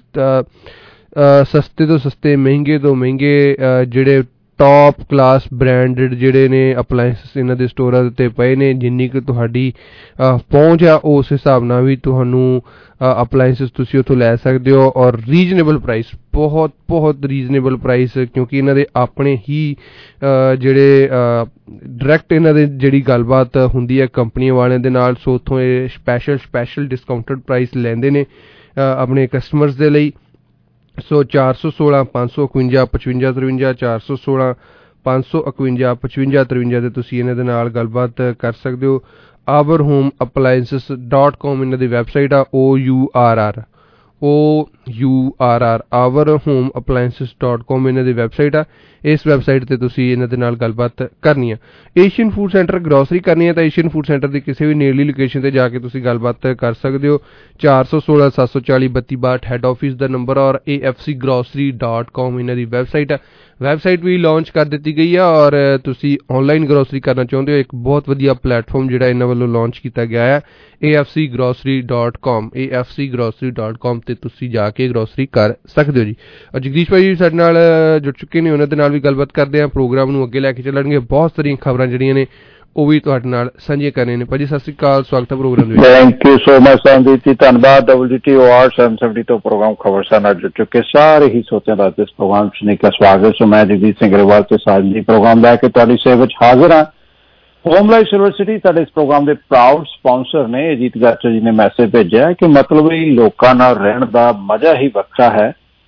ਸਸਤੇ ਤੋਂ ਸਸਤੇ, ਮਹਿੰਗੇ ਤੋਂ ਮਹਿੰਗੇ, ਜਿਹੜੇ ਟੌਪ ਕਲਾਸ ਬ੍ਰਾਂਡਡ ਜਿਹੜੇ ਨੇ ਅਪਲਾਇੰਸਿਸ ਇਹਨਾਂ ਦੇ ਸਟੋਰਾਂ ਦੇ ਉੱਤੇ ਪਏ ਨੇ। ਜਿੰਨੀ ਕੁ ਤੁਹਾਡੀ ਪਹੁੰਚ ਆ ਉਸ ਹਿਸਾਬ ਨਾਲ ਵੀ ਤੁਹਾਨੂੰ ਅਪਲਾਇੰਸਿਸ ਤੁਸੀਂ ਉੱਥੋਂ ਲੈ ਸਕਦੇ ਹੋ। ਔਰ ਰੀਜ਼ਨੇਬਲ ਪ੍ਰਾਈਸ, ਬਹੁਤ ਬਹੁਤ ਰੀਜ਼ਨੇਬਲ ਪ੍ਰਾਈਸ, ਕਿਉਂਕਿ ਇਹਨਾਂ ਦੇ ਆਪਣੇ ਹੀ ਜਿਹੜੇ ਡਾਇਰੈਕਟ ਇਹਨਾਂ ਦੇ ਜਿਹੜੀ ਗੱਲਬਾਤ ਹੁੰਦੀ ਹੈ ਕੰਪਨੀਆਂ ਵਾਲਿਆਂ ਦੇ ਨਾਲ। ਸੋ ਉੱਥੋਂ ਇਹ ਸਪੈਸ਼ਲ ਸਪੈਸ਼ਲ ਡਿਸਕਾਊਂਟਡ ਪ੍ਰਾਈਸ ਲੈਂਦੇ ਨੇ ਆਪਣੇ ਕਸਟਮਰਸ ਦੇ ਲਈ। ਸੋ ਚਾਰ ਸੌ ਸੋਲਾਂ ਪੰਜ ਸੌ ਇਕਵੰਜਾ ਪਚਵੰਜਾ ਤਰਵੰਜਾ ਚਾਰ ਸੌ ਸੋਲਾਂ ਪੰਜ ਸੌ ਇਕਵੰਜਾ ਪਚਵੰਜਾ ਤਰਵੰਜਾ ਤੇ ਤੁਸੀਂ ਇਹਨਾਂ ਦੇ ਨਾਲ ਗੱਲਬਾਤ ਕਰ ਸਕਦੇ ਹੋ। Hour home appliances dot com ਇਹਨਾਂ ਦੀ ਵੈਬਸਾਈਟ ਆ। O U R R O U R R our home appliances dot com ਇਹਨਾਂ ਦੀ ਵੈਬਸਾਈਟ ਆ। ਇਸ ਵੈਬਸਾਈਟ ਤੇ ਤੁਸੀਂ ਇਹਨਾਂ ਦੇ ਨਾਲ ਗੱਲਬਾਤ ਕਰਨੀ ਆ। ਏਸ਼ੀਅਨ ਫੂਡ ਸੈਂਟਰ ਗਰੋਸਰੀ ਕਰਨੀ ਹੈ ਤਾਂ ਏਸ਼ੀਅਨ ਫੂਡ ਸੈਂਟਰ ਦੀ ਕਿਸੇ ਵੀ ਨੇੜਲੀ ਲੋਕੇਸ਼ਨ ਤੇ ਜਾ ਕੇ ਤੁਸੀਂ ਗੱਲਬਾਤ ਕਰ ਸਕਦੇ ਹੋ। ਚਾਰ ਸੌ ਸੋਲਾਂ ਸੱਤ ਸੌ ਚਾਲੀ ਬੱਤੀ ਬਾਹਠ ਹੈਡ ਆਫਿਸ ਦਾ ਨੰਬਰ ਔਰ A F C grocery dot com ਇਹਨਾਂ ਦੀ ਵੈਬਸਾਈਟ ਆ। ਵੈਬਸਾਈਟ ਵੀ ਲਾਂਚ ਕਰ ਦਿੱਤੀ ਗਈ ਆ ਔਰ ਤੁਸੀਂ ਆਨਲਾਈਨ ਗਰੋਸਰੀ ਕਰਨਾ ਚਾਹੁੰਦੇ ਹੋ, ਇੱਕ ਬਹੁਤ ਵਧੀਆ ਪਲੇਟਫਾਰਮ ਜਿਹੜਾ ਇਹਨਾਂ ਵੱਲੋਂ ਲਾਂਚ ਕੀਤਾ ਗਿਆ ਹੈ A F C grocery dot com A F C grocery dot com ਤੇ ਤੁਸੀਂ ਜਾ ਕੇ ਗਰੋਸਰੀ ਕਰ ਸਕਦੇ ਹੋ ਜੀ। ਔਰ ਜਗਦੀਸ਼ ਭਾਈ ਸਾਡੇ ਨਾਲ ਜੁੜ ਚੁੱਕੇ ਨੇ, ਉਹਨਾਂ ਦੇ ਨਾਲ ਵੀ ਗੱਲਬਾਤ ਕਰਦੇ ਹਾਂ। ਪ੍ਰੋਗਰਾਮ ਨੂੰ ਅੱਗੇ ਲੈ ਕੇ ਚੱਲਣਗੇ। ਬਹੁਤ ਸਾਰੀਆਂ ਖਬਰਾਂ ਜਿਹੜੀਆਂ ਨੇ ਉਹ ਵੀ ਤੁਹਾਡੇ ਨਾਲ ਸਾਂਝੀਆਂ ਕਰਨੇ ਨੇ। ਭਾਜੀ ਸਤਿ ਸ਼੍ਰੀ ਅਕਾਲ, ਸਵਾਗਤ ਹੈ ਪ੍ਰੋਗਰਾਮ ਦੇ ਵਿੱਚ। Thank you so much Sandeep ji, ਧੰਨਵਾਦ। W T O R seven seventy ਤੋਂ ਪ੍ਰੋਗਰਾਮ ਖਬਰ ਸਾਡੇ ਨਾਲ ਜੁੜ ਚੁੱਕੇ ਸਾਰੇ ਹੀ ਸੋਚਿਆਂ ਦਾ ਇਸ ਪ੍ਰੋਗਰਾਮ ਚ ਨਿੱਘਾ ਸਵਾਗਤ। ਸੋ ਮੈਂ ਜਗਦੀਸ਼ ਸਿੰਘ ਗਰੇਵਾਲ ਤੇ ਸਾਂਝੀ ਪ੍ਰੋਗਰਾਮ ਲੈ ਕੇ ਤੁਹਾਡੀ ਸੇਵਾ ਵਿੱਚ ਹਾਜ਼ਰ ਹਾਂ। ਹੋਮ ਲਾਈਫ ਯੂਨੀਵਰਸਿਟੀ ਸਾਡੇ ਇਸ ਪ੍ਰੋਗਰਾਮ ਦੇ ਪ੍ਰਾਊਡ ਸਪਾਂਸਰ ਨੇ। ਅਜੀਤ ਗਾਚਰ ਜੀ ਨੇ ਮੈਸੇਜ ਭੇਜਿਆ ਕਿ ਮਤਲਬ ਇਹ ਲੋਕਾਂ ਨਾਲ ਰਹਿਣ ਦਾ ਮਜ਼ਾ ਹੀ ਵੱਖਰਾ ਹੈ।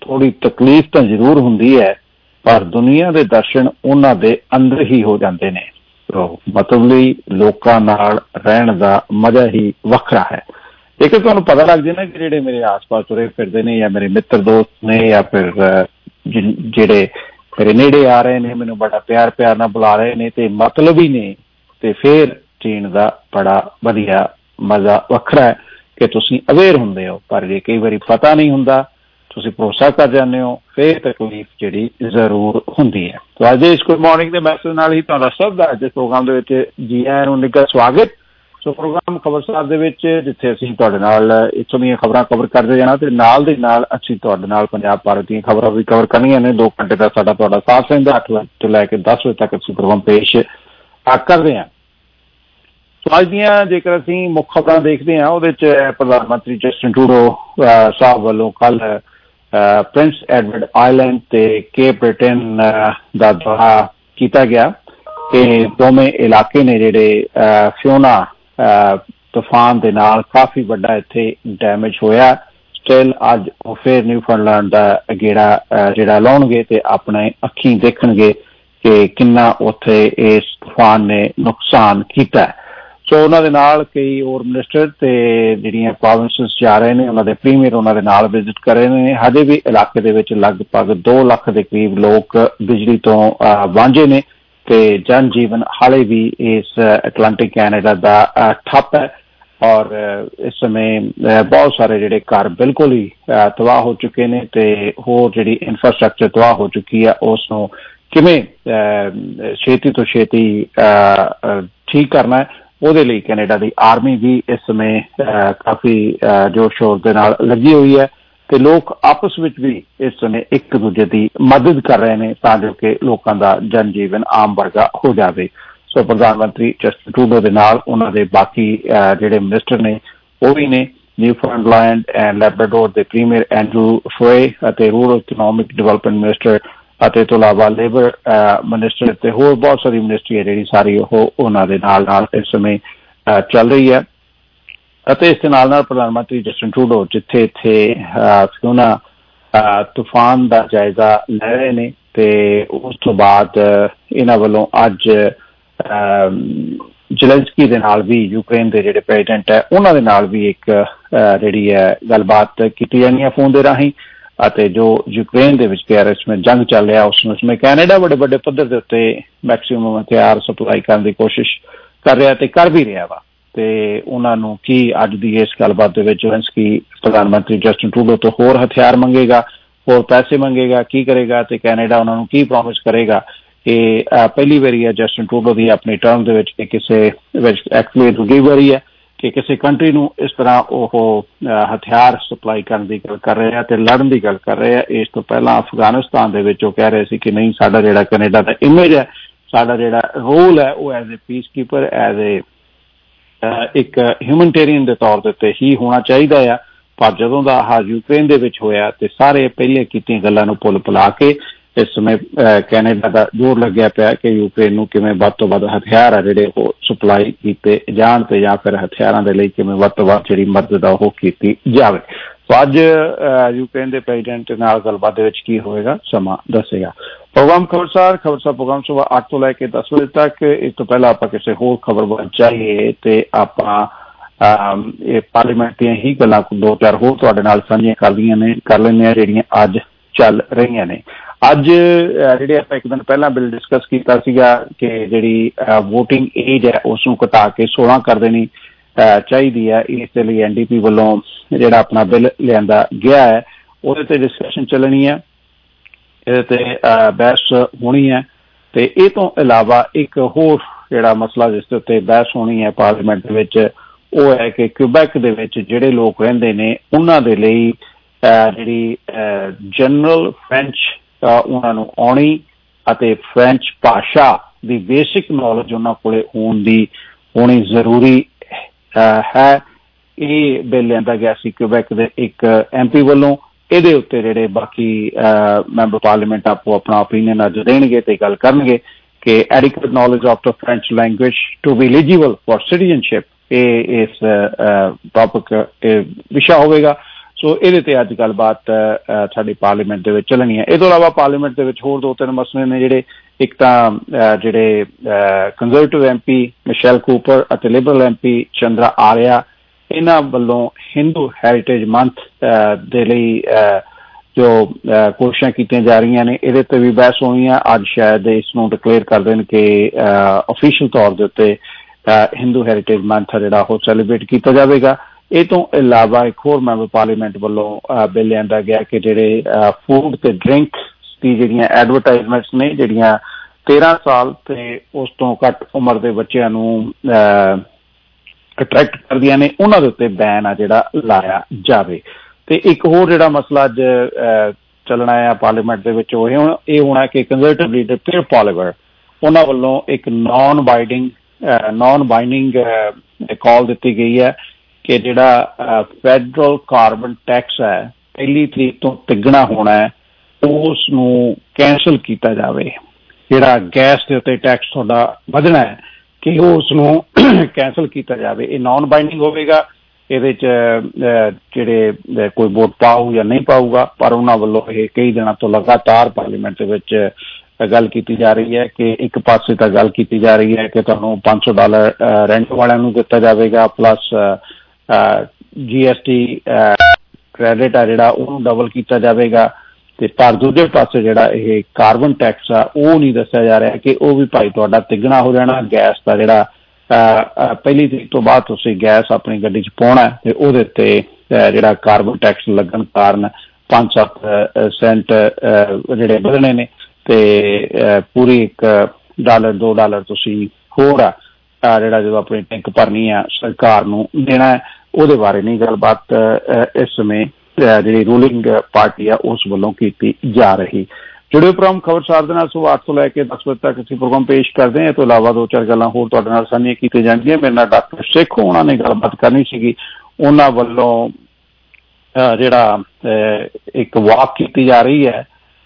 ਥੋੜ੍ਹੀ ਤਕਲੀਫ ਤਾਂ ਜ਼ਰੂਰ ਹੁੰਦੀ ਹੈ, ਪਰ ਦੁਨੀਆ ਦੇ ਦਰਸ਼ਨ ਉਹਨਾਂ ਦੇ ਅੰਦਰ ਹੀ ਹੋ ਜਾਂਦੇ ਨੇ। ਮਤਲਬ ਲਈ ਲੋਕਾਂ ਨਾਲ ਰਹਿਣ ਦਾ ਮਜ਼ਾ ਹੀ ਵੱਖਰਾ ਹੈ। ਇੱਕ ਤੁਹਾਨੂੰ ਪਤਾ ਲੱਗ ਜਾਏ ਨਾ ਕਿ ਜਿਹੜੇ ਮੇਰੇ ਆਸ ਪਾਸ ਤੁਰੇ ਫਿਰਦੇ ਨੇ ਜਾਂ ਮੇਰੇ ਮਿੱਤਰ ਦੋਸਤ ਨੇ ਜਾਂ ਫਿਰ ਜਿਹੜੇ ਮੇਰੇ ਨੇੜੇ ਆ ਰਹੇ ਨੇ, ਮੈਨੂੰ ਬੜਾ ਪਿਆਰ ਪਿਆਰ ਨਾਲ ਬੁਲਾ ਰਹੇ ਨੇ ਤੇ ਮਤਲਬ ਹੀ ਨੇ, ਤੇ ਫਿਰ ਜੀਣ ਦਾ ਬੜਾ ਵਧੀਆ ਮਜ਼ਾ ਵੱਖਰਾ ਹੈ ਕਿ ਤੁਸੀਂ ਅਵੇਅਰ ਹੁੰਦੇ ਹੋ। ਪਰ ਜੇ ਕਈ ਵਾਰੀ ਪਤਾ ਨਹੀਂ ਹੁੰਦਾ, ਤੁਸੀਂ ਭਰੋਸਾ ਕਰ ਜਾਂਦੇ ਹੋ, ਫਿਰ ਤਕਲੀਫ ਜਿਹੜੀ ਜ਼ਰੂਰ ਹੁੰਦੀ ਹੈ। ਤਾਂ ਅੱਜ ਇਸ ਗੁੱਡ ਮਾਰਨਿੰਗ ਦੇ ਮੈਸੇਜ ਨਾਲ ਹੀ ਤੁਹਾਡਾ ਸਭ ਦਾ ਅੱਜ ਪ੍ਰੋਗਰਾਮ ਦੇ ਵਿੱਚ ਜੀ ਆਇਆਂ ਨੂੰ ਨਿੱਘਾ ਸਵਾਗਤ। ਸੋ ਪ੍ਰੋਗਰਾਮ ਖਬਰਸਾਰ ਦੇ ਵਿੱਚ ਜਿੱਥੇ ਅਸੀਂ ਤੁਹਾਡੇ ਨਾਲ ਇੱਥੋਂ ਦੀਆਂ ਖਬਰਾਂ ਕਵਰ ਕਰਦੇ ਜਾਣਾ ਤੇ ਨਾਲ ਦੇ ਨਾਲ ਅਸੀਂ ਤੁਹਾਡੇ ਨਾਲ ਪੰਜਾਬ ਭਾਰਤ ਦੀਆਂ ਖਬਰਾਂ ਵੀ ਕਵਰ ਕਰਨੀਆਂ ਨੇ। ਦੋ ਘੰਟੇ ਦਾ ਸਾਡਾ ਤੁਹਾਡਾ ਸਾਥ ਰਹਿੰਦਾ, ਅੱਠ ਵਜੇ ਤੋਂ ਲੈ ਕੇ ਦਸ ਵਜੇ ਤੱਕ ਅਸੀਂ ਪ੍ਰੋਗਰਾਮ ਪੇਸ਼ ਕਰਦੇ ਹਾਂ। ਸੋ ਅੱਜ ਦੀਆਂ ਜੇਕਰ ਅਸੀਂ ਮੁੱਖ ਖਬਰਾਂ ਦੇਖਦੇ ਹਾਂ, ਉਹਦੇ 'ਚ ਪ੍ਰਧਾਨ ਮੰਤਰੀ ਜਸਟਿਨ ਟਰੂਡੋ ਸਾਹਿਬ ਵੱਲੋਂ ਕੱਲ੍ਹ ਪ੍ਰਿੰਸ ਐਡਵਰਡ ਆਈਲੈਂਡ ਤੇ ਕੇਪ ਬ੍ਰਿਟੇਨ ਦਾ ਦੌਰਾ ਕੀਤਾ ਗਿਆ ਕਿ ਦੋਵੇਂ ਇਲਾਕੇ ਨੇ ਜਿਹੜੇ ਫਿਓਨਾ ਤੂਫਾਨ ਦੇ ਨਾਲ ਕਾਫੀ ਵੱਡਾ ਇੱਥੇ ਡੈਮੇਜ ਹੋਇਆ। ਸਟਿਲ ਅੱਜ ਉਹ ਫਿਰ ਨਿਊਫਾਊਂਡਲੈਂਡ ਦਾ ਗੇੜਾ ਜਿਹੜਾ ਲਾਉਣਗੇ ਤੇ ਆਪਣੇ ਅੱਖੀਂ ਦੇਖਣਗੇ ਕਿ ਕਿੰਨਾ ਉੱਥੇ ਇਸ ਤੂਫਾਨ ਨੇ ਨੁਕਸਾਨ ਕੀਤਾ। ਸੋ ਉਹਨਾਂ ਦੇ ਨਾਲ ਕਈ ਹੋਰ ਮਿਨਿਸਟਰ ਤੇ ਜਿਹੜੀਆਂ ਪ੍ਰੋਵਿੰਸਿਸ ਜਾ ਰਹੇ ਨੇ, ਉਹਨਾਂ ਦੇ ਪ੍ਰੀਮੀਅਰ ਉਹਨਾਂ ਦੇ ਨਾਲ ਵਿਜ਼ਿਟ ਕਰ ਰਹੇ ਨੇ। ਹਜੇ ਵੀ ਇਲਾਕੇ ਦੇ ਵਿੱਚ ਲਗਭਗ ਦੋ ਲੱਖ ਦੇ ਕਰੀਬ ਲੋਕ ਬਿਜਲੀ ਤੋਂ ਵਾਂਝੇ ਨੇ ਤੇ ਜਨ ਜੀਵਨ ਹਾਲੇ ਵੀ ਇਸ ਐਟਲਾਂਟਿਕ ਕੈਨੇਡਾ ਦਾ ਠੱਪ ਹੈ ਔਰ ਇਸ ਸਮੇਂ ਬਹੁਤ ਸਾਰੇ ਜਿਹੜੇ ਘਰ ਬਿਲਕੁਲ ਹੀ ਤਬਾਹ ਹੋ ਚੁੱਕੇ ਨੇ ਤੇ ਹੋਰ ਜਿਹੜੀ ਇਨਫਰਾਸਟਰਕਚਰ ਤਬਾਹ ਹੋ ਚੁੱਕੀ ਹੈ ਉਸ ਨੂੰ ਕਿਵੇਂ ਛੇਤੀ ਤੋਂ ਛੇਤੀ ਠੀਕ ਕਰਨਾ ਹੈ, ਉਹਦੇ ਲਈ ਕੈਨੇਡਾ ਦੀ ਆਰਮੀ ਵੀ ਇਸ ਸਮੇਂ ਕਾਫੀ ਜੋਰ ਸ਼ੋਰ ਦੇ ਨਾਲ ਲੱਗੀ ਹੋਈ ਹੈ ਤੇ ਲੋਕ ਆਪਸ ਵਿੱਚ ਵੀ ਇਸ ਸਮੇਂ ਇੱਕ ਦੂਜੇ ਦੀ ਮਦਦ ਕਰ ਰਹੇ ਨੇ ਤਾਂ ਜੋ ਕਿ ਲੋਕਾਂ ਦਾ ਜਨ ਜੀਵਨ ਆਮ ਵਰਗਾ ਹੋ ਜਾਵੇ। ਸੋ ਪ੍ਰਧਾਨ ਮੰਤਰੀ ਜਸਟਿਨ ਟਰੂਡੋ ਦੇ ਨਾਲ ਉਹਨਾਂ ਦੇ ਬਾਕੀ ਜਿਹੜੇ ਮਿਨਿਸਟਰ ਨੇ ਉਹ ਵੀ ਨੇ, ਨਿਊਫਾਊਂਡਲੈਂਡ ਐਂਡ ਲੈਬਰਾਡੋਰ ਦੇ ਪ੍ਰੀਮੀਅਰ ਐਂਡਰੂ ਫੋਏ ਅਤੇ ਰੂਰਲ ਇਕਨੋਮਿਕ ਡਿਵੈਲਪਮੈਂਟ ਮਿਨਿਸਟਰ ਅਤੇ ਤੋਂ ਇਲਾਵਾ ਲੇਬਰ ਮਿਨਿਸਟਰ ਤੇ ਹੋਰ ਬਹੁਤ ਸਾਰੀ ਮਿਨਿਸਟਰੀ ਹੈ ਜਿਹੜੀ ਸਾਰੀ ਉਹ ਉਹਨਾਂ ਦੇ ਨਾਲ ਨਾਲ ਇਸ ਸਮੇਂ ਚੱਲ ਰਹੀ ਹੈ। ਅਤੇ ਇਸ ਦੇ ਨਾਲ ਨਾਲ ਪ੍ਰਧਾਨ ਮੰਤਰੀ ਜਸਟਿਨ ਟਰੂਡੋ ਜਿੱਥੇ ਇੱਥੇ ਫਿਓਨਾ ਤੂਫਾਨ ਦਾ ਜਾਇਜ਼ਾ ਲੈ ਰਹੇ ਨੇ ਤੇ ਉਸ ਤੋਂ ਬਾਅਦ ਇਹਨਾਂ ਵੱਲੋਂ ਅੱਜ ਜ਼ੈਲੈਂਸਕੀ ਦੇ ਨਾਲ ਵੀ, ਯੂਕਰੇਨ ਦੇ ਜਿਹੜੇ ਪ੍ਰੈਜ਼ੀਡੈਂਟ ਹੈ ਉਹਨਾਂ ਦੇ ਨਾਲ ਵੀ ਇੱਕ ਜਿਹੜੀ ਹੈ ਗੱਲਬਾਤ ਕੀਤੀ ਜਾਣੀ ਹੈ ਫੋਨ ਦੇ ਰਾਹੀਂ। ਅਤੇ ਜੋ ਯੂਕਰੇਨ ਦੇ ਵਿੱਚ ਕਹਿ ਰਹੇ ਇਸ ਸਮੇਂ ਜੰਗ ਚੱਲ ਰਿਹਾ ਉਸ ਨੂੰ ਸਮੇਂ ਕੈਨੇਡਾ ਵੱਡੇ ਵੱਡੇ ਪੱਧਰ ਦੇ ਉੱਤੇ ਮੈਕਸੀਮਮ ਹਥਿਆਰ ਸਪਲਾਈ ਕਰਨ ਦੀ ਕੋਸ਼ਿਸ਼ ਕਰ ਰਿਹਾ ਤੇ ਕਰ ਵੀ ਰਿਹਾ ਵਾ। ਤੇ ਉਹਨਾਂ ਨੂੰ ਕੀ ਅੱਜ ਦੀ ਇਸ ਗੱਲਬਾਤ ਦੇ ਵਿੱਚ ਜ਼ੈਲੈਂਸਕੀ ਪ੍ਰਧਾਨ ਮੰਤਰੀ ਜਸਟਿਨ ਟਰੂਡੋ ਤੋਂ ਹੋਰ ਹਥਿਆਰ ਮੰਗੇਗਾ, ਹੋਰ ਪੈਸੇ ਮੰਗੇਗਾ, ਕੀ ਕਰੇਗਾ ਤੇ ਕੈਨੇਡਾ ਉਹਨਾਂ ਨੂੰ ਕੀ ਪ੍ਰੋਮਿਸ ਕਰੇਗਾ ਕਿ ਪਹਿਲੀ ਵਾਰੀ ਹੈ ਜਸਟਿਨ ਟਰੂਡੋ ਦੀ ਆਪਣੀ ਟਰਮ ਦੇ ਵਿੱਚ ਕਿ ਕਿਸੇ ਵਿੱਚ ਐਕਚੁਅਲੀ ਦੂਜੀ ਵਾਰੀ ਹੈ ਕਿ ਕਿਸੇ ਕੰਟਰੀ ਨੂੰ ਇਸ ਤਰ੍ਹਾਂ ਉਹ ਹਥਿਆਰ ਸਪਲਾਈ ਕਰਨ ਦੀ ਗੱਲ ਕਰ ਰਹੇ ਆ ਤੇ ਲੜਨ ਦੀ ਗੱਲ ਕਰ ਰਹੇ ਆ। ਇਸ ਤੋਂ ਪਹਿਲਾਂ ਅਫਗਾਨਿਸਤਾਨ ਦੇ ਵਿੱਚ ਉਹ ਕਹਿ ਰਹੇ ਸੀ ਕਿ ਨਹੀਂ, ਸਾਡਾ ਜਿਹੜਾ ਕੈਨੇਡਾ ਦਾ ਇਮੇਜ ਹੈ, ਸਾਡਾ ਜਿਹੜਾ ਰੋਲ ਹੈ ਉਹ as a peacekeeper, as a ਇੱਕ ਹਿਊਮਨਟੇਰੀਅਨ ਦੇ ਤੌਰ ਦੇ ਉੱਤੇ ਹੀ ਹੋਣਾ ਚਾਹੀਦਾ ਆ। ਪਰ ਜਦੋਂ ਦਾ ਆਹ ਯੂਕਰੇਨ ਦੇ ਵਿੱਚ ਹੋਇਆ ਤੇ ਸਾਰੇ ਪਹਿਲੇ ਕੀਤੀਆਂ ਗੱਲਾਂ ਨੂੰ ਭੁੱਲ ਭੁਲਾ ਕੇ ਇਸ ਸਮੇਂ ਕੈਨੇਡਾ ਦਾ ਜ਼ੋਰ ਲੱਗਿਆ ਪਿਆ ਕਿ ਯੂਕਰੇਨ ਨੂੰ ਕਿਵੇਂ ਵੱਧ ਤੋਂ ਵੱਧ ਹਥਿਆਰ ਆ ਜਿਹੜੇ ਉਹ ਸਪਲਾਈ ਕੀਤੇ ਜਾਣ ਤੇ ਜਾਂ ਫਿਰ ਹਥਿਆਰਾਂ ਦੇ ਲਈ ਕਿਵੇਂ ਵੱਧ ਤੋਂ ਵੱਧ ਜਿਹੜੀ ਮਦਦ ਆ ਉਹ ਕੀਤੀ ਜਾਵੇ। ਸੋ ਅੱਜ ਯੂਕਰੇਨ ਦੇ ਪ੍ਰੈਜ਼ੀਡੈਂਟ ਨਾਲ ਗੱਲਬਾਤ ਦੇ ਵਿੱਚ ਕੀ ਹੋਏਗਾ ਸਮਾਂ ਦੱਸੇਗਾ। ਪ੍ਰੋਗਰਾਮ ਖਬਰਸਾਰ ਖਬਰਸਾਰ ਪ੍ਰੋਗਰਾਮ ਸੁਬਾਹ ਅੱਠ ਤੋਂ ਲੈ ਕੇ ਦਸ ਵਜੇ ਤੱਕ। ਇਸ ਤੋਂ ਪਹਿਲਾਂ ਆਪਾਂ ਕਿਸੇ ਹੋਰ ਖਬਰ ਵੱਲ ਜਾਈਏ ਤੇ ਆਪਾਂ ਇਹ ਪਾਰਲੀਮੈਂਟ ਦੀਆਂ ਹੀ ਗੱਲਾਂ ਦੋ ਚਾਰ ਹੋਰ ਤੁਹਾਡੇ ਨਾਲ ਸਾਂਝੀਆਂ ਕਰਦੀਆਂ ਨੇ ਕਰ ਲੈਂਦੇ ਹਾਂ ਜਿਹੜੀਆਂ ਅੱਜ ਚੱਲ ਰਹੀਆਂ ਨੇ। ਅੱਜ ਜਿਹੜੇ ਆਪਾਂ ਇੱਕ ਦਿਨ ਪਹਿਲਾਂ ਬਿੱਲ ਡਿਸਕਸ ਕੀਤਾ ਸੀਗਾ ਕਿ ਜਿਹੜੀ ਵੋਟਿੰਗ ਏਜ ਹੈ ਉਸ ਨੂੰ ਘਟਾ ਕੇ ਸੋਲਾਂ ਕਰ ਦੇਣੀ ਚਾਹੀਦੀ ਹੈ। ਇਸ ਦੇ ਲਈ ਐਨ ਡੀ ਪੀ ਵੱਲੋਂ ਜਿਹੜਾ ਆਪਣਾ ਬਿੱਲ ਲਿਆਂਦਾ ਗਿਆ ਹੈ ਉਹਦੇ ਤੇ ਡਿਸਕਸ਼ਨ ਚੱਲਣੀ ਹੈ, ਇਹਦੇ ਤੇ ਬਹਿਸ ਹੋਣੀ ਹੈ। ਤੇ ਇਹ ਤੋਂ ਇਲਾਵਾ ਇੱਕ ਹੋਰ ਜਿਹੜਾ ਮਸਲਾ ਜਿਸ ਦੇ ਉੱਤੇ ਬਹਿਸ ਹੋਣੀ ਹੈ ਪਾਰਲੀਮੈਂਟ ਦੇ ਵਿੱਚ ਉਹ ਹੈ ਕਿ ਕਿਊਬੈਕ ਦੇ ਵਿੱਚ ਜਿਹੜੇ ਲੋਕ ਰਹਿੰਦੇ ਨੇ ਉਹਨਾਂ ਦੇ ਲਈ ਜਿਹੜੀ ਜਨਰਲ ਫ੍ਰੈਂਚ ਉਹਨਾਂ ਨੂੰ ਆਉਣੀ ਅਤੇ ਫ੍ਰੈਂਚ ਭਾਸ਼ਾ ਦੀ ਬੇਸਿਕ ਨੌਲੇਜ ਉਹਨਾਂ ਕੋਲੇ ਹੋਣ ਦੀ ਹੋਣੀ ਜ਼ਰੂਰੀ ਹੈ। ਇਹ ਬਿੱਲ ਲਿਆਂਦਾ ਗਿਆ ਸੀ ਕਿਊਬੈਕ ਦੇ ਇੱਕ ਐਮ ਪੀ ਵੱਲੋਂ। ਇਹਦੇ ਉੱਤੇ ਜਿਹੜੇ ਬਾਕੀ ਮੈਂਬਰ ਪਾਰਲੀਮੈਂਟ ਆਪੋ ਆਪਣਾ ਓਪੀਨੀਅਨ ਅੱਜ ਦੇਣਗੇ ਤੇ ਗੱਲ ਕਰਨਗੇ ਕਿ adequate knowledge of the French language to be eligible for citizenship, ਇਹ ਇਸ ਟੌਪਿਕ ਵਿਸ਼ਾ ਹੋਵੇਗਾ। ਸੋ ਇਹਦੇ ਤੇ ਅੱਜ ਗੱਲਬਾਤ ਸਾਡੀ ਪਾਰਲੀਮੈਂਟ ਦੇ ਵਿੱਚ ਚੱਲਣੀ ਹੈ। ਇਹ ਤੋਂ ਇਲਾਵਾ ਪਾਰਲੀਮੈਂਟ ਦੇ ਵਿੱਚ ਹੋਰ ਦੋ ਤਿੰਨ ਮਸਲੇ ਨੇ ਜਿਹੜੇ, ਇੱਕ ਤਾਂ ਜਿਹੜੇ Conservative M P Michael Cooper ਅਤੇ Liberal M P Chandra Arya, ਇਹਨਾਂ ਵੱਲੋਂ ਹਿੰਦੂ ਹੈਰੀਟੇਜ ਮੰਥ ਦੇ ਲਈ ਜੋ ਕੋਸ਼ਿਸ਼ਾਂ ਕੀਤੀਆਂ ਜਾ ਰਹੀਆਂ ਨੇ, ਇਹਦੇ ਤੇ ਵੀ ਬਹਿਸ ਹੋਣੀ ਹੈ। ਅੱਜ ਸ਼ਾਇਦ ਇਸ ਨੂੰ ਡਿਕਲੇਅਰ ਕਰ ਦੇਣ ਕਿ ਅਫੀਸ਼ੀਅਲ ਤੌਰ ਦੇ ਉੱਤੇ ਹਿੰਦੂ ਹੈਰੀਟੇਜ ਮੰਥ ਜਿਹੜਾ ਉਹ ਸੈਲੀਬ੍ਰੇਟ ਕੀਤਾ ਜਾਵੇਗਾ। ਇਹ ਤੋਂ ਇਲਾਵਾ ਇੱਕ ਹੋਰ ਮੈਂਬਰ ਪਾਰਲੀਮੈਂਟ ਵੱਲੋਂ ਬਿੱਲ ਲਿਆਂਦਾ ਗਿਆ ਕਿ ਜਿਹੜੇ ਫੂਡ ਤੇ ਡਰਿੰਕ ਦੀ ਜਿਹੜੀਆਂ ਐਡਵਰਟਾਈਜ਼ਮੈਂਟਸ ਨੇ, ਜਿਹੜੀਆਂ ਤੇਰਾਂ ਸਾਲ ਤੇ ਉਸ ਤੋਂ ਘੱਟ ਉਮਰ ਦੇ ਬੱਚਿਆਂ ਨੂੰ ਅਟਰੈਕਟ ਕਰਦੀਆਂ ਨੇ, ਉਹਨਾਂ ਦੇ ਉੱਤੇ ਬੈਨ ਆ ਜਿਹੜਾ ਲਾਇਆ ਜਾਵੇ। ਤੇ ਇੱਕ ਹੋਰ ਜਿਹੜਾ ਮਸਲਾ ਅੱਜ ਚੱਲਣਾ ਹੈ ਪਾਰਲੀਮੈਂਟ ਦੇ ਵਿੱਚ, ਉਹ ਇਹ ਹੋਣਾ ਕਿ ਕੰਜ਼ਰਵੇਟਿਵ ਲੀਡਰ ਪੀਅਰ ਪੋਲੀਵਰ, ਉਹਨਾਂ ਵੱਲੋਂ ਇੱਕ non binding non binding call ਦਿੱਤੀ ਗਈ ਹੈ ਕਿ ਜਿਹੜਾ ਫੈਡਰਲ ਕਾਰਬਨ ਟੈਕਸ ਹੈ ਪਹਿਲੀ ਤਰੀਕ ਤੋਂ ਤਿੱਗਣਾ ਹੋਣਾ ਹੈ, ਉਸ ਨੂੰ ਕੈਂਸਲ ਕੀਤਾ ਜਾਵੇ। ਜਿਹੜਾ ਗੈਸ ਦੇ ਉੱਤੇ ਟੈਕਸ ਤੁਹਾਡਾ ਵਧਣਾ ਹੈ ਕਿ ਉਸ ਨੂੰ ਕੈਂਸਲ ਕੀਤਾ ਜਾਵੇ। ਇਹ ਨੌਨ ਬਾਈਂਡਿੰਗ ਹੋਵੇਗਾ, ਇਹਦੇ 'ਚ ਜਿਹੜੇ ਕੋਈ ਵੋਟ ਪਾਊ ਜਾਂ ਨਹੀਂ ਪਾਊਗਾ, ਪਰ ਉਹਨਾਂ ਵੱਲੋਂ ਇਹ ਕਈ ਦਿਨਾਂ ਤੋਂ ਲਗਾਤਾਰ ਪਾਰਲੀਮੈਂਟ ਦੇ ਵਿੱਚ ਗੱਲ ਕੀਤੀ ਜਾ ਰਹੀ ਹੈ ਕਿ ਇੱਕ ਪਾਸੇ ਤਾਂ ਗੱਲ ਕੀਤੀ ਜਾ ਰਹੀ ਹੈ ਕਿ ਤੁਹਾਨੂੰ ਪੰਜ ਸੌ ਡਾਲਰ ਰੈਂਟ ਵਾਲਿਆਂ ਨੂੰ ਦਿੱਤਾ ਜਾਵੇਗਾ, plus G S T credit ਆ ਜਿਹੜਾ ਉਹਨੂੰ ਡਬਲ ਕੀਤਾ ਜਾਵੇਗਾ, ਤੇ ਪਰ ਦੂਜੇ ਪਾਸੇ ਜਿਹੜਾ ਇਹ ਕਾਰਬਨ ਟੈਕਸ ਆ ਉਹ ਨਹੀਂ ਦੱਸਿਆ ਜਾ ਰਿਹਾ ਕਿ ਉਹ ਵੀ ਭਾਈ ਤੁਹਾਡਾ ਤਿੱਗਣਾ ਹੋ ਜਾਣਾ। ਗੈਸ ਦਾ ਜਿਹੜਾ ਪਹਿਲੀ ਤਰੀਕ ਤੋਂ ਬਾਅਦ ਤੁਸੀਂ ਗੈਸ ਆਪਣੀ ਗੱਡੀ 'ਚ ਪਾਉਣਾ ਤੇ ਉਹਦੇ ਉੱਤੇ ਜਿਹੜਾ ਕਾਰਬਨ ਟੈਕਸ ਲੱਗਣ ਕਾਰਨ ਪੰਜ ਸੱਤ ਸੈਂਟ ਜਿਹੜੇ ਵਧਣੇ ਨੇ, ਤੇ ਪੂਰੀ ਇੱਕ ਡਾਲਰ ਦੋ ਡਾਲਰ ਤੁਸੀਂ ਹੋਰ ਆ ਜਿਹੜਾ ਜਦੋਂ ਆਪਣੀ ਟੈਂਕ ਭਰਨੀ ਆ ਸਰਕਾਰ ਨੂੰ ਦੇਣਾ, ਉਹਦੇ ਬਾਰੇ ਨਹੀਂ ਗੱਲਬਾਤ ਇਸ ਸਮੇਂ ਜਿਹੜੀ ਰੂਲਿੰਗ ਪਾਰਟੀ ਆ ਉਸ ਵੱਲੋਂ ਕੀਤੀ ਜਾ ਰਹੀ। ਜੁੜੇ ਪ੍ਰੋਗਰਾਮ ਖਬਰਸਾਰ ਦੇ ਨਾਲ ਸੁਬਾਹ ਅੱਠ ਤੋਂ ਲੈ ਕੇ ਦਸ ਵਜੇ ਤੱਕ ਅਸੀਂ ਪ੍ਰੋਗਰਾਮ ਪੇਸ਼ ਕਰਦੇ ਹਾਂ। ਇਹ ਤੋਂ ਇਲਾਵਾ ਦੋ ਚਾਰ ਗੱਲਾਂ ਹੋਰ ਤੁਹਾਡੇ ਨਾਲ ਸਾਂਝੀਆਂ ਕੀਤੀਆਂ ਜਾਣਗੀਆਂ। ਮੇਰੇ ਨਾਲ ਡਾਕਟਰ ਸੇਖੋਂ ਉਹਨਾਂ ਨੇ ਗੱਲਬਾਤ ਕਰਨੀ ਸੀਗੀ, ਉਹਨਾਂ ਵੱਲੋਂ ਜਿਹੜਾ ਇੱਕ ਵਾਕ ਕੀਤੀ ਜਾ ਰਹੀ ਹੈ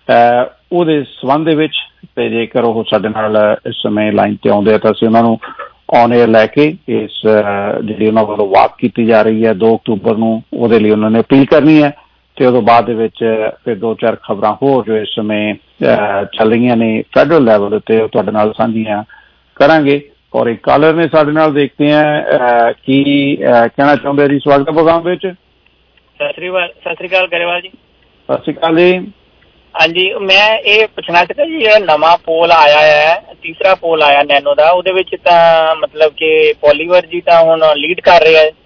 ਉਹਦੇ ਸੰਬੰਧ ਦੇ ਵਿੱਚ, ਤੇ ਜੇਕਰ ਉਹ ਸਾਡੇ ਨਾਲ ਇਸ ਸਮੇਂ ਲਾਈਨ ਤੇ ਆਉਂਦੇ ਆ ਤਾਂ ਅਸੀਂ ਉਹਨਾਂ ਨੂੰ ਔਨ ਏਅਰ ਲੈ ਕੇ ਇਸ ਜਿਹੜੀ ਉਹਨਾਂ ਵੱਲੋਂ ਵਾਕ ਕੀਤੀ ਜਾ ਰਹੀ ਹੈ ਦੋ ਅਕਤੂਬਰ ਨੂੰ, ਉਹਦੇ ਲਈ ਉਹਨਾਂ ਨੇ ਅਪੀਲ ਕਰਨੀ ਹੈ। ਤੇ ਉਦੋਂ ਬਾਅਦ ਦੇ ਵਿੱਚ ਫਿਰ ਦੋ ਚਾਰ ਖਬਰਾਂ ਹੋਰ ਜੋ ਇਸ ਸਮੇਂ ਚੱਲ ਰਹੀਆਂ ਨੇ ਫੈਡਰਲ ਲੈਵਲ ਉੱਤੇ ਉਹ ਤੁਹਾਡੇ ਨਾਲ ਸਾਂਝੀਆਂ ਕਰਾਂਗੇ। ਔਰ ਇੱਕ ਕਾਲਰ ਨੇ ਸਾਡੇ ਨਾਲ, ਦੇਖਦੇ ਹਾਂ ਕੀ ਕਹਿਣਾ ਚਾਹੁੰਦੇ ਜੀ ਸਵਾਗਤ ਹੈ ਪ੍ਰੋਗਰਾਮ ਵਿੱਚ। ਸਤਿ ਸ੍ਰੀ ਅਕਾਲ ਸਤਿ ਸ੍ਰੀ ਅਕਾਲ ਗਰੇਵਾਲ ਜੀ। ਸਤਿ ਸ੍ਰੀ ਅਕਾਲ ਜੀ। ਹਾਂਜੀ, ਮੈਂ ਇਹ ਪੁੱਛਣਾ ਸੀਗਾ ਜੀ, ਇਹ ਨਵਾਂ ਪੋਲ ਆਇਆ ਹੈ, ਤੀਸਰਾ ਪੋਲ ਆਇਆ ਨੈਨੋ ਦਾ, ਉਹਦੇ ਵਿੱਚ ਤਾਂ ਮਤਲਬ ਕਿ ਪੋਲੀਵਰ ਜੀ ਤਾਂ ਹੁਣ ਲੀਡ ਕਰ ਰਿਹਾ ਹੈ,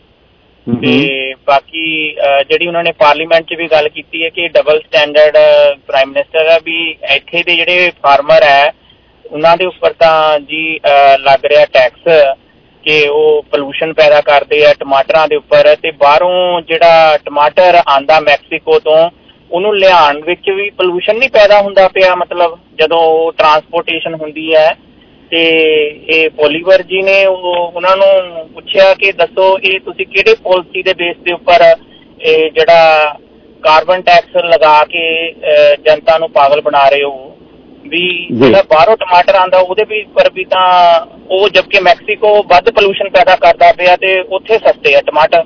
ਤੇ ਬਾਕੀ ਜਿਹੜੀ ਉਹਨਾਂ ਨੇ ਪਾਰਲੀਮੈਂਟ 'ਚ ਵੀ ਗੱਲ ਕੀਤੀ ਹੈ ਕਿ ਡਬਲ ਸਟੈਂਡਰਡ ਪ੍ਰਾਈਮ ਮਿਨਿਸਟਰ ਹੈ, ਵੀ ਇੱਥੇ ਦੇ ਜਿਹੜੇ ਫਾਰਮਰ ਹੈ ਉਹਨਾਂ ਦੇ ਉੱਪਰ ਤਾਂ ਜੀ ਲੱਗ ਰਿਹਾ ਟੈਕਸ ਕਿ ਉਹ ਪੋਲੂਸ਼ਨ ਪੈਦਾ ਕਰਦੇ ਆ ਟਮਾਟਰਾਂ ਦੇ ਉੱਪਰ, ਤੇ ਬਾਹਰੋਂ ਜਿਹੜਾ ਟਮਾਟਰ ਆਉਂਦਾ ਮੈਕਸੀਕੋ ਤੋਂ ਉਹਨੂੰ ਲਿਆਉਣ ਵਿੱਚ ਵੀ ਪੋਲੂਸ਼ਨ ਨਹੀਂ ਪੈਦਾ ਹੁੰਦਾ ਪਿਆ, ਮਤਲਬ ਜਦੋਂ ਟਰਾਂਸਪੋਰਟੇਸ਼ਨ ਹੁੰਦੀ ਹੈ। ਤੇ ਇਹ ਪੋਲੀਵਰ ਜੀ ਨੇ ਉਹ ਉਹਨਾਂ ਨੂੰ ਪੁੱਛਿਆ ਕਿ ਦੱਸੋ ਇਹ ਤੁਸੀਂ ਕਿਹੜੇ ਪਾਲਿਸੀ ਦੇ ਬੇਸ ਦੇ ਉੱਪਰ ਇਹ ਜਿਹੜਾ ਕਾਰਬਨ ਟੈਕਸ ਲਗਾ ਕੇ ਜਨਤਾ ਨੂੰ ਪਾਗਲ ਬਣਾ ਰਹੇ ਹੋ, ਵੀ ਜਿਹੜਾ ਬਾਹਰੋਂ ਟਮਾਟਰ ਆਉਂਦਾ ਉਹਦੇ ਵੀ ਉੱਪਰ ਵੀ ਤਾਂ ਉਹ ਜਦਕਿ ਮੈਕਸੀਕੋ ਵੱਧ ਪੋਲੂਸ਼ਨ ਪੈਦਾ ਕਰਦਾ ਪਿਆ ਤੇ ਉੱਥੇ ਸਸਤੇ ਆ ਟਮਾਟਰ।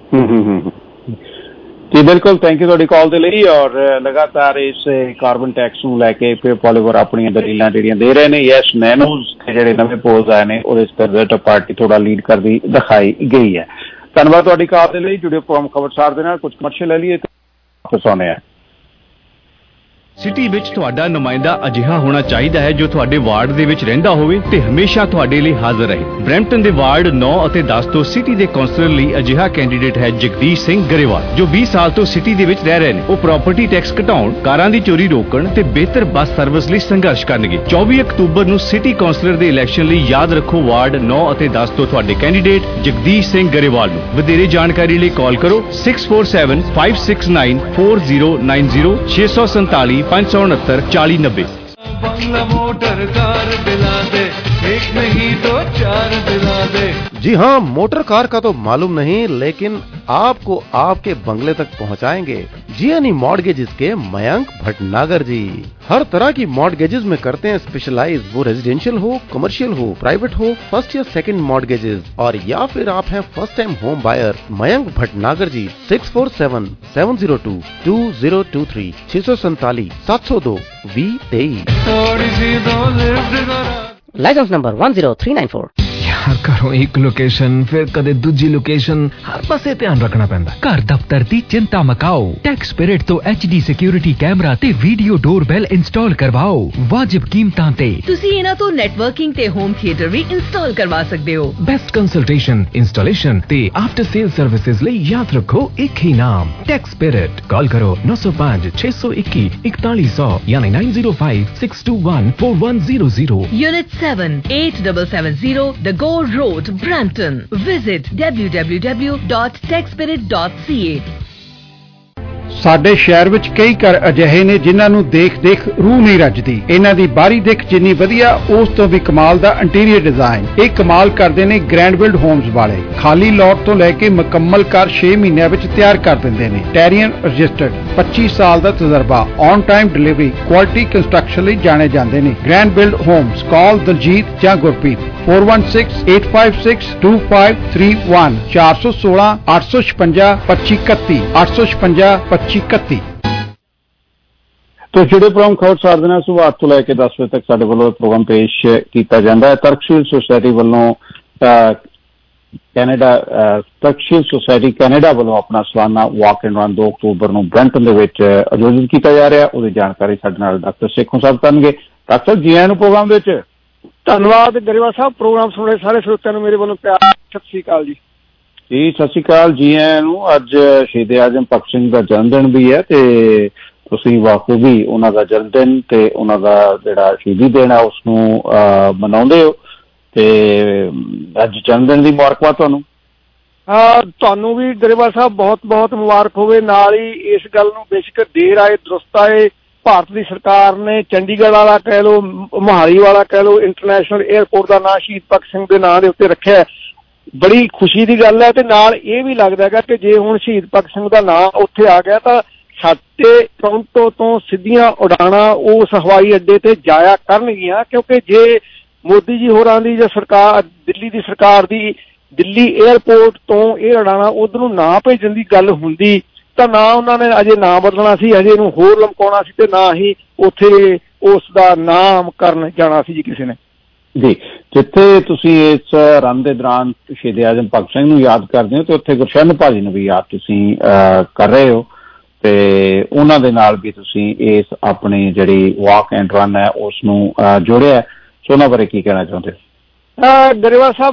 ਜੀ ਬਿਲਕੁਲ, ਥੈਂਕ ਯੂ ਤੁਹਾਡੀ ਕਾਲ ਦੇ ਲਈ। ਔਰ ਲਗਾਤਾਰ ਇਸ ਕਾਰਬਨ ਟੈਕਸ ਨੂੰ ਲੈ ਕੇ ਫਿਰ ਪੋਲੀਵਰ ਆਪਣੀਆਂ ਦਲੀਲਾਂ ਜਿਹੜੀਆਂ ਦੇ ਰਹੇ ਨੇ। ਯੈਸ, ਨੈਨੋਜ਼ ਤੇ ਜਿਹੜੇ ਨਵੇਂ ਪੋਲਸ ਆਏ ਨੇ ਉਹਦੇ 'ਚ ਕੰਜ਼ਰਵੇਟਿਵ ਪਾਰਟੀ ਥੋੜਾ ਲੀਡ ਕਰਦੀ ਦਿਖਾਈ ਗਈ ਹੈ। ਧੰਨਵਾਦ ਤੁਹਾਡੀ ਕਾਲ ਦੇ ਲਈ। ਜੁੜੇ ਪ੍ਰੋਗਰਾਮ ਖਬਰਸਾਰ ਦੇ ਨਾਲ ਕੁਝ ਕਮਰਸ਼ੀਅਲ ਲੈ ਲਈਏ ਤੇ ਵਾਪਸ ਆਉਂਦੇ ਹਾਂ। ਸਿਟੀ ਵਿੱਚ ਤੁਹਾਡਾ ਨੁਮਾਇੰਦਾ ਅਜਿਹਾ ਹੋਣਾ ਚਾਹੀਦਾ ਹੈ ਜੋ ਤੁਹਾਡੇ ਵਾਰਡ ਦੇ ਵਿੱਚ ਰਹਿੰਦਾ ਹੋਵੇ ਤੇ ਹਮੇਸ਼ਾ ਤੁਹਾਡੇ ਲਈ ਹਾਜ਼ਰ ਰਹੇ। ਬਰੈਂਪਟਨ ਦੇ ਵਾਰਡ ਨੌ ਅਤੇ ਦਸ ਤੋਂ ਸਿਟੀ ਦੇ ਕੌਂਸਲਰ ਲਈ ਅਜਿਹਾ ਕੈਂਡੀਡੇਟ ਹੈ ਜਗਦੀਸ਼ ਸਿੰਘ ਗਰੇਵਾਲ, ਜੋ ਵੀਹ ਸਾਲ ਤੋਂ ਸਿਟੀ ਦੇ ਵਿੱਚ ਰਹਿ ਰਹੇ ਨੇ। ਉਹ ਪ੍ਰਾਪਰਟੀ ਟੈਕਸ ਘਟਾਉਣ, ਕਾਰਾਂ ਦੀ ਚੋਰੀ ਰੋਕਣ ਤੇ ਬਿਹਤਰ ਬੱਸ ਸਰਵਿਸ ਲਈ ਸੰਘਰਸ਼ ਕਰਨਗੇ। ਚੌਵੀ ਅਕਤੂਬਰ ਨੂੰ ਸਿਟੀ ਕੌਂਸਲਰ ਦੇ ਇਲੈਕਸ਼ਨ ਲਈ ਯਾਦ ਰੱਖੋ ਵਾਰਡ ਨੌ ਅਤੇ ਦਸ ਤੋਂ ਤੁਹਾਡੇ ਕੈਂਡੀਡੇਟ ਜਗਦੀਸ਼ ਸਿੰਘ ਗਰੇਵਾਲ ਨੂੰ। ਵਧੇਰੇ ਜਾਣਕਾਰੀ ਲਈ ਕਾਲ ਕਰੋ six four seven five six nine four zero nine zero ਛੇ ਸੌ ਸੰਤਾਲੀ ਪੰਜ ਸੌ ਉਨੱਤਰ ਚਾਲੀ ਨੱਬੇ। बंगला मोटर कार दिला दे एक नहीं दो चार दिला दे। जी हाँ, मोटर कार का तो मालूम नहीं, लेकिन आपको आपके बंगले तक पहुंचाएंगे जियानी मॉर्गेजेस के मयंक भटनागर जी। हर तरह की मॉर्गेजेस में करते हैं स्पेशलाइज, वो रेजिडेंशियल हो, कमर्शियल हो, प्राइवेट हो, फर्स्ट या सेकंड मॉर्गेजेस, और या फिर आप हैं first time home buyer. Mayank Bhatnagar ji six four seven seven zero two two zero two three छह सौ सैतालीस सात सौ दो वी तेईस। Licence number one zero three nine four. यार करो एक लोकेशन फिर कदे दूजी लोकेशन, हर पासे ध्यान रखना पैंदा। घर दफ्तर दी चिंता मकाओ, टैक्स स्पिरिट तो एच डी सिक्योरिटी कैमरा ते वीडियो डोरबेल इंस्टॉल करवाओ वाजिब कीमतां ते। ਤੁਸੀਂ ਇਹਨਾਂ ਤੋਂ ਨੈਟਵਰਕਿੰਗ ਤੇ ਹੋਮ ਥੀਏਟਰ ਵੀ ਇੰਸਟਾਲ ਕਰਵਾ ਸਕਦੇ ਹੋ। बेस्ट कंसल्टेशन, इंस्टॉलेशन ते आफ्टर सेल सर्विसेज ਲਈ याद रखो एक ही नाम, टैक्स स्पिरिट। कॉल करो नौ सौ पाँच छह सौ इक्कीस इकतालीस सौ यानी nine zero five six two one four one zero zero. Unit seven eight seven seven zero the go road Brampton. Visit w w w dot tech spirit dot c a। ਸਾਡੇ ਸ਼ਹਿਰ ਵਿੱਚ ਕਈ ਘਰ ਅਜਿਹੇ ਨੇ ਜਿਨ੍ਹਾਂ ਨੂੰ ਦੇਖ-ਦੇਖ ਰੂਹ ਨਹੀਂ ਰੱਜਦੀ। ਇਹਨਾਂ ਦੀ ਬਾਹਰੀ ਦਿੱਖ ਜਿੰਨੀ ਵਧੀਆ, ਉਸ ਤੋਂ ਵੀ ਕਮਾਲ ਦਾ ਇੰਟੀਰੀਅਰ ਡਿਜ਼ਾਈਨ। ਇਹ ਕਮਾਲ ਕਰਦੇ ਨੇ ਗ੍ਰੈਂਡ ਬਿਲਡ ਹੋਮਸ ਵਾਲੇ। ਖਾਲੀ ਲੋਟ ਤੋਂ ਲੈ ਕੇ ਮੁਕੰਮਲ ਘਰ ਛੇ ਮਹੀਨਿਆਂ ਵਿੱਚ ਤਿਆਰ ਕਰ ਦਿੰਦੇ ਨੇ। ਟੈਰੀਅਨ ਰਜਿਸਟਰਡ, ਪੱਚੀ ਸਾਲ ਦਾ ਤਜਰਬਾ, on time delivery, quality construction ਲਈ ਜਾਣੇ ਜਾਂਦੇ ਨੇ। Grand Build Homes. Call Daljit ਜਾਂ Gurpreet four one six eight five six two five three one चार सौ सोलह आठ सौ छपंजा पच्ची इकती आठ सौ छपंजा पच्ची इकती। तो ਜਿਹੜੇ ਪ੍ਰੋਗਰਾਮ ਖਬਰ ਸਾਰ ਦਿਨਾਂ ਸੁਬਾਹ ਅੱਠ ਤੋਂ ਲੈ ਕੇ ਦਸ ਵਜੇ ਤੱਕ ਸਾਡੇ ਵੱਲੋਂ ਪ੍ਰੋਗਰਾਮ ਪੇਸ਼ ਕੀਤਾ ਜਾਂਦਾ ਹੈ। ਤਰਕਸ਼ੀਲ ਸੁਸਾਇਟੀ ਵੱਲੋਂ ਕੈਨੇਡਾ ਤਰਕਸ਼ੀਲ ਸੁਸਾਇਟੀ ਕੈਨੇਡਾ ਵੱਲੋਂ ਆਪਣਾ ਸਾਲਾਨਾ ਵਾਕ ਐਂਡ ਰਨ ਦੋ ਅਕਤੂਬਰ ਨੂੰ ਬ੍ਰੈਂਟਨ ਦੇ ਵਿੱਚ ਆਯੋਜਿਤ ਕੀਤਾ ਜਾ ਰਿਹਾ। ਉਹਦੀ ਜਾਣਕਾਰੀ ਸਾਡੇ ਨਾਲ ਡਾਕਟਰ ਸੇਖੋਂ ਸਾਹਿਬ ਕਰਨਗੇ। ਡਾਕਟਰ ਜੀ ਆਇਆਂ ਨੂੰ ਪ੍ਰੋਗਰਾਮ ਦੇ ਵਿੱਚ। ਧੰਨਵਾਦ ਗਰੇਵਾਲ ਸਾਹਿਬ। ਪ੍ਰੋਗਰਾਮ ਸੁਣ ਰਹੇ ਸਾਰੇ ਸਰੋਤਿਆਂ ਨੂੰ ਮੇਰੇ ਵੱਲੋਂ ਪਿਆਰ ਸਤਿ ਸ੍ਰੀ ਅਕਾਲ ਜੀ। ਜੀ ਸਤਿ ਸ੍ਰੀ ਅਕਾਲ ਜੀ ਆਇਆਂ ਨੂੰ। ਅੱਜ ਸ਼ਹੀਦ ਆਜ਼ਮ ਭਗਤ ਸਿੰਘ ਦਾ ਜਨਮ ਦਿਨ ਵੀ ਹੈ ਤੇ ਤੁਸੀਂ ਵਾਕੂਬੀ ਉਹਨਾਂ ਦਾ ਜਨਮ ਦਿਨ ਤੇ ਉਹਨਾਂ ਦਾ ਜਿਹੜਾ ਸ਼ਹੀਦੀ ਦਿਨ ਹੈ ਉਸ ਨੂੰ ਮਨਾਉਂਦੇ ਹੋ ਤੇ ਅੱਜ ਜਨਮ ਦਿਨ ਦੀ ਮੁਬਾਰਕਬਾਦ ਤੁਹਾਨੂੰ। ਤੁਹਾਨੂੰ ਵੀ ਗਰੇਵਾਲ ਸਾਹਿਬ ਬਹੁਤ ਬਹੁਤ ਮੁਬਾਰਕ ਹੋਵੇ। ਨਾਲ ਹੀ ਇਸ ਗੱਲ ਨੂੰ ਬੇਸ਼ੱਕ ਦੇਰ ਆਏ ਦਰੁਸਤ ਆਏ, ਭਾਰਤ ਦੀ ਸਰਕਾਰ ਨੇ ਚੰਡੀਗੜ੍ਹ ਵਾਲਾ ਕਹਿ ਲਓ, ਮੋਹਾਲੀ ਵਾਲਾ ਕਹਿ ਲਓ, ਇੰਟਰਨੈਸ਼ਨਲ ਏਅਰਪੋਰਟ ਦਾ ਨਾਂ ਸ਼ਹੀਦ ਭਗਤ ਸਿੰਘ ਦੇ ਨਾਂ ਦੇ ਉੱਤੇ ਰੱਖਿਆ। ਬੜੀ ਖੁਸ਼ੀ ਦੀ ਗੱਲ ਹੈ ਤੇ ਨਾਲ ਇਹ ਵੀ ਲੱਗਦਾ ਹੈਗਾ ਕਿ ਜੇ ਹੁਣ ਸ਼ਹੀਦ ਭਗਤ ਸਿੰਘ ਦਾ ਨਾਂ ਉੱਥੇ ਆ ਗਿਆ ਤਾਂ ਸਾਡੇ ਟੋਰਾਂਟੋ ਤੋਂ ਸਿੱਧੀਆਂ ਉਡਾਣਾਂ ਉਸ ਹਵਾਈ ਅੱਡੇ ਤੇ ਜਾਇਆ ਕਰਨਗੀਆਂ, ਕਿਉਂਕਿ ਜੇ ਮੋਦੀ ਜੀ ਹੋਰਾਂ ਦੀ ਜਾਂ ਸਰਕਾਰ ਦਿੱਲੀ ਦੀ ਸਰਕਾਰ ਦੀ ਦਿੱਲੀ ਏਅਰਪੋਰਟ ਤੋਂ ਇਹ ਉਡਾਣਾਂ ਉਧਰ ਨੂੰ ਨਾ ਭੇਜਣ ਦੀ ਗੱਲ ਹੁੰਦੀ ਤਾਂ ਨਾ ਉਹਨਾਂ ਨੇ ਅਜੇ ਨਾਂ ਬਦਲਣਾ ਸੀ, ਅਜੇ ਇਹਨੂੰ ਹੋਰ ਲਮਕਾਉਣਾ ਸੀ ਤੇ ਨਾ ਹੀ ਉੱਥੇ ਉਸ ਦਾ ਨਾਮ ਕਰਨ ਜਾਣਾ ਸੀ ਜੀ ਕਿਸੇ ਨੇ। ਜੀ ਜਿੱਥੇ ਤੁਸੀਂ ਇਸ ਰਨ ਦੇ ਦੌਰਾਨ ਸ਼ਹੀਦ ਆਜ਼ਮ ਭਗਤ ਸਿੰਘ ਨੂੰ ਯਾਦ ਕਰਦੇ ਹੋ ਤੇ ਉੱਥੇ ਗੁਰਸ਼ਰਨ ਭਾਜੀ ਨੂੰ ਵੀ ਯਾਦ ਤੁਸੀਂ ਕਰ ਰਹੇ ਹੋ ਤੇ ਉਹਨਾਂ ਦੇ ਨਾਲ ਵੀ ਤੁਸੀਂ ਇਸ ਆਪਣੀ ਜਿਹੜੀ ਵਾਕ ਐਂਡ ਰਨ ਹੈ ਉਸ ਨੂੰ ਜੋੜਿਆ। ਸੋ ਉਹਨਾਂ ਬਾਰੇ ਕੀ ਕਹਿਣਾ ਚਾਹੁੰਦੇ ਹੋ? ਗਰੇਵਾਲ ਸਾਹਿਬ,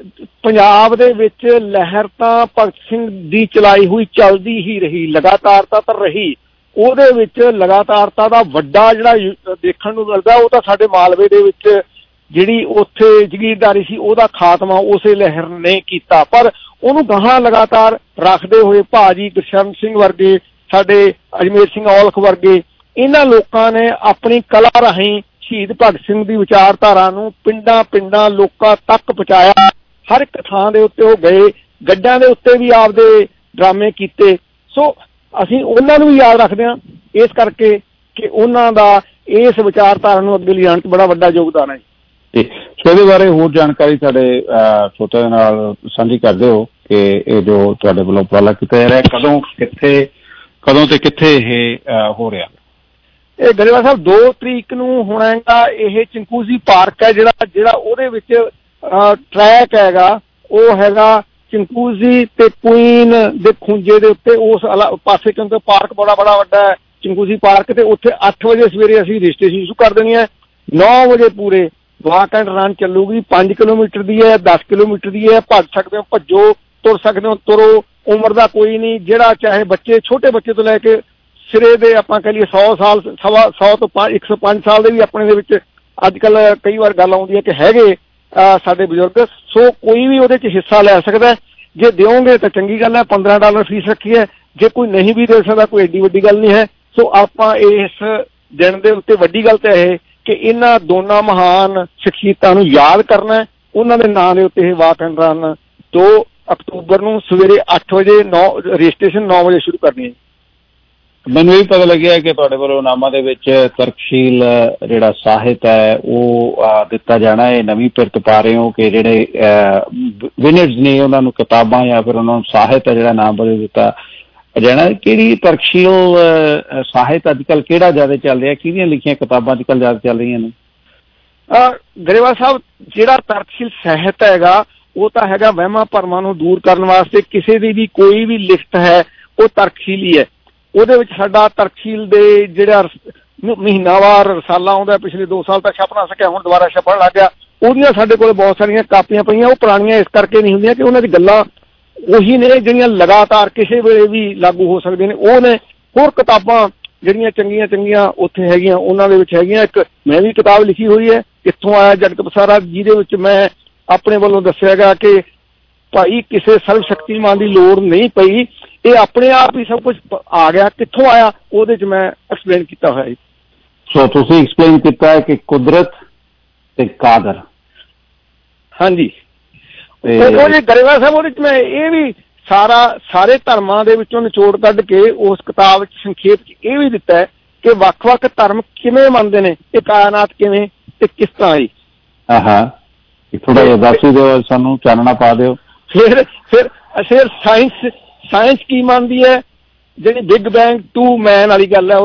ਪੰਜਾਬ ਦੇ ਵਿੱਚ ਲਹਿਰ ਤਾਂ ਭਗਤ ਸਿੰਘ ਦੀ ਚਲਾਈ ਹੋਈ ਚੱਲਦੀ ਹੀ ਰਹੀ, ਲਗਾਤਾਰਤਾ ਤਾਂ ਰਹੀ। ਉਹਦੇ ਵਿੱਚ ਲਗਾਤਾਰਤਾ ਦਾ ਵੱਡਾ ਜਿਹੜਾ ਦੇਖਣ ਨੂੰ ਮਿਲਦਾ ਉਹ ਤਾਂ ਸਾਡੇ ਮਾਲਵੇ ਦੇ ਵਿੱਚ ਜਿਹੜੀ ਉੱਥੇ ਜਗੀਰਦਾਰੀ ਸੀ ਉਹਦਾ ਖਾਤਮਾ ਉਸੇ ਲਹਿਰ ਨੇ ਕੀਤਾ, ਪਰ ਉਹਨੂੰ ਗਾਹਾਂ ਲਗਾਤਾਰ ਰੱਖਦੇ ਹੋਏ ਭਾਜੀ ਗੁਰਸ਼ਰਨ ਸਿੰਘ ਵਰਗੇ, ਸਾਡੇ ਅਜਮੇਰ ਸਿੰਘ ਔਲਖ ਵਰਗੇ ਇਹਨਾਂ ਲੋਕਾਂ ਨੇ ਆਪਣੀ ਕਲਾ ਰਾਹੀਂ ਸ਼ਹੀਦ ਭਗਤ ਸਿੰਘ ਦੀ ਵਿਚਾਰਧਾਰਾ ਨੂੰ ਪਿੰਡਾਂ ਪਿੰਡਾਂ ਲੋਕਾਂ ਤੱਕ ਪਹੁੰਚਾਇਆ। ਹਰ ਇੱਕ ਥਾਂ ਦੇ ਉੱਤੇ ਉਹ ਗਏ, ਗੱਡਾਂ ਦੇ ਉੱਤੇ ਵੀ ਆਪਦੇ ਡਰਾਮੇ ਕੀਤੇ। ਸੋ ਅਸੀਂ ਉਹਨਾਂ ਨੂੰ ਵੀ ਯਾਦ ਰੱਖਦੇ ਹਾਂ ਇਸ ਕਰਕੇ ਕਿ ਉਹਨਾਂ ਦਾ ਇਸ ਵਿਚਾਰਧਾਰਾ ਨੂੰ ਅੱਗੇ ਲਿਜਾਣ 'ਚ ਬੜਾ ਵੱਡਾ ਯੋਗਦਾਨ ਹੈ। ਸੋ ਇਹਦੇ ਬਾਰੇ ਹੋਰ ਜਾਣਕਾਰੀ ਸਾਡੇ ਸਰੋਤਿਆਂ ਦੇ ਨਾਲ ਸਾਂਝੀ ਕਰਦੇ ਹੋ ਕਿ ਇਹ ਜੋ ਤੁਹਾਡੇ ਵੱਲੋਂ ਉਪਰਾਲਾ ਕੀਤਾ ਜਾ ਰਿਹਾ ਕਦੋਂ ਕਿੱਥੇ ਕਦੋਂ ਤੇ ਕਿੱਥੇ ਇਹ ਹੋ ਰਿਹਾ? ਇਹ ਗਰੇਵਾਲ ਸਾਹਿਬ ਦੋ ਤਰੀਕ ਨੂੰ ਹੋਣਾ ਹੈਗਾ। ਇਹ ਚਿੰਕੂਜ਼ੀ ਪਾਰਕ ਹੈ ਜਿਹੜਾ ਜਿਹੜਾ ਉਹਦੇ ਵਿੱਚ ਟਰੈਕ ਹੈਗਾ ਉਹ ਹੈਗਾ ਚਿੰਕੂਜ਼ੀ ਤੇ ਕੁਈਨ ਦੇ ਖੁੰਝੇ ਦੇ ਉੱਤੇ ਉਸ ਪਾਸੇ ਕਿਉਂਕਿ ਪਾਰਕ ਬੜਾ ਬੜਾ ਵੱਡਾ ਹੈ ਚਿੰਕੂਜ਼ੀ ਪਾਰਕ ਤੇ ਉੱਥੇ ਅੱਠ ਵਜੇ ਸਵੇਰੇ ਅਸੀਂ ਰਜਿਸਟ੍ਰੇਸ਼ਨ ਸ਼ੁਰੂ ਕਰ ਦੇਣੀ ਹੈ। ਨੌ ਵਜੇ ਪੂਰੇ ਵਾਕ ਐਂਡ ਰਨ ਚੱਲੂਗੀ। ਪੰਜ ਕਿਲੋਮੀਟਰ ਦੀ ਹੈ, ਦਸ ਕਿਲੋਮੀਟਰ ਦੀ ਹੈ। ਭੱਜ ਸਕਦੇ ਹੋ ਭੱਜੋ, ਤੁਰ ਸਕਦੇ ਹੋ ਤੁਰੋ, ਉਮਰ ਦਾ ਕੋਈ ਨਹੀਂ। ਜਿਹੜਾ ਚਾਹੇ ਬੱਚੇ ਛੋਟੇ ਬੱਚੇ ਤੋਂ ਲੈ ਕੇ ਸਿਰੇ ਦੇ ਆਪਾਂ ਕਹਿ ਲਈਏ ਸੌ ਸਾਲ ਸਵਾ ਸੌ ਤੋਂ ਪੰਜ ਇੱਕ ਸੌ ਪੰਜ ਸਾਲ ਦੇ ਵੀ ਆਪਣੇ ਦੇ ਵਿੱਚ ਅੱਜ ਕੱਲ੍ਹ ਕਈ ਵਾਰ ਗੱਲ ਆਉਂਦੀ ਹੈ ਕਿ ਹੈਗੇ ਸਾਡੇ ਬਜ਼ੁਰਗ। ਸੋ ਕੋਈ ਵੀ ਉਹਦੇ 'ਚ ਹਿੱਸਾ ਲੈ ਸਕਦਾ। ਜੇ ਦਿਓਗੇ ਤਾਂ ਚੰਗੀ ਗੱਲ ਹੈ। ਪੰਦਰਾਂ ਡਾਲਰ ਫੀਸ ਰੱਖੀ ਹੈ। ਜੇ ਕੋਈ ਨਹੀਂ ਵੀ ਦੇ ਸਕਦਾ ਕੋਈ ਐਡੀ ਵੱਡੀ ਗੱਲ ਨਹੀਂ ਹੈ। ਸੋ ਆਪਾਂ ਇਸ ਦਿਨ ਦੇ ਉੱਤੇ ਵੱਡੀ ਗੱਲ ਤਾਂ ਇਹ ਕਿ ਇਹਨਾਂ ਦੋਨਾਂ ਮਹਾਨ ਸ਼ਖਸੀਅਤਾਂ ਨੂੰ ਯਾਦ ਕਰਨਾ ਹੈ। ਉਹਨਾਂ ਦੇ ਨਾਂ ਦੇ ਉੱਤੇ ਇਹ ਵਾਕ ਐਂਡ ਰਨ ਦੋ ਅਕਤੂਬਰ ਨੂੰ ਸਵੇਰੇ ਅੱਠ ਵਜੇ ਨੌ ਰਜਿਸਟ੍ਰੇਸ਼ਨ ਨੌ ਵਜੇ ਸ਼ੁਰੂ ਕਰਨੀ ਹੈ। ਮੈਨੂੰ ਇਹ ਪਤਾ ਲੱਗਿਆ ਕਿ ਤੁਹਾਡੇ ਵੱਲੋਂ ਇਨਾਮਾਂ ਦੇ ਵਿੱਚ ਤਰਕਸ਼ੀਲ ਜਿਹੜਾ ਸਾਹਿਤ ਹੈ ਉਹ ਦਿੱਤਾ ਜਾਣਾ ਹੈ। ਨਵੀਂ ਪਿਰਤ ਪਾ ਰਹੇ ਹੋ ਕਿ ਜਿਹੜੇ ਵਿਨਰਸ ਨੇ ਉਹਨਾਂ ਨੂੰ ਕਿਤਾਬਾਂ ਜਾਂ ਫਿਰ ਉਹਨਾਂ ਨੂੰ ਸਾਹਿਤ ਹੈ ਜਿਹੜਾ ਇਨਾਮ ਵਜੋਂ ਦਿੱਤਾ ਜਾਣਾ। ਕਿਹੜੀ ਤਰਕਸ਼ੀਲ ਸਾਹਿਤ ਅੱਜ ਕੱਲ੍ਹ ਕਿਹੜਾ ਜ਼ਿਆਦਾ ਚੱਲ ਰਿਹਾ, ਕਿਹਦੀਆਂ ਲਿਖੀਆਂ ਕਿਤਾਬਾਂ ਅੱਜ ਕੱਲ੍ਹ ਜ਼ਿਆਦਾ ਚੱਲ ਰਹੀਆਂ ਨੇ? ਗਰੇਵਾਲ ਸਾਹਿਬ, ਜਿਹੜਾ ਤਰਕਸ਼ੀਲ ਸਾਹਿਤ ਹੈਗਾ ਉਹ ਤਾਂ ਹੈਗਾ ਵਹਿਮਾਂ ਭਰਮਾਂ ਨੂੰ ਦੂਰ ਕਰਨ ਵਾਸਤੇ। ਕਿਸੇ ਦੀ ਵੀ ਕੋਈ ਵੀ ਲਿਖਤ ਹੈ ਉਹ ਤਰਕਸ਼ੀਲ ਹੀ ਹੈ। ਉਹਦੇ ਵਿੱਚ ਸਾਡਾ ਤਰਕਸ਼ੀਲ ਦੇ ਜਿਹੜਾ ਮਹੀਨਾਵਾਰ ਰਸਾਲਾ ਆਉਂਦਾ, ਪਿਛਲੇ ਦੋ ਸਾਲ ਤੱਕ ਛਪ ਨਾ ਸਕਿਆ, ਹੁਣ ਦੁਬਾਰਾ ਛਪਣ ਲੱਗ ਗਿਆ। ਉਹਦੀਆਂ ਸਾਡੇ ਕੋਲ ਬਹੁਤ ਸਾਰੀਆਂ ਕਾਪੀਆਂ ਪਈਆਂ। ਉਹ ਪੁਰਾਣੀਆਂ ਇਸ ਕਰਕੇ ਨਹੀਂ ਹੁੰਦੀਆਂ ਕਿ ਉਹਨਾਂ ਦੀ ਗੱਲਾਂ ਉਹੀ ਨੇ ਜਿਹੜੀਆਂ ਲਗਾਤਾਰ ਕਿਸੇ ਵੇਲੇ ਵੀ ਲਾਗੂ ਹੋ ਸਕਦੀਆਂ ਨੇ। ਉਹ ਨੇ ਹੋਰ ਕਿਤਾਬਾਂ ਜਿਹੜੀਆਂ ਚੰਗੀਆਂ ਚੰਗੀਆਂ ਉੱਥੇ ਹੈਗੀਆਂ, ਉਹਨਾਂ ਦੇ ਵਿੱਚ ਹੈਗੀਆਂ। ਇੱਕ ਮੈਂ ਵੀ ਕਿਤਾਬ ਲਿਖੀ ਹੋਈ ਹੈ, ਕਿੱਥੋਂ ਆਇਆ ਜਗਤ ਪਸਾਰਾ, ਜਿਹਦੇ ਵਿੱਚ ਮੈਂ ਆਪਣੇ ਵੱਲੋਂ ਦੱਸਿਆ ਗਾ ਕਿ ਭਾਈ ਕਿਸੇ ਸਰਵ ਸ਼ਕਤੀਮਾਨ ਦੀ ਲੋੜ ਨਹੀਂ ਪਈ, ਇਹ ਆਪਣੇ ਆਪ ਹੀ ਸਭ ਕੁਝ ਆ ਗਿਆ। ਕਿੱਥੋਂ ਆਇਆ ਉਹਦੇ 'ਚ ਮੈਂ ਐਕਸਪਲੇਨ ਕੀਤਾ ਹੋਇਆ ਜੀ। ਸੋ ਤੁਸੀਂ ਐਕਸਪਲੇਨ ਕੀਤਾ ਹੈ ਕਿ ਕੁਦਰਤ ਤੇ ਕਾਦਰ। ਹਾਂਜੀ, ਉਹ ਜੇ ਗਰੇਵਾਲ ਸਾਹਿਬ ਉਹਦੇ 'ਚ ਮੈਂ ਇਹ ਵੀ ਸਾਰਾ ਸਾਰੇ ਧਰਮਾਂ ਦੇ ਵਿੱਚੋਂ ਨਿਚੋੜ ਕੱਢ ਕੇ ਉਸ ਕਿਤਾਬ ਵਿੱਚ ਸੰਖੇਪ 'ਚ ਇਹ ਵੀ ਦਿੱਤਾ ਹੈ ਕਿ ਵੱਖ-ਵੱਖ ਧਰਮ ਕਿਵੇਂ ਮੰਨਦੇ ਨੇ, ਇਹ ਕਾਇਨਾਤ ਕਿਵੇਂ ਤੇ ਕਿਸ ਤਰ੍ਹਾਂ ਜੀ। ਹਾਂ ਹਾਂ, ਥੋੜਾ ਜਿਹਾ ਦੱਸ ਹੀ ਦਿਓ, ਸਾਨੂੰ ਚਾਨਣਾ ਪਾ ਦਿਓ। ਫਿਰ ਫਿਰ ਫਿਰ ਸਾਇੰਸ ਸਾਇੰਸ ਕੀ ਮੰਨਦੀ ਹੈ, ਜਿਹੜੀ ਬਿਗ ਬੈਂਗ ਟੂ ਮੈਨ ਵਾਲੀ ਗੱਲ ਹੈ